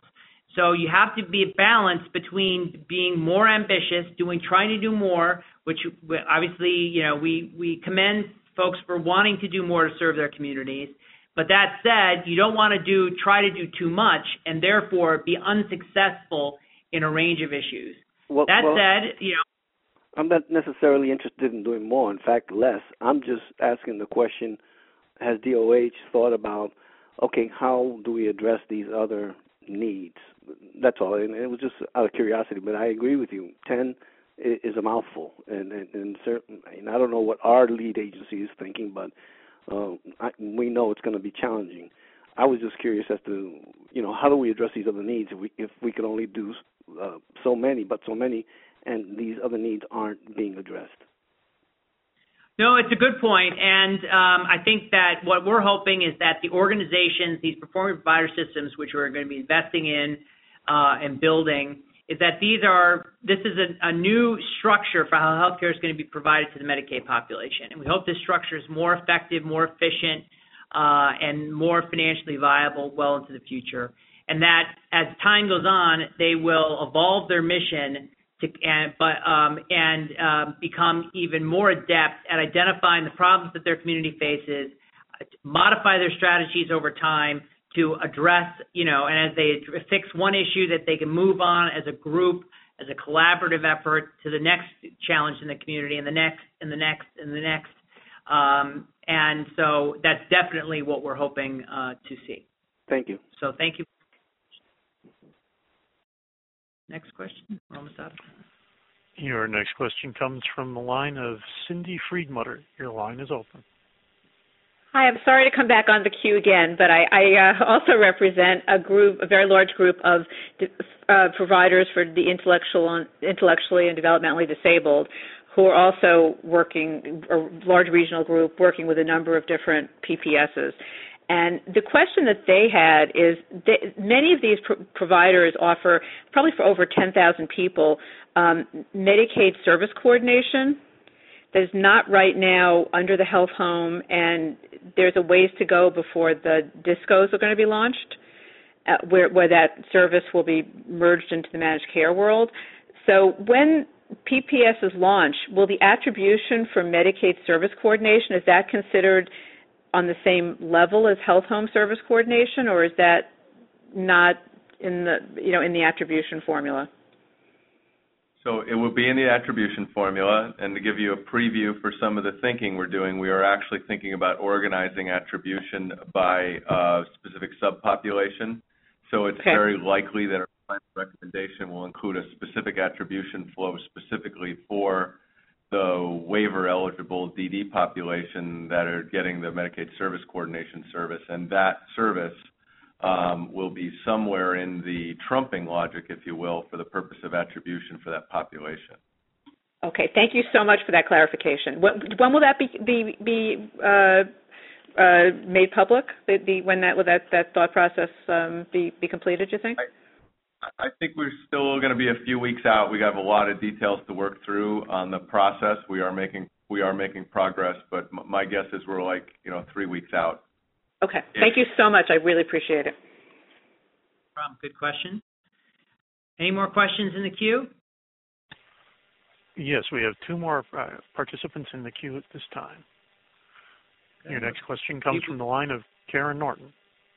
Speaker 2: So you have to be a balance between being more ambitious, doing, trying to do more, which obviously, you know, we, we commend folks for wanting to do more to serve their communities. But that said, you don't want to do, try to do too much and therefore be unsuccessful in a range of issues.
Speaker 5: Well,
Speaker 2: that
Speaker 5: well,
Speaker 2: said, you know,
Speaker 5: I'm not necessarily interested in doing more. In fact, less. I'm just asking the question, has D O H thought about, okay, how do we address these other needs? That's all. And it was just out of curiosity, but I agree with you. ten is a mouthful. And, and, and, certain, and I don't know what our lead agency is thinking, but uh, I, we know it's going to be challenging. I was just curious as to, you know, how do we address these other needs if we, if we could only do uh, so many, but so many, and these other needs aren't being addressed.
Speaker 2: No, it's a good point, and um, I think that what we're hoping is that the organizations, these performing provider systems, which we're going to be investing in uh, and building, is that these are, this is a, a new structure for how healthcare is going to be provided to the Medicaid population, and we hope this structure is more effective, more efficient, uh, and more financially viable well into the future, and that as time goes on, they will evolve their mission to, and, but, um, and uh, become even more adept at identifying the problems that their community faces, uh, modify their strategies over time to address, you know, and as they fix one issue, that they can move on as a group, as a collaborative effort to the next challenge in the community, and the next, and the next, and the next. Um, and so that's definitely what we're hoping uh, to see.
Speaker 5: Thank you.
Speaker 2: So thank you. Next question. We're almost out of time.
Speaker 1: Your next question comes from the line of Cindy Friedmutter. Your line is open.
Speaker 8: Hi, I'm sorry to come back on the queue again, but I, I uh, also represent a group, a very large group of uh, providers for the intellectual, intellectually and developmentally disabled, who are also working, a large regional group working with a number of different P P Ss. And the question that they had is, they, many of these pro- providers offer, probably for over ten thousand people, um, Medicaid service coordination that is not right now under the health home, and there's a ways to go before the DISCOs are going to be launched, uh, where, where that service will be merged into the managed care world. So when P P S is launched, will the attribution for Medicaid service coordination, is that considered on the same level as health home service coordination, or is that not in the, you know, in the attribution formula?
Speaker 3: So it will be in the attribution formula, and to give you a preview for some of the thinking we're doing, we are actually thinking about organizing attribution by uh, specific subpopulation. So it's okay. very likely that our final recommendation will include a specific attribution flow specifically for the waiver-eligible D D population that are getting the Medicaid service coordination service, and that service um, will be somewhere in the trumping logic, if you will, for the purpose of attribution for that population.
Speaker 8: Okay, thank you so much for that clarification. When, when will that be be, be uh, uh, made public? The, the, when that will that, that thought process um, be be completed? Do you think?
Speaker 3: I, I think we're still going to be a few weeks out. We have a lot of details to work through on the process. We are making we are making progress, but m- my guess is we're like you know three weeks out.
Speaker 8: Okay. Thank you so much. I really appreciate it.
Speaker 2: Problem. Good question. Any more questions in the queue?
Speaker 1: Yes, we have two more uh, participants in the queue at this time. Okay. Your next question comes from the line of Karen Norton.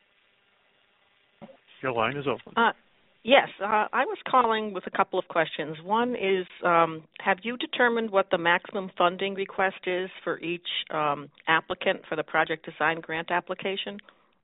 Speaker 1: Your line is open.
Speaker 22: Uh, Yes, uh, I was calling with a couple of questions. One is, um, have you determined what the maximum funding request is for each um, applicant for the project design grant application?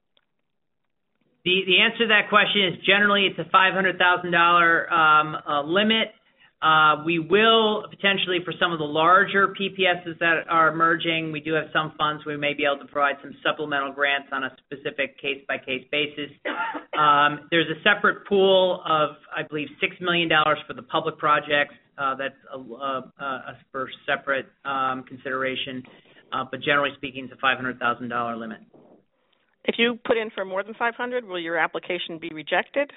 Speaker 2: The the answer to that question is generally it's a five hundred thousand dollars um, uh, limit. Uh, we will potentially, for some of the larger P P Ss that are emerging, we do have some funds. We may be able to provide some supplemental grants on a specific case-by-case basis. Um, there's a separate pool of, I believe, six million dollars for the public projects. Uh, that's a, a, a for separate um, consideration. Uh, but generally speaking, it's a five hundred thousand dollars limit.
Speaker 22: If you put in for more than five hundred thousand dollars, will your application be rejected?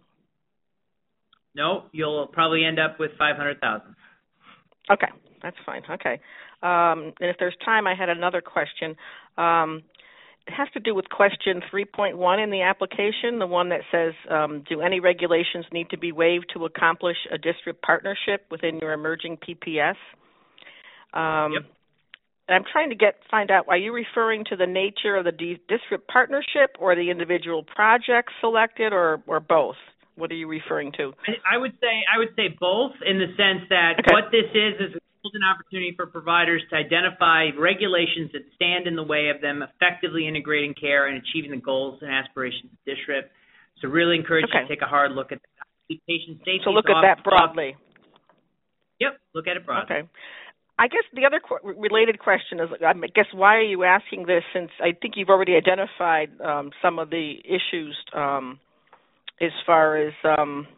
Speaker 2: No, you'll probably end up with five hundred thousand dollars.
Speaker 22: Okay, that's fine. Okay. Um, and if there's time, I had another question. Um, it has to do with question three point one in the application, the one that says, um, do any regulations need to be waived to accomplish a district partnership within your emerging P P S? Um, yep. I'm trying to get find out, are you referring to the nature of the D- district partnership or the individual projects selected, or, or both? What are you referring to?
Speaker 2: I would say I would say both, in the sense that okay. what this is is an opportunity for providers to identify regulations that stand in the way of them effectively integrating care and achieving the goals and aspirations of district. So really encourage okay. you to take a hard look at that. Patient safety.
Speaker 22: So look at that broadly.
Speaker 2: Yep, look at it broadly.
Speaker 22: Okay. I guess the other qu- related question is, I guess, why are you asking this, since I think you've already identified um, some of the issues um, as far as um,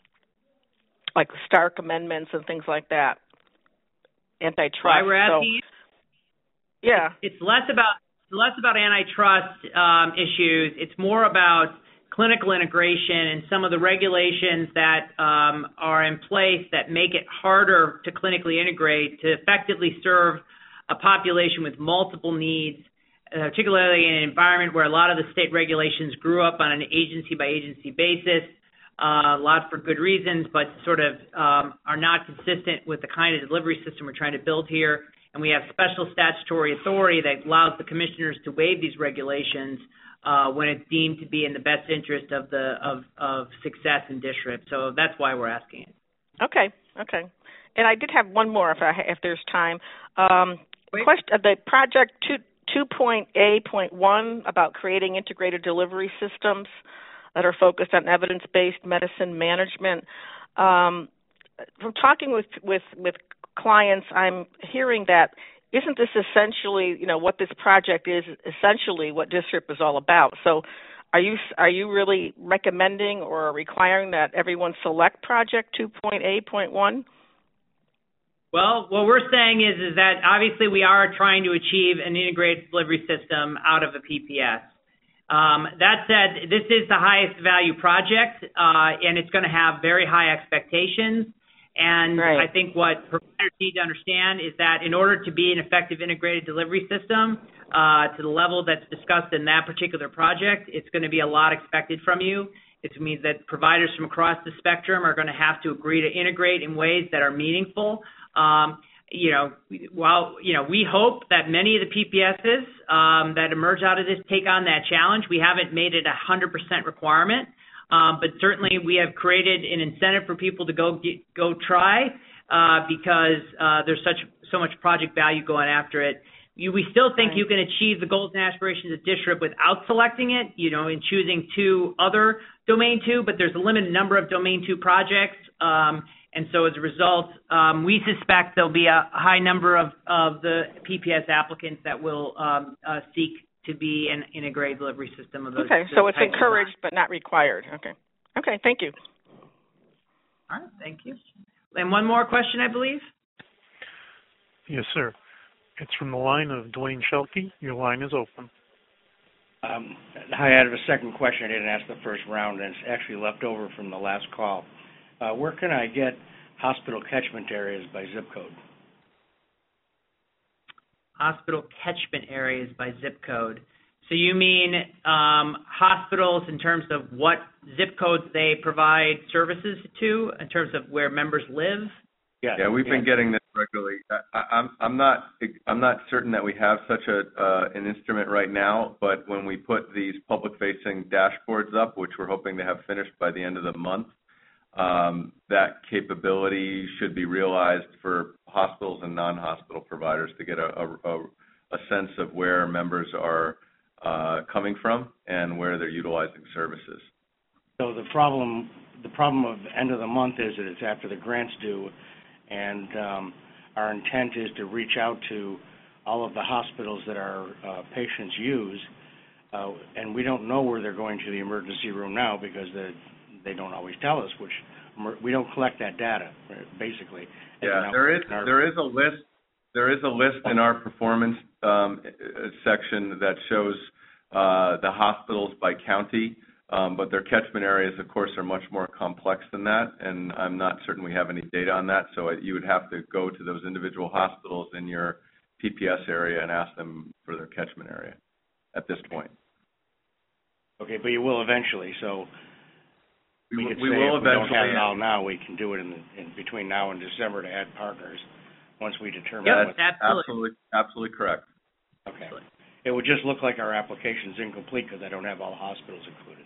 Speaker 22: like Stark amendments and things like that, antitrust.
Speaker 2: Why we're asking?
Speaker 22: So, yeah,
Speaker 2: it's less about less about antitrust um, issues. It's more about clinical integration and some of the regulations that um, are in place that make it harder to clinically integrate to effectively serve a population with multiple needs, uh, particularly in an environment where a lot of the state regulations grew up on an agency-by-agency basis, uh, a lot for good reasons, but sort of um, are not consistent with the kind of delivery system we're trying to build here. And we have special statutory authority that allows the commissioners to waive these regulations Uh, when it's deemed to be in the best interest of the of, of success in district. So that's why we're asking it.
Speaker 22: Okay, okay. And I did have one more, if I if there's time. Um, question, the project two two point A point one about creating integrated delivery systems that are focused on evidence-based medicine management. Um, from talking with with with clients, I'm hearing that. Isn't this essentially, you know, what this project is, essentially what district is all about? So are you are you really recommending or requiring that everyone select project two point A point one?
Speaker 2: Well, what we're saying is, is that obviously we are trying to achieve an integrated delivery system out of a P P S. Um, that said, this is the highest value project, uh, and it's going to have very high expectations. And right. I think what providers need to understand is that in order to be an effective integrated delivery system uh, to the level that's discussed in that particular project, it's going to be a lot expected from you. It means that providers from across the spectrum are going to have to agree to integrate in ways that are meaningful. Um, you know, while, you know, we hope that many of the P P Ss um, that emerge out of this take on that challenge. We haven't made it a one hundred percent requirement. Um, but certainly we have created an incentive for people to go get, go try uh, because uh, there's such so much project value going after it. You, we still think right. you can achieve the goals and aspirations of district without selecting it, you know, in choosing two other domain two, but there's a limited number of domain two projects. Um, and so as a result, um, we suspect there'll be a high number of, of the P P S applicants that will um, uh, seek to be an integrated delivery system of those.
Speaker 22: Okay, so it's encouraged but not required. Okay. Okay, thank you.
Speaker 2: All right, thank you. And one more question, I believe.
Speaker 1: Yes, sir. It's from the line of Dwayne Shelkey. Your line is open.
Speaker 9: Um, hi, I have a second question. I didn't ask the first round, and it's actually left over from the last call. Uh, where can I get hospital catchment areas by zip code?
Speaker 2: Hospital catchment areas by zip code. So you mean um, hospitals in terms of what zip codes they provide services to, in terms of where members live?
Speaker 9: Yeah,
Speaker 3: yeah, we've
Speaker 9: yeah.
Speaker 3: been getting this regularly. I, I'm, I'm not, I'm not certain that we have such a uh, an instrument right now. But when we put these public-facing dashboards up, which we're hoping to have finished by the end of the month, um, that capability should be realized for hospitals and non-hospital providers to get a, a, a sense of where members are uh, coming from and where they're utilizing services.
Speaker 9: So the problem, the problem of the end of the month is that it's after the grant's due, and um, our intent is to reach out to all of the hospitals that our uh, patients use, uh, and we don't know where they're going to the emergency room now because the they don't always tell us, which we don't collect that data, basically.
Speaker 3: Yeah, there is there is a list there is a list in our performance um, section that shows uh, the hospitals by county, um, but their catchment areas, of course, are much more complex than that, and I'm not certain we have any data on that. So you would have to go to those individual hospitals in your P P S area and ask them for their catchment area. at this point.
Speaker 9: Okay, but you will eventually. So we,
Speaker 3: we,
Speaker 9: could
Speaker 3: we
Speaker 9: say
Speaker 3: will
Speaker 9: if we
Speaker 3: eventually.
Speaker 9: don't have it all now, we can do it in, the, in between now and December to add partners once we determine.
Speaker 3: Yep,
Speaker 9: what,
Speaker 3: absolutely. absolutely, absolutely correct.
Speaker 9: Okay. It would just look like our application's incomplete because I don't have all hospitals included.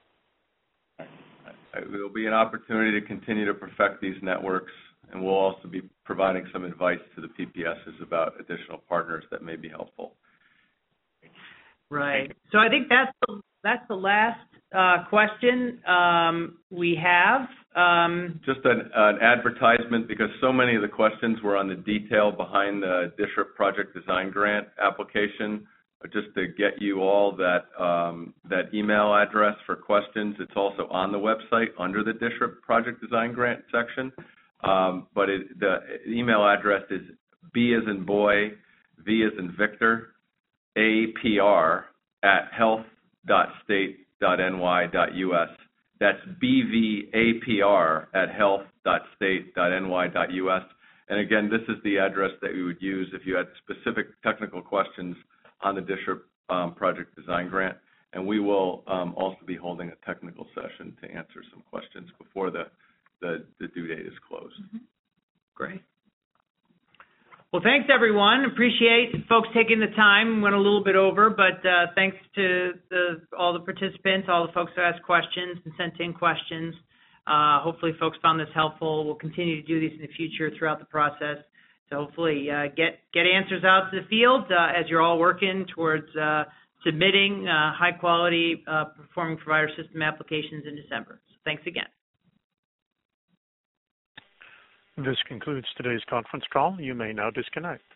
Speaker 3: Right. There will be an opportunity to continue to perfect these networks, and we'll also be providing some advice to the P P Ss about additional partners that may be helpful.
Speaker 2: Right. So I think that's the, that's the last uh, question um, we have. Um,
Speaker 3: Just an, an advertisement, because so many of the questions were on the detail behind the D S R I P Project Design Grant application. Just to get you all that um, that email address for questions. It's also on the website under the D S R I P Project Design Grant section. Um, but it, the email address is B as in boy, V as in Victor, A P R at health dot state dot N Y dot U S. That's B V A P R at health dot state dot N Y dot U S. And again, this is the address that we would use if you had specific technical questions on the D S R I P um, Project Design Grant. And we will um, also be holding a technical session to answer some questions before the, the, the due date is closed.
Speaker 2: Mm-hmm. Great. Well, thanks, everyone. Appreciate folks taking the time. Went a little bit over, but uh, thanks to the, all the participants, all the folks who asked questions and sent in questions. Uh, hopefully, folks found this helpful. We'll continue to do these in the future throughout the process. So hopefully uh, get, get answers out to the field uh, as you're all working towards uh, submitting uh, high-quality uh, performing provider system applications in December. So thanks again.
Speaker 1: This concludes today's conference call. You may now disconnect.